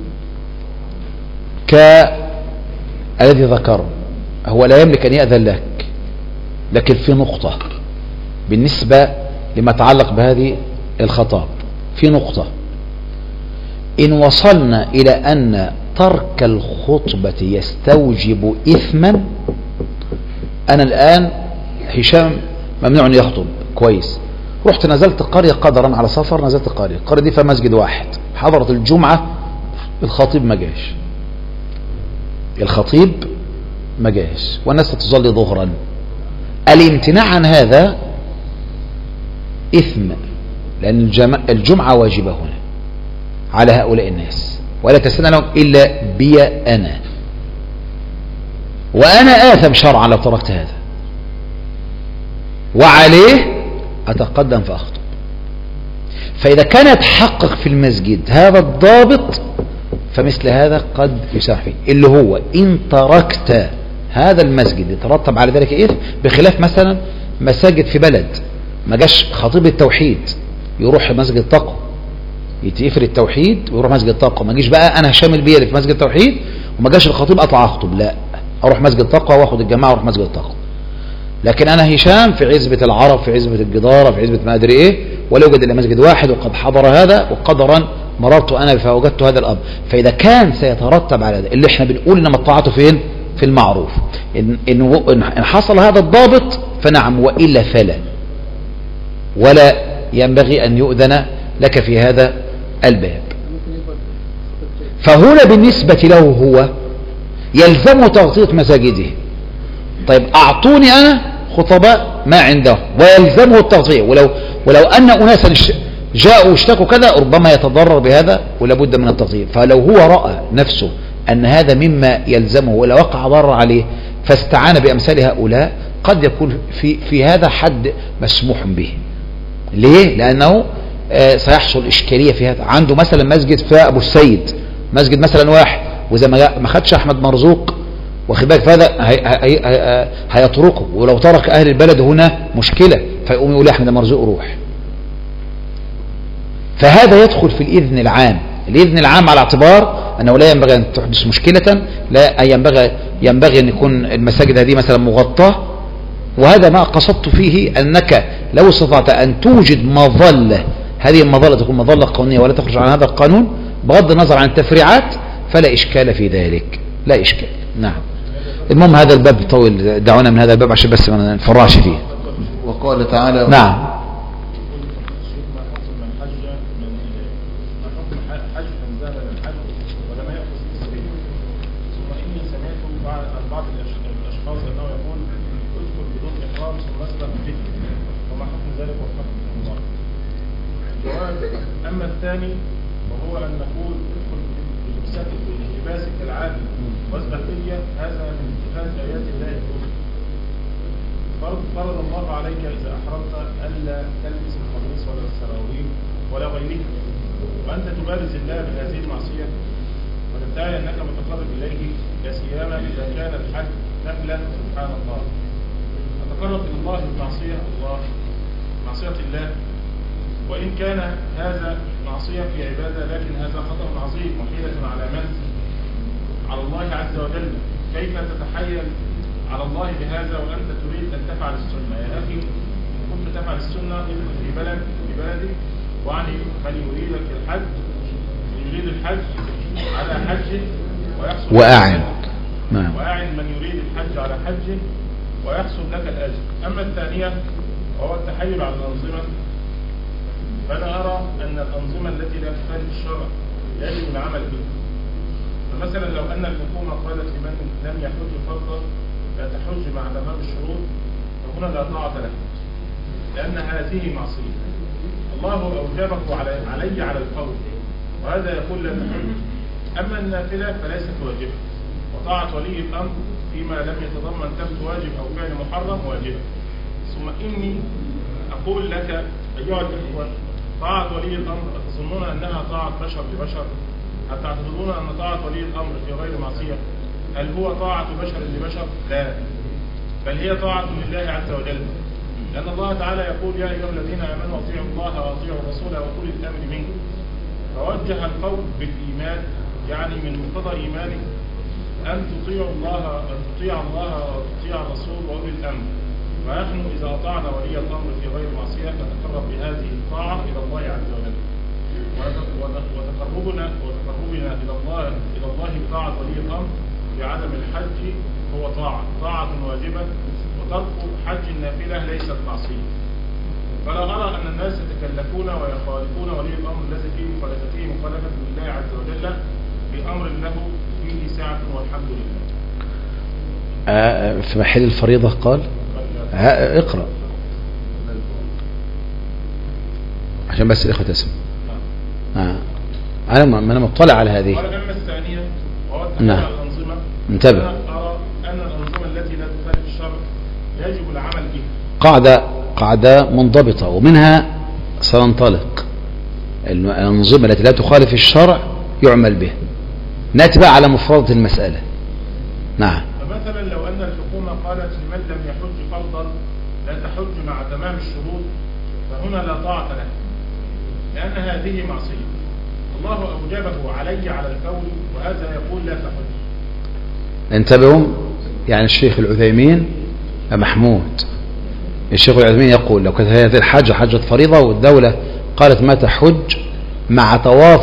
كالذي ذكر؟ هو لا يملك أن يأذن لك، لكن في نقطة بالنسبة لما يتعلق بهذه الخطاب، في نقطة: إن وصلنا إلى أن ترك الخطبة يستوجب إثما، أنا الآن هشام ممنوع أن يخطب، كويس، رحت نزلت قرية قدرا على سفر، نزلت القرية دي فيها مسجد واحد، حضرت الجمعة، الخطيب ما جاش والناس تصلي ظهرا، الامتناع عن هذا إثم، لأن الجمعة واجبة هنا على هؤلاء الناس، ولا تستنى لهم إلا بي أنا، وأنا آثم شرعا لو تركت هذا، وعليه أتقدم فأخطب. فإذا كان يتحقق في المسجد هذا الضابط فمثل هذا قد يسامح فيه، اللي هو إن تركت هذا المسجد يترتب على ذلك إثم، بخلاف مثلا مساجد في بلد ما جاش خطيب التوحيد يروح مسجد التقوى، يتقفل التوحيد ويروح مسجد التقوى، ما جيش بقى انا هشام البيلي في مسجد التوحيد وما جاش الخطيب اطلع اخطب، لا، اروح مسجد التقوى واخد الجماعه واروح مسجد التقوى. لكن انا هشام في عزبة العرب، في عزبة الجدارة، في عزبة ما ادري ايه، ولا يوجد الا مسجد واحد وقد حضر هذا، وقدرا مررت انا فوجدت هذا الامر. فاذا كان سيترتب على هذا اللي احنا بنقول انما الطاعه فين؟ في المعروف، ان حصل هذا الضابط فنعم، والا فلا، ولا ينبغي ان يؤذن لك في هذا الباب. فهنا بالنسبة له هو يلزمه تغطية مساجده. طيب أعطوني أنا خطباء ما عنده ويلزمه التغطية، ولو أن أناسا جاءوا واشتكوا كذا ربما يتضرر بهذا ولا بد من التغطية. فلو هو رأى نفسه أن هذا مما يلزمه ولا وقع ضرر عليه فاستعان بأمثال هؤلاء، قد يكون في هذا حد مسموح به. ليه؟ لأنه سيحصل إشكالية في هذا. عنده مثلا مسجد في أبو السيد مسجد مثلا واحد، وإذا ما خدش أحمد مرزوق واخد بالك فهذا هيتركه، ولو ترك أهل البلد هنا مشكلة، فيقوم يقول أحمد مرزوق روح. فهذا يدخل في الإذن العام. الإذن العام على اعتبار أنه لا ينبغي أن تحدث مشكلة، لا ينبغي أن يكون المساجد هذه مثلا مغطاة. وهذا ما قصدت فيه أنك لو استطعت أن توجد مظلة، هذه المظلة تكون مظلة قانونية ولا تخرج عن هذا القانون بغض النظر عن التفريعات، فلا إشكال في ذلك، لا إشكال. نعم. المهم هذا الباب طويل، دعونا من هذا الباب عشان بس ما نفرعش فيه. وقال تعالى نعم. أما الثاني وهو أن نقول ادخل بلباسك العادي وازبهية، هذا من اتخاذ آيات الله الكفر. فرض الله عليك إذا أحرمت ألا تلبس القميص ولا السراويل ولا غيرها، وأنت تبارز الله بهذه المعصية وتدعي أنك متقرب إليه، لا سيما إذا كان الحج نفلا. سبحان الله، أتقرب إلى الله بمعصية معصية الله، وإن كان هذا معصية في عبادة، لكن هذا خطأ عظيم وحيلة على من؟ على الله عز وجل. كيف تتحيل على الله بهذا وأنت تريد أن تفعل السنة؟ يا أخي إن كنت تفعل السنة ادخل في بلدك، وعني من يريدك الحج، من يريد الحج على حجه ويحصل وأعن من يريد الحج على حجه ويحصل لك الأجر. أما الثانية وهو التحيل على الأنظمة، فأنا أرى أن الأنظمة التي لا تخالف الشرع يجب العمل بها. فمثلا لو أن الحكومة قالت لمن لم يحج فرضا لا تحج مع تمام الشروط، فهنا لا طاعة له، لأن هذه معصية. الله أوجبه علي على القول، وهذا يقول لا تحج. أما النافلة فليست واجبة، وطاعة ولي الأمر فيما لم يتضمن ترك واجب أو فعل محرم واجبة. ثم إني أقول لك أيها الإخوة، طاعة ولي الأمر أتظنون أنها طاعة بشر لبشر؟ أتعتقدون أن طاعة ولي الأمر في غير معصية؟ هل هو طاعة بشر لبشر؟ لا، بل هي طاعة لله عز وجل، لأن الله تعالى يقول يا أيها الذين آمنوا أطيعوا الله وأطيعوا الرسول وأولي الأمر منكم. فوجه القول بالإيمان، يعني من مقتضى إيمانك أن تطيع الله وتطيع الرسول وأولي الأمر. ونحن إذا أطعنا ولي الأمر في غير معصية نتقرب بهذه الطاعة إلى الله عز وجل. وتقربنا إلى الله بطاعة ولي الأمر بعدم الحج هو طاعة واجبة، وترك حج النافلة ليست معصية. فلا أرى أن الناس يتكلفون ويخالفون ولي الأمر الذي فيه مخالفته مخالفة لله عز وجل بأمر له فيه سعة والحمد لله. في محل الفريضة قال اقرأ عشان بس الإخوة تسمع. أنا مطلع على هذه. أما الثانية وهو الأنظمة، انتبه، أرى أن الأنظمة التي لا تخالف الشرع يجب العمل بها. قاعدة منضبطة، ومنها سننطلق. الأنظمة التي لا تخالف الشرع يعمل بها. نأتي بقى على مفردة المسألة. نعم. فمثلا لو أن الحكومة قالت لمن لم يحج فرضا لا تحج مع تمام الشروط، فهنا لا طاعة له، لأن هذه معصية. الله أوجبه علي على القول، وهذا يقول لا تحج. انتبهوا، يعني الشيخ العثيمين محمود، الشيخ العثيمين يقول لو كانت هذه الحجة حجة فريضة والدولة قالت ما تحج مع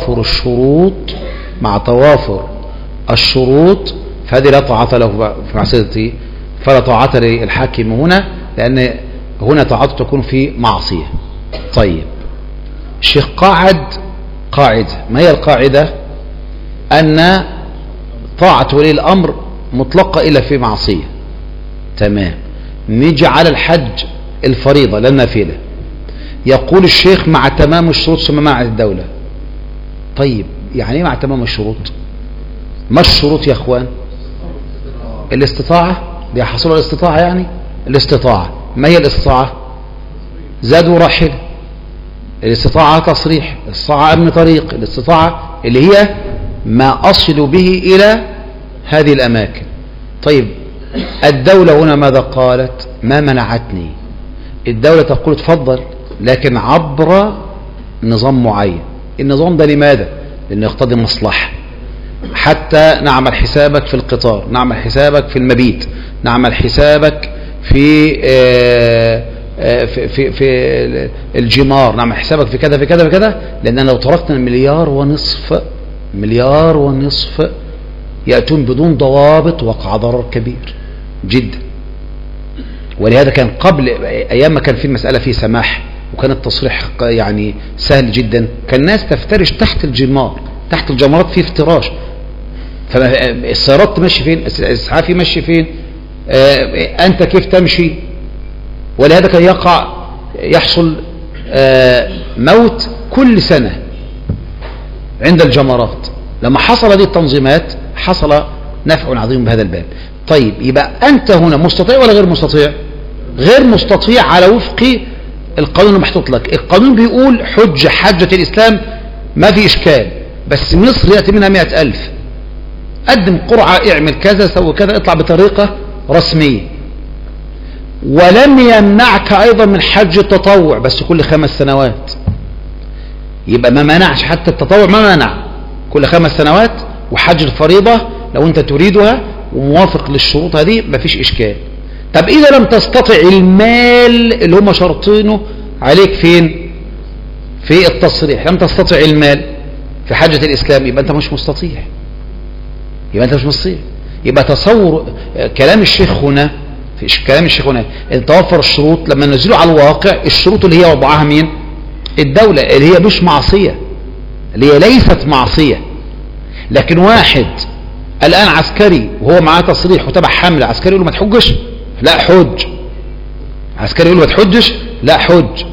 توافر الشروط فهذه لا طاعة له في معصيته، فلا طاعة للحاكم هنا، لأن هنا طاعته تكون في معصية. طيب، الشيخ قاعدة، ما هي القاعدة؟ أن طاعة ولي الأمر مطلقة إلا في معصية. تمام. نيجي على الحج الفريضة لا النافلة، يقول الشيخ مع تمام الشروط ثم مع الدولة. طيب، يعني ايه مع تمام الشروط؟ ما الشروط يا اخوان؟ الاستطاعة، دي حصول الاستطاعة، يعني الاستطاعة. ما هي الاستطاعة؟ زاد وراحل. الاستطاعة تصريح، الاستطاعة أمن طريق، الاستطاعة اللي هي ما أصل به إلى هذه الأماكن. طيب الدولة هنا ماذا قالت؟ ما منعتني. الدولة تقول تفضل، لكن عبر نظام معين. النظام ده لماذا؟ لأنه يقتضي مصلحة، حتى نعمل حسابك في القطار، نعمل حسابك في المبيت، نعمل حسابك في في الجمار، نعمل حسابك في كذا في كذا في كذا. لأن لو تركنا مليار ونصف يأتون بدون ضوابط وقع ضرر كبير جدا. ولهذا كان قبل أيام ما كان في المسألة فيه سماح وكان التصريح يعني سهل جدا، كان الناس تفترش تحت الجمار، تحت الجمرات في افتراش. فالسيارات تمشي فين؟ الإسعاف يمشي فين؟ أنت كيف تمشي؟ ولهذا كان يحصل موت كل سنة عند الجمرات. لما حصل هذه التنظيمات حصل نفع عظيم بهذا الباب. طيب يبقى أنت هنا مستطيع ولا غير مستطيع؟ غير مستطيع على وفق القانون المحطوط لك. القانون بيقول حجة الإسلام ما في إشكال، بس مصر يأتي منها 100,000. قدم قرعة، اعمل كذا، سوي كذا، اطلع بطريقة رسمية. ولم يمنعك أيضا من حج التطوع، بس كل 5 سنوات. يبقى ما منعش حتى التطوع، ما منع كل 5 سنوات. وحج الفريضة لو أنت تريدها وموافق للشروط هذه ما فيش إشكال. طب إذا لم تستطع المال اللي هم شرطينه عليك فين؟ في التصريح. لم تستطع المال في حجة الإسلام، يبقى أنت مش مستطيع. يبقى تصور كلام الشيخ هنا، إن توفر الشروط لما نزلوا على الواقع، الشروط اللي هي وضعها مين؟ الدولة، اللي هي مش معصية، اللي هي ليست معصية. لكن واحد الآن عسكري وهو معاه تصريح وتبع حملة، عسكري يقول له ما تحجش؟ لا حج. عسكري يقول له ما تحجش؟ لا حج.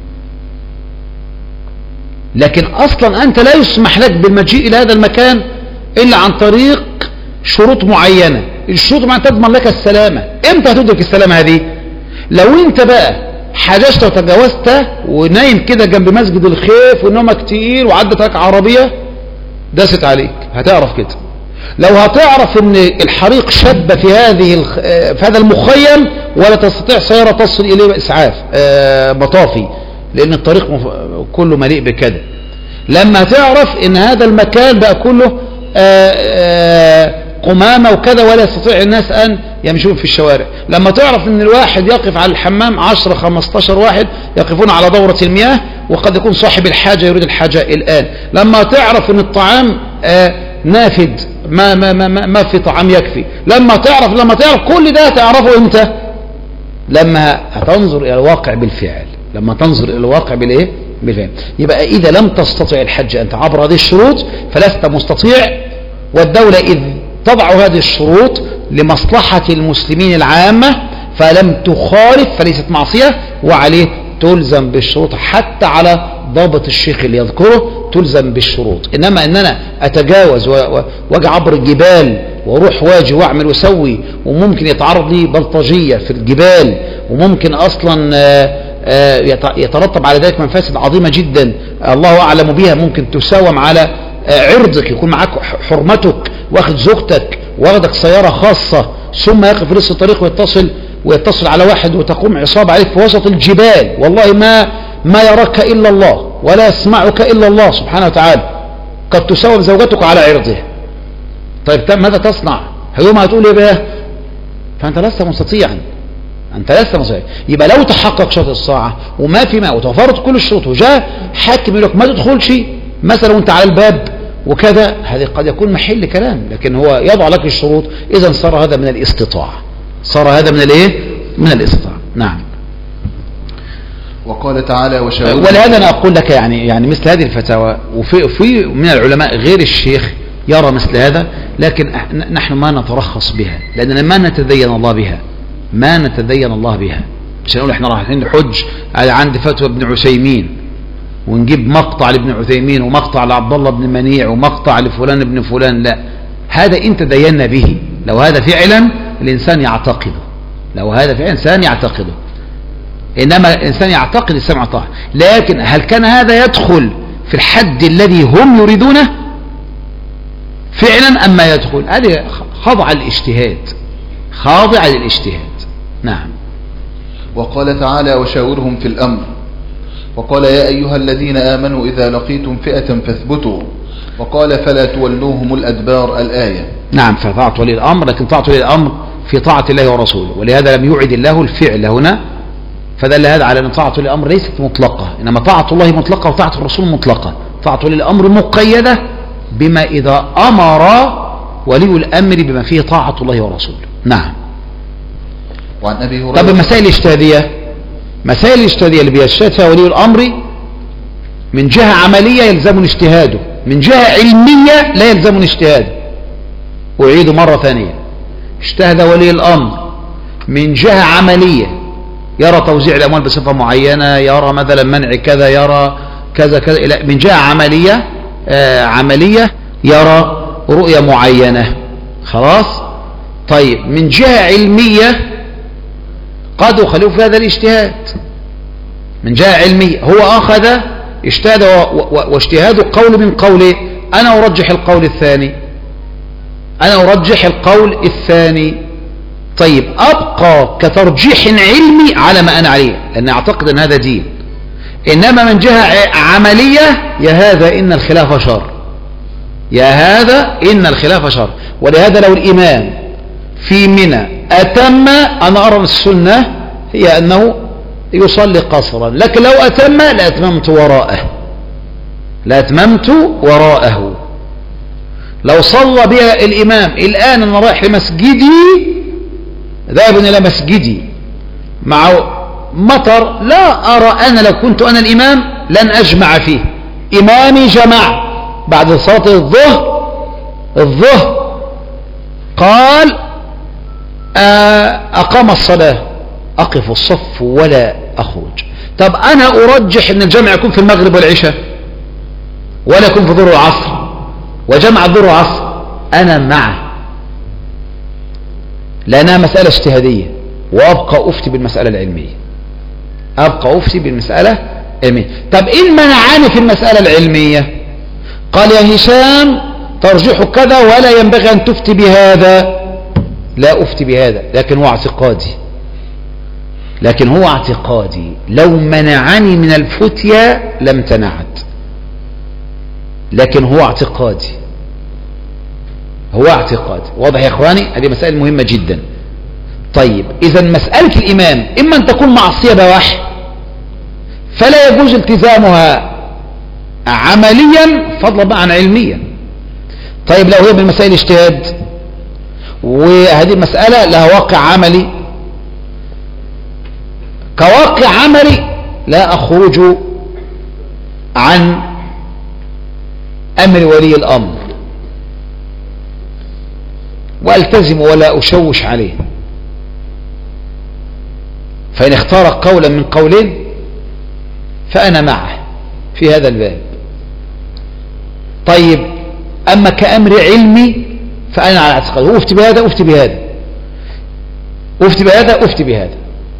لكن أصلا أنت لا يسمح لك بالمجيء إلى هذا المكان إلا عن طريق شروط معينة. الشروط ما تضمن لك السلامة. امتى هتدرك السلامة هذه؟ لو انت بقى حججت وتجاوزت ونايم كده جنب مسجد الخيف ونومك تقيل وعدت لك عربية داست عليك، هتعرف كده. لو هتعرف ان الحريق شب في هذا المخيم ولا تستطيع سيارة تصل اليه اسعاف مطافي، لان الطريق كله مليء بكده. لما تعرف ان هذا المكان بقى كله قمامة وكذا ولا يستطيع الناس أن يمشون في الشوارع. لما تعرف أن الواحد يقف على الحمام 10-15 واحد يقفون على دورة المياه، وقد يكون صاحب الحاجة يريد الحاجة الآن. لما تعرف أن الطعام نافد، ما في طعام يكفي. لما تعرف كل ده تعرفه إمتى؟ لما تنظر إلى الواقع بالفعل. بالفعل. يبقى إذا لم تستطيع الحج أنت عبر هذه الشروط فلست مستطيع. والدولة إذ تضع هذه الشروط لمصلحة المسلمين العامة فلم تخالف فليست معصية، وعليه تلزم بالشروط. حتى على ضابط الشيخ اللي يذكره تلزم بالشروط. إنما أن أنا أتجاوز واجي عبر الجبال واروح واجي واعمل وسوي، وممكن يتعرض لي بلطجية في الجبال، وممكن أصلا يترتب على ذلك مفاسد عظيمة جدا الله أعلم بها، ممكن تساوم على عرضك، يكون معك حرمتك، واخد زوجتك، واخدك سيارة خاصة، ثم يقف في نصف الطريق ويتصل على واحد وتقوم عصابة عليك في وسط الجبال. والله ما يراك إلا الله ولا يسمعك إلا الله سبحانه وتعالى. قد تساوم زوجتك على عرضها. طيب ماذا تصنع؟ يوم هتقول ايه بقى؟ فأنت لست مستطيعا. يبقى لو تحقق شرط الساعة وما في ماء وتوفرت كل الشروط وجاء حاكم يقول لك ما تدخلش مثلا وانت على الباب وكذا، هذه قد يكون محل كلام، لكن هو يضع لك الشروط. إذا صار هذا من الاستطاعة. من الاستطاعة. نعم. وقال تعالى ولهذا أنا أقول لك يعني مثل هذه الفتاوى، وفي من العلماء غير الشيخ يرى مثل هذا، لكن نحن ما نترخص بها، لأننا ما نتدين الله بها. مش نقول احنا رايحين نحج عند فتوى ابن عثيمين ونجيب مقطع لابن عثيمين ومقطع لعبد الله بن منيع ومقطع لفلان ابن فلان. لا، هذا إن تدينا به لو هذا فعلا الإنسان يعتقده. إنما الإنسان يعتقد السمع طاعة، لكن هل كان هذا يدخل في الحد الذي هم يريدونه؟ فعلا أما يدخل، هذه خاضع الاجتهاد، خاضع للاجتهاد. نعم. وقال تعالى وشاورهم في الأمر، وقال يا أيها الذين آمنوا إذا لقيتم فئة فاثبتوا، وقال فلا تولوهم الأدبار الآية. نعم، فطاعة ولي الأمر، لكن طاعة ولي الأمر في طاعة الله ورسوله، ولهذا لم يعد الله الفعل هنا، فدل هذا على أن طاعة ولي الأمر ليست مطلقة، إنما طاعة الله مطلقة وطاعة الرسول مطلقة. طاعة ولي الأمر مقيدة بما إذا أمر ولي الأمر بما فيه طاعة الله ورسوله. نعم. وعن أبي هريرة. طب المسائل الاجتهادية، مسائل الاجتهادية اللي بيجتهد فيها ولي الأمر من جهة عملية يلزم اجتهاده، من جهة علمية لا يلزم اجتهاده. أعيد مرة ثانية، اجتهد ولي الأمر من جهة عملية، يرى توزيع الأموال بصفة معينة، يرى مثلا منع كذا، يرى كذا كذا، من جهة عملية عملية يرى رؤية معينة، خلاص. طيب من جهة علمية قد يخالف في هذا الاجتهاد، من جهة علمية هو أخذ اجتهاد واجتهاده قول من قوله، أنا أرجح القول الثاني، أنا أرجح القول الثاني. طيب أبقى كترجيح علمي على ما أنا عليه، لأن أعتقد أن هذا دين. إنما من جهة عملية يا هذا إن الخلاف شر، يا هذا إن الخلاف شر. ولهذا لو الإمام في منى أتم، أنا أرى السنة هي أنه يصلي قصرا، لكن لو أتم لأتممت وراءه، لأتممت وراءه. لو صلى بها الإمام الآن أنا رايح لمسجدي، ذاهب إلى مسجدي مع مطر، لا أرى أنا لو كنت أنا الإمام لن أجمع فيه. إمامي جمع بعد صلاة الظهر قال أقام الصلاة، أقف الصف ولا أخرج. طب أنا أرجح أن الجمع يكون في المغرب والعشاء، ولا يكون في ظهر العصر، وجمع الظهر والعصر، أنا معه، لأنها مسألة اجتهادية، وأبقى أفتي بالمسألة العلمية، أبقى أفتي بالمسألة العلمية. طب إن منعاني في المسألة العلمية، قال يا هشام ترجح كذا ولا ينبغي أن تفتي بهذا، لا أفتي بهذا، لكن هو اعتقادي، لكن هو اعتقادي، لو منعني من الفتيا لم تنعت، لكن هو اعتقادي، هو اعتقادي. واضح يا اخواني؟ هذه مسائل مهمة جدا. طيب إذا مسألة الإمام إما أن تكون معصية بواح فلا يجوز التزامها عمليا فضلا بقى عن علميا. طيب لو هي من مسائل اجتهاد وهذه المسألة لها واقع عملي، كواقع عملي لا أخرج عن أمر ولي الأمر وألتزم ولا أشوش عليه، فإن اختار قولا من قولين فأنا معه في هذا الباب. طيب أما كأمر علمي فأنا على اعتقاد، هو أفتي بهذا أفتي بهذا، أفتي بهذا أفتي بهذا،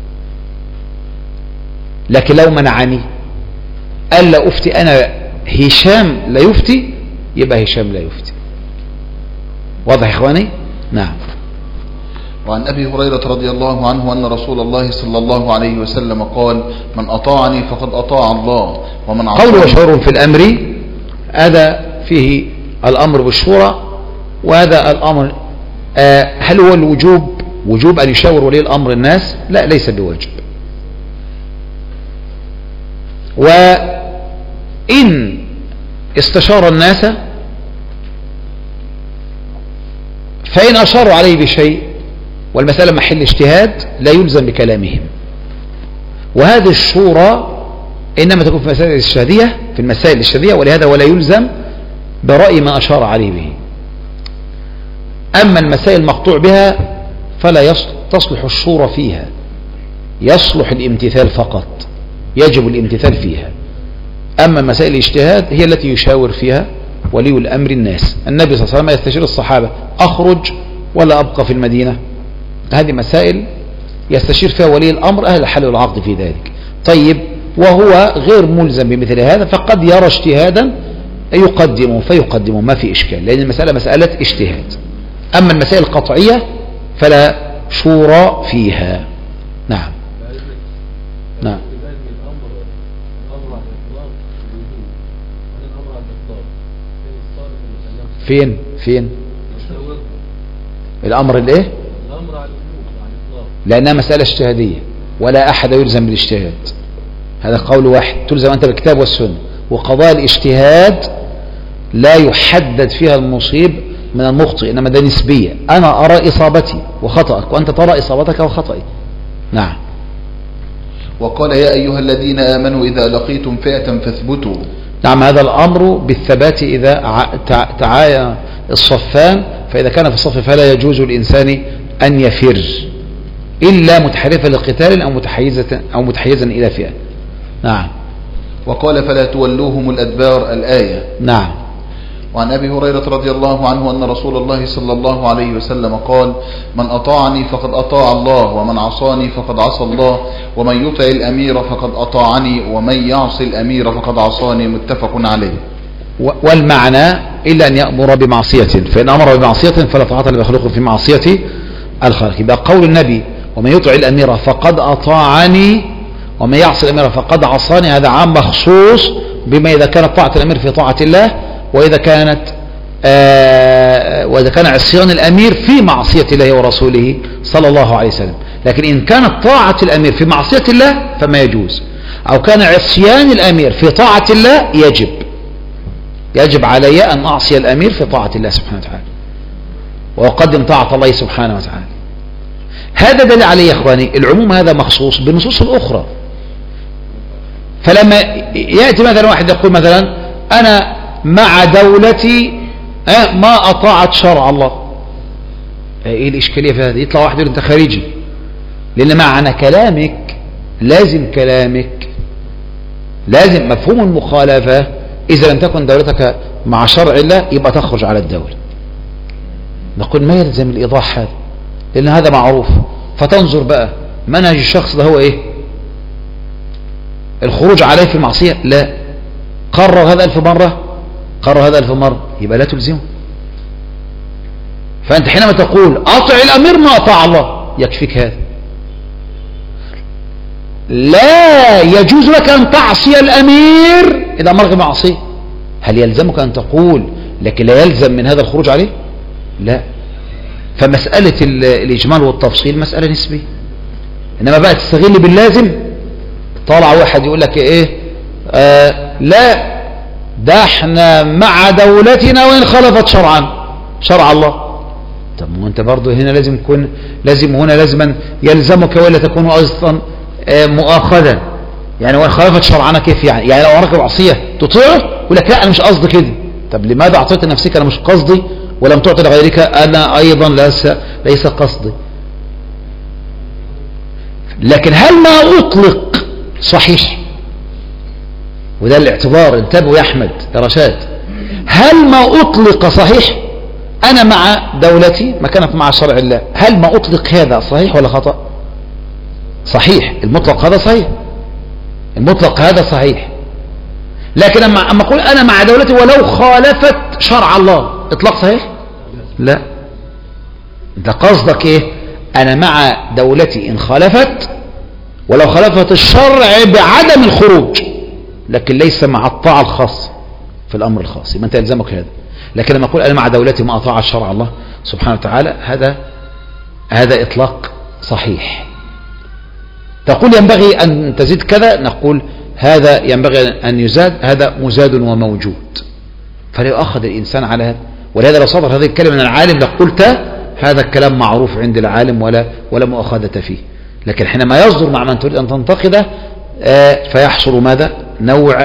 لكن لو منعني ألا أفتي أنا هشام لا يفتي، يبقى هشام لا يفتي. واضح يا إخواني؟ نعم. وعن أبي هريرة رضي الله عنه أن رسول الله صلى الله عليه وسلم قال من أطاعني فقد أطاع الله ومن عصاني. قول وشور في الأمر هذا فيه الأمر بالشورى، وهذا الأمر هل هو الوجوب، وجوب أن يشاور ولي الأمر الناس؟ لا، ليس بواجب. وإن استشار الناس فإن أشاروا عليه بشيء والمسألة محل اجتهاد لا يلزم بكلامهم، وهذه الشورى إنما تكون في المسائل الاجتهادية، في المسائل الاجتهادية، ولهذا ولا يلزم برأي ما أشار عليه به. أما المسائل المقطوع بها فلا تصلح الشورى فيها، يصلح الامتثال فقط، يجب الامتثال فيها. أما مسائل الاجتهاد هي التي يشاور فيها ولي الأمر الناس. النبي صلى الله عليه وسلم يستشير الصحابة أخرج ولا أبقى في المدينة، هذه مسائل يستشير فيها ولي الأمر أهل الحل والعقد في ذلك. طيب وهو غير ملزم بمثل هذا، فقد يرى اجتهادا يقدموا فيقدموا، ما في إشكال، لأن المسألة مسألة اجتهاد. أما المسائل القطعية فلا شورى فيها. نعم نعم. فين الأمر الإيه؟ لأنها مسألة اجتهادية ولا أحد يلزم بالاجتهاد، هذا قول واحد، تلزم أنت بالكتاب والسنة. وقضاء الاجتهاد لا يحدد فيها المصيب من المخطئ، إنما ده نسبية، أنا أرى إصابتي وخطأك وأنت ترى إصابتك وخطئي. نعم. وقال يا أيها الذين آمنوا إذا لقيتم فئة فاثبتوا. نعم، هذا الأمر بالثبات إذا تعايا الصفان، فإذا كان في الصف فلا يجوز الإنسان أن يفر إلا متحرفا للقتال أو متحيزا إلى فئة. نعم. وقال فلا تولوهم الأدبار، الآية. نعم. وعن أبي هريرة رضي الله عنه أن رسول الله صلى الله عليه وسلم قال من أطاعني فقد أطاع الله ومن عصاني فقد عصى الله ومن يطع الأمير فقد أطاعني ومن يعصي الأمير فقد عصاني، متفق عليه. والمعنى إلا أن يأمر بمعصية، فإن أمر بمعصية فلا طاعة لمخلوق في معصية الخالق. يبقى قول النبي ومن يطع الأمير فقد أطاعني ومن يعصي الأمير فقد عصاني، هذا عام مخصوص بما إذا كانت طاعة الأمير في طاعة الله، وإذا كان عصيان الأمير في معصية الله ورسوله صلى الله عليه وسلم. لكن إن كانت طاعة الأمير في معصية الله فما يجوز، أو كان عصيان الأمير في طاعة الله يجب علي أن أعصي الأمير في طاعة الله سبحانه وتعالى وأقدم طاعة الله سبحانه وتعالى. هذا دليل عليه يا إخواني. العموم هذا مخصوص بالنصوص الأخرى. فلما يأتي مثلا واحد يقول مثلا أنا مع دولتي ما أطاعت شرع الله، إيه الإشكالية في هذا؟ يطلع واحد يقول أنت خارجي، لأن معنى كلامك لازم مفهوم المخالفة. إذا لم تكن دولتك مع شرع الله يبقى تخرج على الدولة. نقول ما يلزم الإيضاح هذا، لأن هذا معروف. فتنظر بقى منهج الشخص ده هو إيه؟ الخروج عليه في المعصية؟ لا. قرر هذا 1000 مرة يبقى لا تلزمه. فأنت حينما تقول أطع الأمير ما أطاع الله يكفيك هذا. لا يجوز لك أن تعصي الأمير إذا أمرك بمعصية. هل يلزمك أن تقول لكن لا يلزم من هذا الخروج عليه؟ لا. فمسألة الإجمال والتفصيل مسألة نسبية. إنما بقى تستغل باللازم. طالع واحد يقول لك إيه لا ده احنا مع دولتنا وإن خالفت شرع الله. طب وانت برضو هنا لازما يلزمك ولا تكون اصلا مؤاخذا. يعني وإن خالفت شرعنا كيف يعني لو أراك بعصية تطيعه يقول لك لا أنا مش قصدي كده. طب لماذا أعطيت نفسك أنا مش قصدي ولم تعطي لغيرك أنا أيضا ليس قصدي؟ لكن هل ما أطلق صحيح؟ وده الاعتبار. انتبهوا يا أحمد يا رشاد، هل ما أطلق صحيح؟ أنا مع دولتي ما كانت مع شرع الله، هل ما أطلق هذا صحيح ولا خطأ؟ صحيح. المطلق هذا صحيح. لكن أما أقول أنا مع دولتي ولو خالفت شرع الله، إطلاق صحيح؟ لا. أنت قصدك إيه؟ أنا مع دولتي إن خالفت ولو خالفت الشرع بعدم الخروج، لكن ليس مع الطاعة الخاصة في الأمر الخاص، ما أنت يلزمك هذا. لكن لما أقول أنا مع دولتي ما أطاع شرع الله سبحانه وتعالى، هذا إطلاق صحيح. تقول ينبغي أن تزيد كذا، نقول هذا ينبغي أن يزاد، هذا مزاد وموجود، فلا يؤخذ الإنسان على هذا. ولهذا لو صدر هذه الكلمة من العالم لقلت هذا الكلام معروف عند العالم ولا مؤاخذة فيه. لكن حينما يصدر مع من تريد أن تنتقده فيحصل ماذا؟ نوع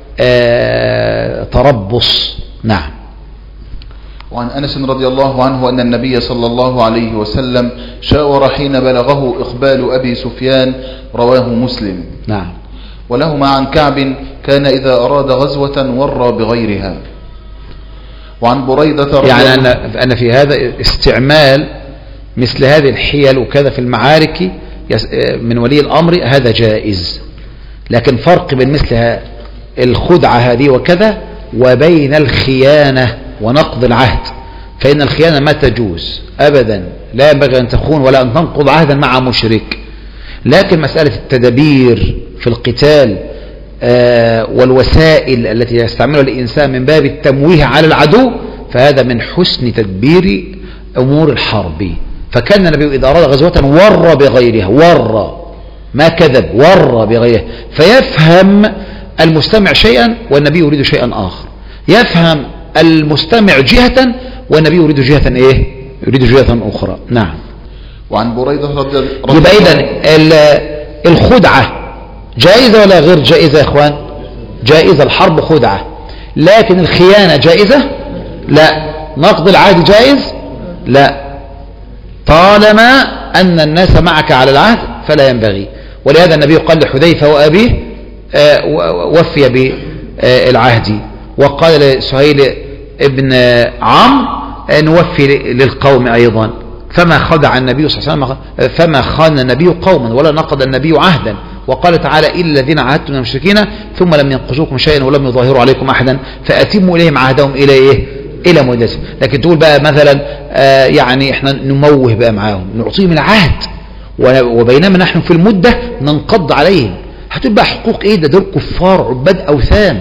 تربص. نعم. وعن أنس رضي الله عنه أن النبي صلى الله عليه وسلم شاور حين بلغه إقبال أبي سفيان، رواه مسلم. نعم. ولهما عن كعب كان إذا أراد غزوة ورى بغيرها. وعن بريدة يعني أن في هذا استعمال مثل هذه الحيل وكذا في المعارك من ولي الأمر هذا جائز، لكن فرق بين مثل الخدعة هذه وكذا وبين الخيانة ونقض العهد، فإن الخيانة ما تجوز أبدا، لا ينبغي أن تخون ولا أن تنقض عهدا مع مشرك. لكن مسألة التدبير في القتال والوسائل التي يستعملها الإنسان من باب التمويه على العدو، فهذا من حسن تدبير أمور الحرب. فكان النبي إذا أراد غزوة ور بغيرها، ور ما كذب، ور بغيرها، فيفهم المستمع شيئا والنبي يريد شيئا آخر، يفهم المستمع جهة والنبي يريد جهة إيه؟ يريد جهة أخرى. نعم. وعن بريدة رضي الله عنه. يبقى إذن الخدعة جائزة ولا غير جائزة يا إخوان؟ جائزة، الحرب خدعة. لكن الخيانة جائزة؟ لا. نقض العهد جائز؟ لا، طالما أن الناس معك على العهد فلا ينبغي. ولهذا النبي قال لحذيفة وأبيه وفي بالعهد، وقال لسهيل ابن عمرو نوفي للقوم أيضا. فما خدع النبي صلى الله عليه وسلم، فما خان النبي قوما ولا نقض النبي عهدا. وقال تعالى إلا الذين عاهدتم من المشركين ثم لم ينقذوكم شيئا ولم يظاهروا عليكم أحدا فأتموا إليهم عهدهم إلى إيه؟ إلى مدتهم. لكن تقول بقى مثلا يعني إحنا نموه بقى معاهم، نعطيهم العهد وبينما نحن في المدة ننقض عليهم. هتقول بقى حقوق إيه؟ ده دول كفار عباد أوثان.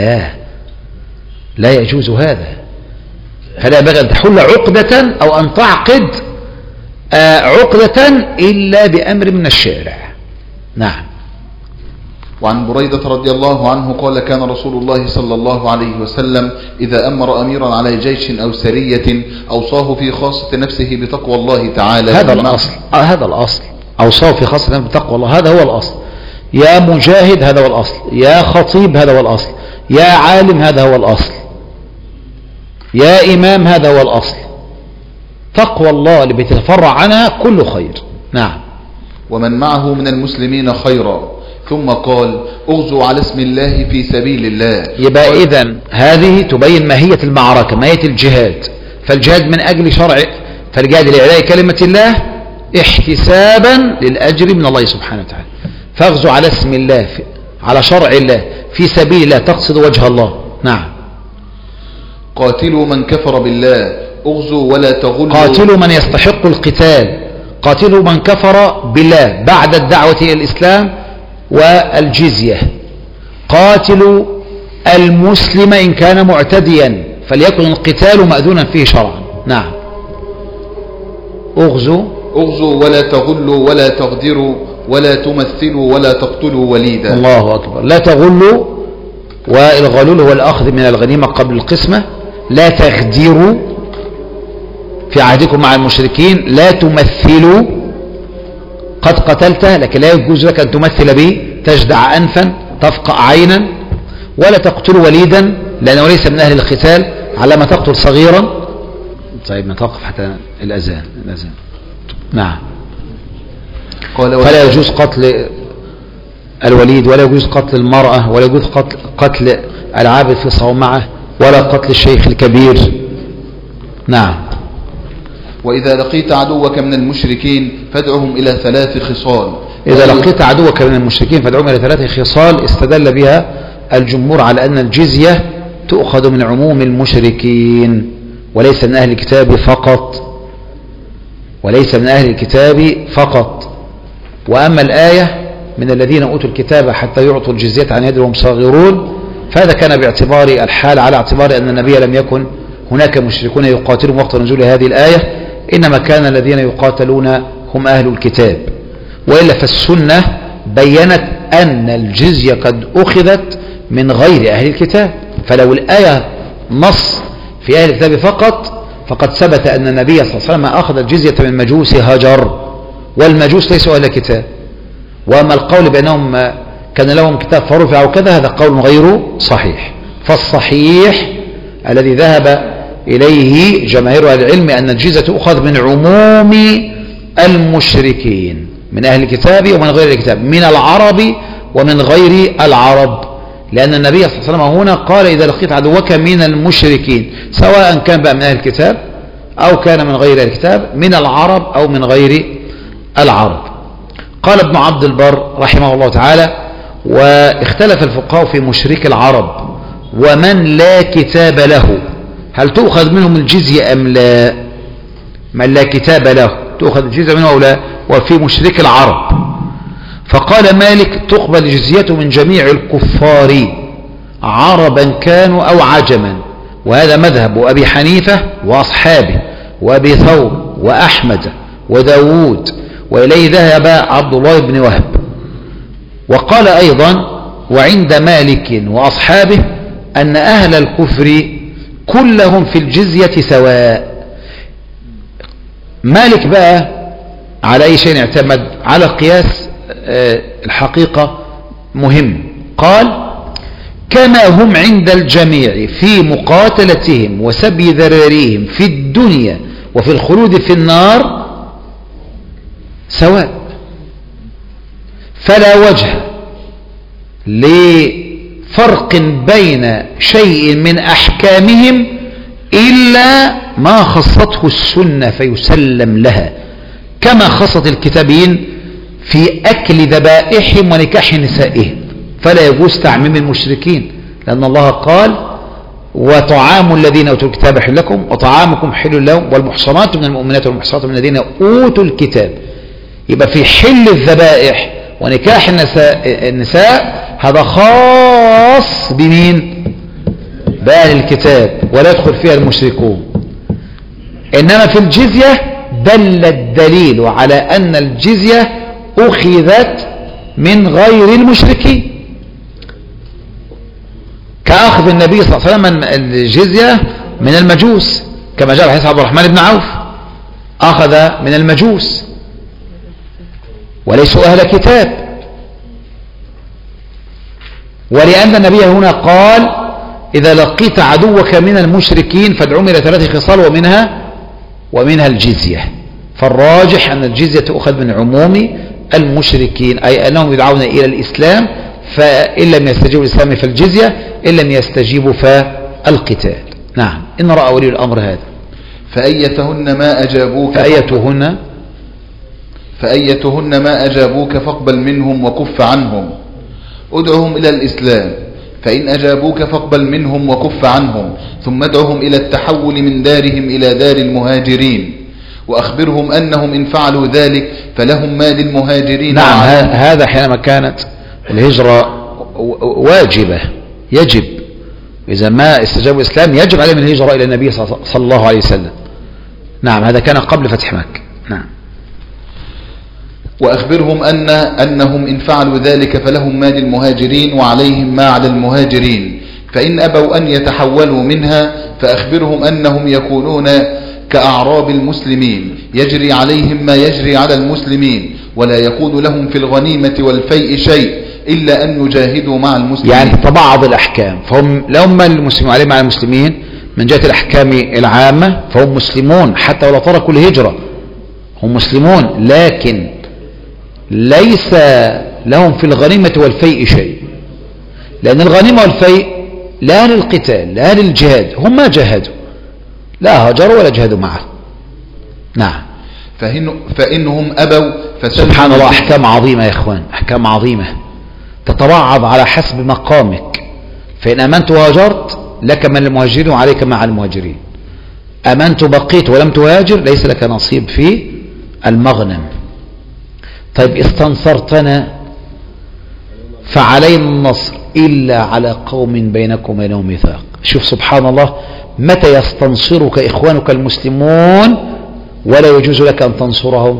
لا يجوز هذا. فلا ينبغي أن تحل عقدة أو أن تعقد عقدة إلا بأمر من الشارع. نعم. وعن بريدة رضي الله عنه قال كان رسول الله صلى الله عليه وسلم إذا أمر أميرا على جيش أو سرية أوصاه في خاصة نفسه بتقوى الله تعالى. هذا الأصل، هذا الأصل، أوصاه في خاصة نفسه بتقوى الله، هذا هو الأصل. يا مجاهد هذا هو الأصل، يا خطيب هذا هو الأصل، يا عالم هذا هو الأصل، يا إمام هذا هو الأصل. تقوى الله اللي بيتفرع عنها كل خير. نعم. ومن معه من المسلمين خيرا. ثم قال اغزوا على اسم الله في سبيل الله. يبقى إذن هذه تبين ماهية المعركة، ماهية الجهاد. فالجهاد من أجل شرع، فالجهاد لإعلاء كلمة الله احتسابا للأجر من الله سبحانه وتعالى. فاغزوا على اسم الله، على شرع الله، في سبيل الله، تقصد وجه الله. نعم. قاتلوا من كفر بالله. اغزوا ولا تغلوا. قاتلوا من يستحق القتال، قاتلوا من كفر بالله بعد الدعوة إلى الإسلام والجزية. قاتلوا المسلم إن كان معتديا فليكن القتال مأذونا فيه شرعا. نعم. اغزوا ولا تغلوا ولا تغدروا ولا تمثلوا ولا تقتلوا وليدا. الله أكبر. لا تغلوا، والغلول هو الأخذ من الغنيمة قبل القسمة. لا تغدروا في عهدكم مع المشركين. لا تمثلوا، قد قتلته لكن لا يجوز لك أن تمثل به، تجدع أنفا، تفقع عينا. ولا تقتل وليدا لأنه ليس من أهل القتال، على ما تقتل صغيرا. طيب نتوقف حتى الأذان. نعم. فلا يجوز قتل الوليد، ولا يجوز قتل المرأة، ولا يجوز قتل العابد في صومعة، ولا قتل الشيخ الكبير. نعم. وإذا لقيت عدوك من المشركين فادعهم إلى 3 خصال. إذا لقيت عدوك من المشركين فادعهم إلى 3 خصال استدل بها الجمهور على أن الجزية تؤخذ من عموم المشركين وليس من أهل الكتاب فقط. وأما الآية من الذين أوتوا الكتاب حتى يعطوا الجزية عن يد وهم صاغرون، فهذا كان باعتبار الحال، على اعتبار أن النبي لم يكن هناك مشركون يقاتلون وقت نزول هذه الآية، إنما كان الذين يقاتلون هم أهل الكتاب. وإلا فالسنة بيّنت أن الجزية قد أخذت من غير أهل الكتاب. فلو الآية نص في أهل الكتاب فقد ثبت أن النبي صلى الله عليه وسلم أخذ الجزية من مجوس هجر، والمجوس ليسوا أهل الكتاب. وأما القول بأنهم كان لهم كتاب فرفعوا كذا، هذا قول غير صحيح. فالصحيح الذي ذهب إليه جماهير أهل العلم أن الجزية تؤخذ من عموم المشركين، من أهل الكتاب ومن غير الكتاب، من العرب ومن غير العرب، لأن النبي صلى الله عليه وسلم هنا قال إذا لقيت عدوك من المشركين، سواء كان بقى من أهل الكتاب أو كان من غير الكتاب، من العرب أو من غير العرب. قال ابن عبد البر رحمه الله تعالى: واختلف الفقهاء في مشرك العرب، ومن لا كتاب له، هل تؤخذ منهم الجزية أم لا؟ من لا كتاب له تؤخذ الجزية منه أو لا؟ وفي مشرك العرب. فقال مالك تقبل الجزية من جميع الكفار عربا كانوا أو عجما، وهذا مذهب أبي حنيفة وأصحابه وأبي ثور وأحمد وداود، وإليه ذهب عبد الله بن وهب. وقال أيضا وعند مالك وأصحابه أن أهل الكفر كلهم في الجزية سواء. مالك بقى على أي شيء اعتمد؟ على القياس الحقيقة مهم. قال كما هم عند الجميع في مقاتلتهم وسبي ذراريهم في الدنيا وفي الخلود في النار سواء، فلا وجه لفرق بين شيء من أحكامهم إلا ما خصته السنة فيسلم لها، كما خصت الكتابين في أكل ذبائحهم ونكاح نسائهم، فلا يجوز تعميم المشركين، لأن الله قال وطعام الذين أوتوا الكتاب حل لكم وطعامكم حل لهم والمحصنات من المؤمنات والمحصنات من الذين أوتوا الكتاب. يبقى في حل الذبائح ونكاح النساء هذا خاص بمين؟ بأهل الكتاب، ولا يدخل فيها المشركون. إنما في الجزية دل الدليل على أن الجزية أخذت من غير المشركين، كأخذ النبي صلى الله عليه وسلم الجزية من المجوس، كما جاء في حديث عبد الرحمن بن عوف أخذ من المجوس وليسوا أهل كتاب. ولأن النبي هنا قال إذا لقيت عدوك من المشركين فادعهم إلى 3 خصال ومنها الجزية. فالراجح أن الجزية تؤخذ من عموم المشركين، أي أنهم يدعون إلى الإسلام، فإن لم يستجيبوا الإسلام فالجزية، إن لم يستجيبوا فالقتال. نعم. إن رأى ولي الأمر هذا فأيتهن ما أجابوك فاقبل منهم وكف عنهم، ادعهم إلى الإسلام، فإن أجابوك فاقبل منهم وكف عنهم، ثم ادعهم إلى التحول من دارهم إلى دار المهاجرين، وأخبرهم أنهم إن فعلوا ذلك فلهم ما للمهاجرين. نعم. هذا حينما كانت الهجرة واجبة يجب، إذا ما استجابوا الإسلام يجب عليهم الهجرة إلى النبي صلى الله عليه وسلم. نعم. هذا كان قبل فتح مكة. نعم. وأخبرهم أنهم إن فعلوا ذلك فلهم ما للمهاجرين وعليهم ما على المهاجرين، فإن أبوا أن يتحولوا منها فأخبرهم أنهم يكونون كأعراب المسلمين يجري عليهم ما يجري على المسلمين، ولا يكون لهم في الغنيمة والفيء شيء إلا أن يجاهدوا مع المسلمين. يعني تبعض الأحكام، فهم لهم المسلمون عليهم مع المسلمين من جهة الأحكام العامة، فهم مسلمون حتى ولو تركوا الهجرة هم مسلمون، لكن ليس لهم في الغنيمة والفيء شيء، لأن الغنيمة والفيء لا للقتال لا للجهاد، هم ما جاهدوا، لا هاجروا ولا جاهدوا معه. نعم. فإنهم أبوا سبحان الله. أحكام عظيمة يا إخوان، أحكام عظيمة تتبعض على حسب مقامك. فإن أمنت وهاجرت لك من المهاجرين وعليك مع المهاجرين، أمنت بقيت ولم تهاجر ليس لك نصيب في المغنم. طيب استنصرتنا فعلينا النصر إلا على قوم بينكم وبينهم ميثاق. شوف سبحان الله، متى يستنصرك إخوانك المسلمون ولا يجوز لك أن تنصرهم؟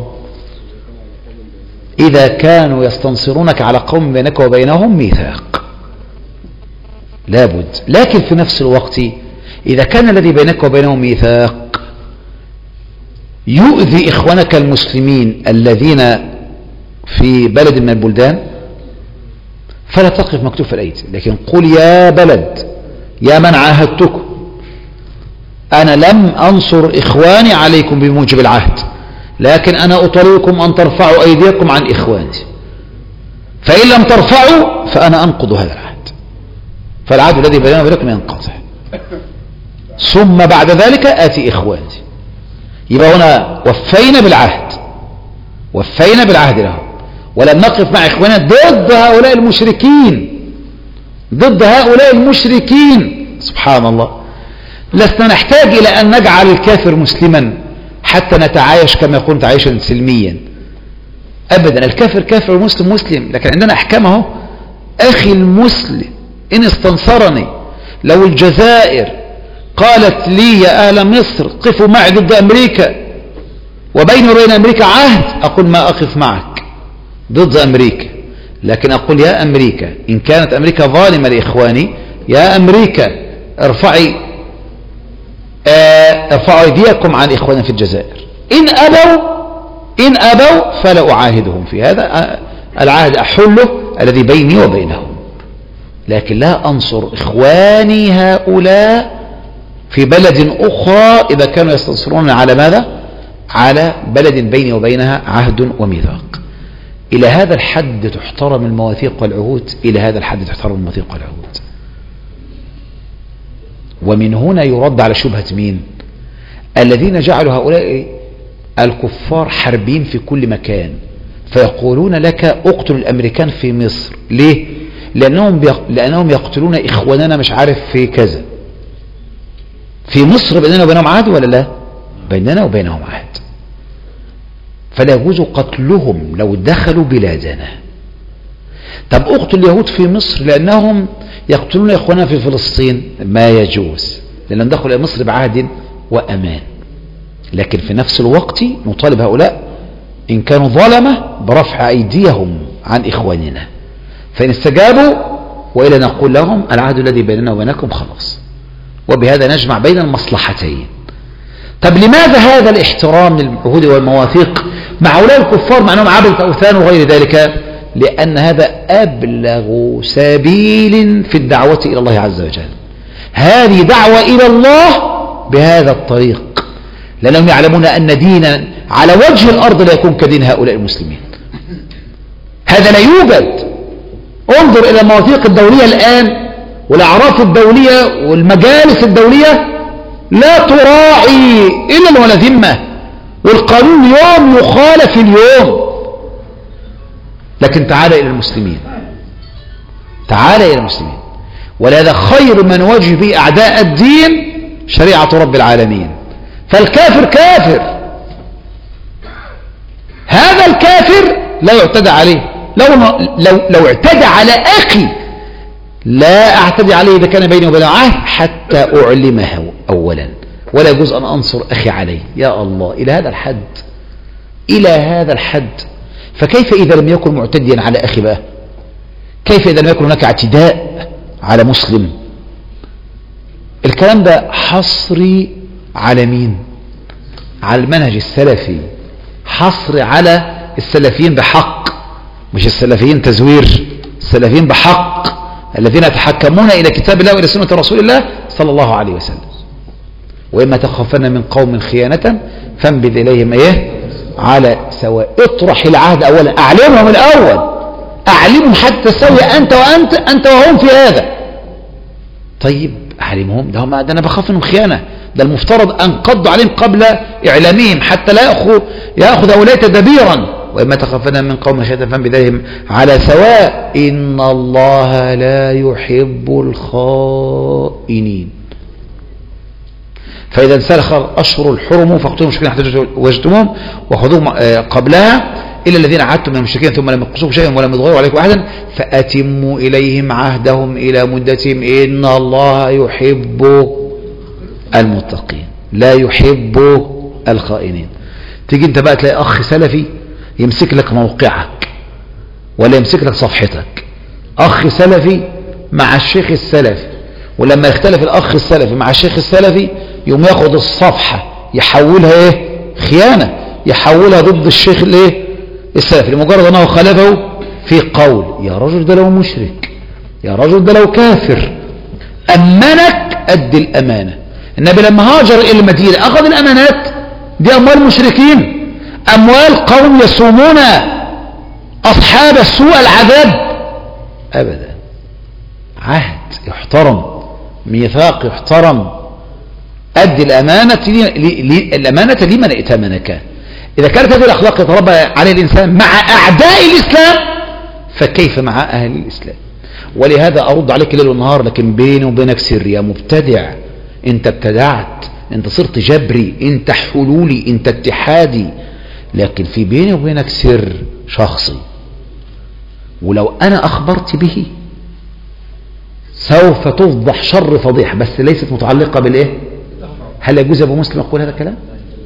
إذا كانوا يستنصرونك على قوم بينك وبينهم ميثاق لابد. لكن في نفس الوقت إذا كان الذي بينك وبينهم ميثاق يؤذي إخوانك المسلمين الذين في بلد من البلدان فلا تقف مكتوف الأيدي، لكن قل يا بلد يا من عاهدتكم أنا لم أنصر إخواني عليكم بموجب العهد، لكن أنا أطالبكم أن ترفعوا أيديكم عن إخواني، فإن لم ترفعوا فأنا أنقض هذا العهد، فالعهد الذي بيننا وبينكم ينقطع، ثم بعد ذلك آتي إخواني. يبقى هنا وفينا بالعهد لهم، ولم نقف مع إخواننا ضد هؤلاء المشركين، ضد هؤلاء المشركين. سبحان الله. لسنا نحتاج إلى أن نجعل الكافر مسلما حتى نتعايش كما يكون تعايشا سلميا أبدا. الكافر كافر والمسلم مسلم، لكن عندنا أحكامه. أخي المسلم إن استنصرني، لو الجزائر قالت لي يا أهل مصر قفوا معي ضد أمريكا وبيني وبين أمريكا عهد، أقول ما أقف معك ضد أمريكا، لكن أقول يا أمريكا إن كانت أمريكا ظالمة لإخواني، يا أمريكا ارفعوا أيديكم عن إخواننا في الجزائر. إن أبوا فلا أعاهدهم في هذا العهد، أحله الذي بيني وبينهم، لكن لا أنصر إخواني هؤلاء في بلد أخرى إذا كانوا يستنصرون على ماذا؟ على بلد بيني وبينها عهد وميثاق. إلى هذا الحد تحترم المواثيق والعهود، إلى هذا الحد تحترم المواثيق والعهود. ومن هنا يرد على شبهة مين؟ الذين جعلوا هؤلاء الكفار حربين في كل مكان، فيقولون لك اقتل الأمريكان في مصر. ليه؟ لأنهم يقتلون إخواننا مش عارف في كذا. في مصر بيننا وبينهم عهد ولا لا؟ بيننا وبينهم عهد، فلا يجوز قتلهم لو دخلوا بلادنا. طب اقتل اليهود في مصر لأنهم يقتلون إخواننا في فلسطين، ما يجوز، لأنهم دخلوا إلى مصر بعهد وأمان. لكن في نفس الوقت نطالب هؤلاء إن كانوا ظلمة برفع أيديهم عن إخواننا، فإن استجابوا وإلا نقول لهم العهد الذي بيننا وبينكم خلاص، وبهذا نجمع بين المصلحتين. طب لماذا هذا الاحترام للعهود والمواثيق مع هؤلاء الكفار مع أنهم عبدة أوثان وغير ذلك؟ لأن هذا أبلغ سبيل في الدعوة إلى الله عز وجل. هذه دعوة إلى الله بهذا الطريق، لأنهم يعلمون أن دينا على وجه الأرض لا يكون كدين هؤلاء المسلمين. هذا لا يوجد. انظر إلى المواثيق الدولية الآن والأعراف الدولية والمجالس الدولية لا تراعي إلا ولا ذمة، والقانون اليوم يخالف اليوم. لكن تعال إلى المسلمين، تعال إلى المسلمين، ولهذا خير من وجه به أعداء الدين شريعة رب العالمين. فالكافر كافر، هذا الكافر لا يعتدى عليه. لو اعتدى على أخي لا أعتدي عليه إذا كان بيني وبينه عهد حتى أعلمه أولا، ولا يجوز أن أنصر أخي عليه. يا الله، إلى هذا الحد، إلى هذا الحد. فكيف إذا لم يكن معتديا على أخي بقى؟ كيف إذا لم يكن هناك اعتداء على مسلم؟ الكلام ده حصري على مين؟ على المنهج السلفي، حصري على السلفيين بحق، مش السلفيين تزوير، السلفيين بحق الذين يتحكمون إلى كتاب الله وإلى سنة رسول الله صلى الله عليه وسلم. وإما تخافن من قوم خيانة فانبذ إليهم إيه على سواء. اطرح العهد أولا، أعلمهم الأول، أعلمهم حتى تسوي أنت وهم في هذا. طيب أعلمهم، ده أنا بخاف منهم خيانة، ده المفترض أن قضوا عليهم قبل إعلامهم حتى لا يأخذ أولاة تدبيرا. وإما تخافن من قوم خيانة فانبذ إليهم على سواء إن الله لا يحب الخائنين. فإذا انسلخ الأشهر الحرم فاقتلوا المشركين حتى وجدتموهم وخذوهم قبلها إلا الذين عهدتم من المشركين ثم لم ينقصوكم شيئا ولم يظهروا عليكم أحدا فأتموا إليهم عهدهم إلى مدتهم إن الله يحب المتقين لا يحب الخائنين. تيجي انت بقى تلاقي أخ سلفي يمسك لك موقعك ولا يمسك لك صفحتك، أخ سلفي مع الشيخ السلفي، ولما يختلف الأخ السلفي مع الشيخ السلفي يوم ياخد الصفحة يحولها ايه خيانة، يحولها ضد الشيخ الايه السلفي لمجرد انه خالفه في قول. يا رجل ده لو مشرك، يا رجل ده لو كافر، أمنك قد الأمانة. النبي لما هاجر إلى المدينة أخذ الأمانات دي، أموال مشركين، أموال قوم يصومون أصحاب السوء العذاب أبدا. عهد يحترم، ميثاق يحترم، أدي الأمانة الأمانة لمن ائتمنك. إذا كانت هذه الأخلاق يتربى عليه الإنسان مع أعداء الإسلام فكيف مع أهل الإسلام؟ ولهذا أرد عليك ليل ونهار، لكن بيني وبينك سر يا مبتدع، انت ابتدعت، انت صرت جبري، انت حلولي، انت اتحادي، لكن في بيني وبينك سر شخصي، ولو انا اخبرت به سوف تفضح شر فضيحة، بس ليست متعلقة بالايه؟ هل يجوز يا ابو مسلم اقول هذا الكلام؟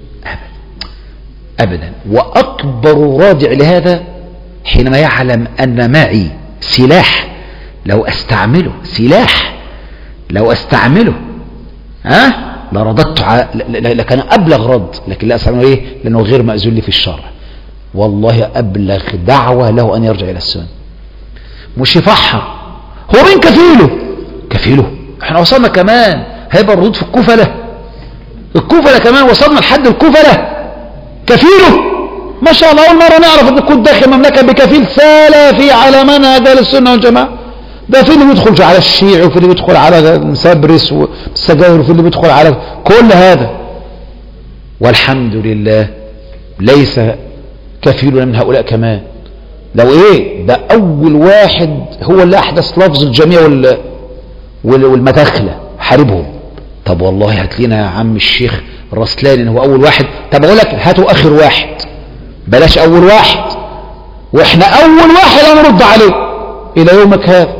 ابدا. واكبر رادع لهذا حينما يعلم ان معي سلاح لو استعمله، سلاح لو استعمله لرددت لكان ابلغ رد، لكن لا استعمله ايه؟ لانه غير مأذون لي في الشرع. والله ابلغ دعوة له ان يرجع الى السنة، مش يفحر. هو مين كفيله؟ كفيله احنا وصلنا كمان، هيبقى الردود في الكفلة، الكفلة كمان وصلنا لحد الكفلة. كفيله ما شاء الله، اول مرة نعرف ان كنت داخل مملكة بكفيل سلفي على منهج اهل السنة والجماعة. ده في اللي بيدخل على الشيعي، وفي اللي بيدخل على المسبرس والسجاير، وفي اللي بيدخل على كل هذا، والحمد لله ليس كفيل من هؤلاء كمان. لو ايه ده اول واحد هو اللي احدث لفظ الجميع والمداخلة حاربهم. طب والله هات لنا يا عم الشيخ رسلان هو اول واحد. طب اقول لك هاتوا اخر واحد، بلاش اول واحد، واحنا اول واحد هنرد عليه الى يومك هذا،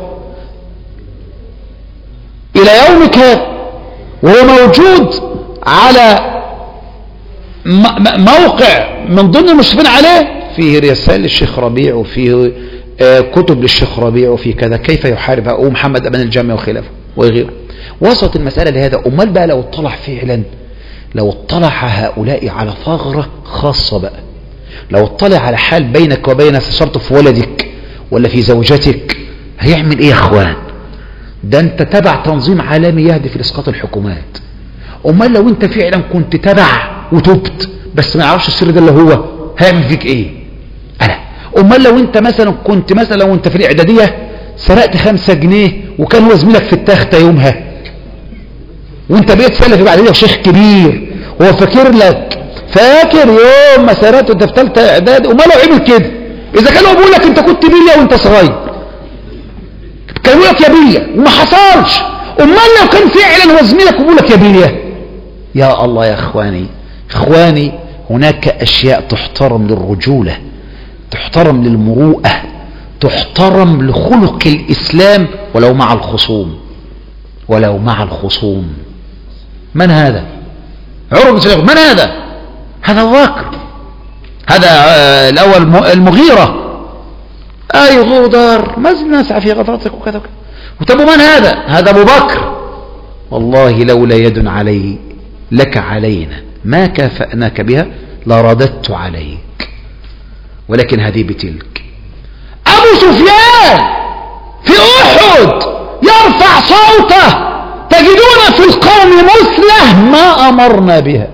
الى يومك هذا، وهو موجود على موقع من ضمن المشرفين عليه، فيه رسائل للشيخ ربيع، وفيه كتب للشيخ ربيع، وفيه كذا كيف يحارب ومحمد أبن الجامع وخلافه وغيره. وصلت المسألة لهذا. أمال بقى لو اطلع فعلا، لو اطلع هؤلاء على ثغرة خاصة بقى، لو اطلع على حال بينك وبين استشرت في ولدك ولا في زوجتك، هيعمل ايه يا اخوان؟ ده انت تبع تنظيم عالمي يهدف لإسقاط الحكومات. امال لو انت فعلا كنت تبع وتبت بس ما يعرفش السر ده اللي هو، هيعمل فيك ايه؟ امال لو انت مثلا كنت مثلا وانت في الاعدادية سرقت 5 جنيه وكان هو زميلك في التختة يومها، وانت بقيت سلفي بعد كده شيخ كبير، هو فاكر يوم ما سرقت انت في ثالثه اعدادي، امال لو عمل كده؟ اذا كان هو بيقول لك انت كنت بيليا وانت صغير، كان بيقول لك يا بيليا وما حصلش، امال لو كان فعلا هو زميلك وبيقول لك يا بيليا؟ يا الله يا اخواني، هناك اشياء تحترم للرجولة، تحترم للمروءة، تحترم لخلق الاسلام ولو مع الخصوم. من هذا؟ عروة بن سليم. من هذا؟ هذا أبو بكر، هذا الاول المغيرة، اي غدر مازلنا نسعى في غدرتك وكذا وكذا. طب من هذا؟ هذا ابو بكر. والله لولا يد علي لك علينا ما كافأناك بها لرددت عليك، ولكن هذه بتلك. ابو سفيان في احد يرفع صوته، تجدون في القوم مثله ما امرنا بها.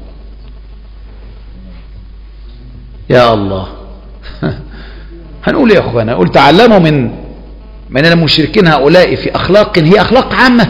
يا الله هنقول يا اخوانا، قل تعلموا من المشركين هؤلاء في اخلاق هي اخلاق عامة،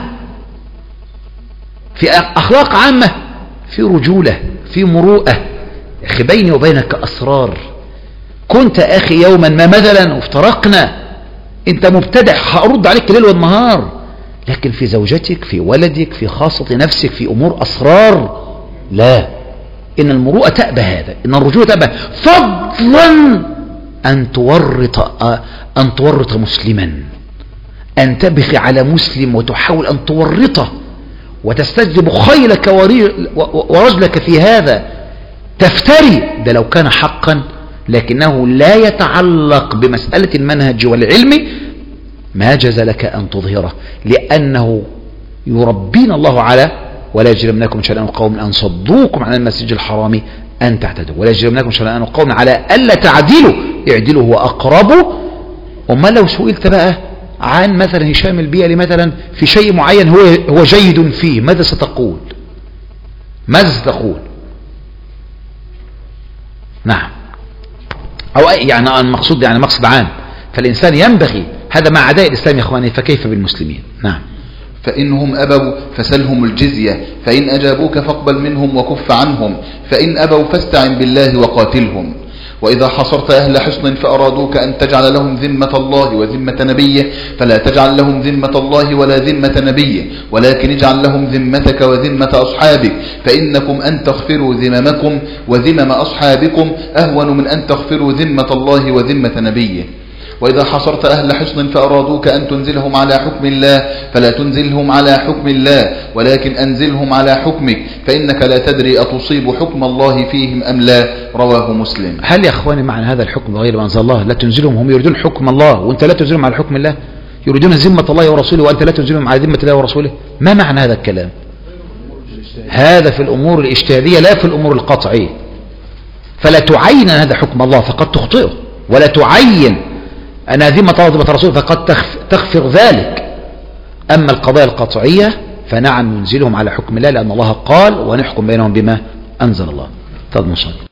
في اخلاق عامة، في رجولة، في مروءة. اخي بيني وبينك اسرار. كنت اخي يوما ما مثلا وافترقنا، انت مبتدع هارد عليك ليل والنهار، لكن في زوجتك، في ولدك، في خاصة نفسك، في امور اسرار، لا. ان المروءة تأبى هذا، ان الرجولة تأبى، فضلا ان تورط مسلما، ان تبغي على مسلم وتحاول ان تورطه وتستجلب خيلك ورجلك في هذا، تفتري. ده لو كان حقا، لكنه لا يتعلق بمسألة المنهج والعلم، ما جاز لك أن تظهره، لأنه يربينا الله على ولا يجرمناكم شنآن قوم أن صدوكم عن المسجد الحرام أن تعتدوا، ولا يجرمناكم شنآن قوم على ألا تعدلوا اعدلوا هو أقرب. وما لو سئلت بقى عن مثلا هشام البيئلي مثلا في شيء معين هو جيد فيه، ماذا ستقول؟ نعم، أو يعني المقصود مقصد عام. فالإنسان ينبغي هذا مع أعداء الإسلام يا إخواني، فكيف بالمسلمين؟ نعم. فإنهم أبوا فسلهم الجزية، فإن أجابوك فاقبل منهم وكف عنهم، فإن أبوا فاستعن بالله وقاتلهم. وإذا حصرت أهل حصن فأرادوك أن تجعل لهم ذمة الله وذمة نبيه فلا تجعل لهم ذمة الله ولا ذمة نبيه، ولكن اجعل لهم ذمتك وذمة أصحابك، فإنكم أن تغفروا ذممكم وذمم أصحابكم أهون من أن تغفروا ذمة الله وذمة نبيه. وإذا حصرت أهل حصن فأرادوك أن تنزلهم على حكم الله فلا تنزلهم على حكم الله، ولكن أنزلهم على حكمك، فإنك لا تدري أتصيب حكم الله فيهم أم لا. رواه مسلم. هل يا أخواني معنى هذا الحكم غير ما أنزل الله لا تنزلهم؟ هم يريدون حكم الله وأنت لا تنزلهم على حكم الله، يريدون ذمة الله ورسوله وأنت لا تنزلهم على ذمة الله ورسوله. ما معنى هذا الكلام؟ هذا في الأمور الاجتهادية لا في الأمور القطعية. فلا تعين هذا حكم الله فقد تخطئه، ولا تعين أن ذمة الله وذمة رسوله فقد تغفر ذلك. أما القضايا القطعية فنعم ننزلهم على حكم الله، لأن الله قال ونحكم بينهم بما أنزل الله. تفضل.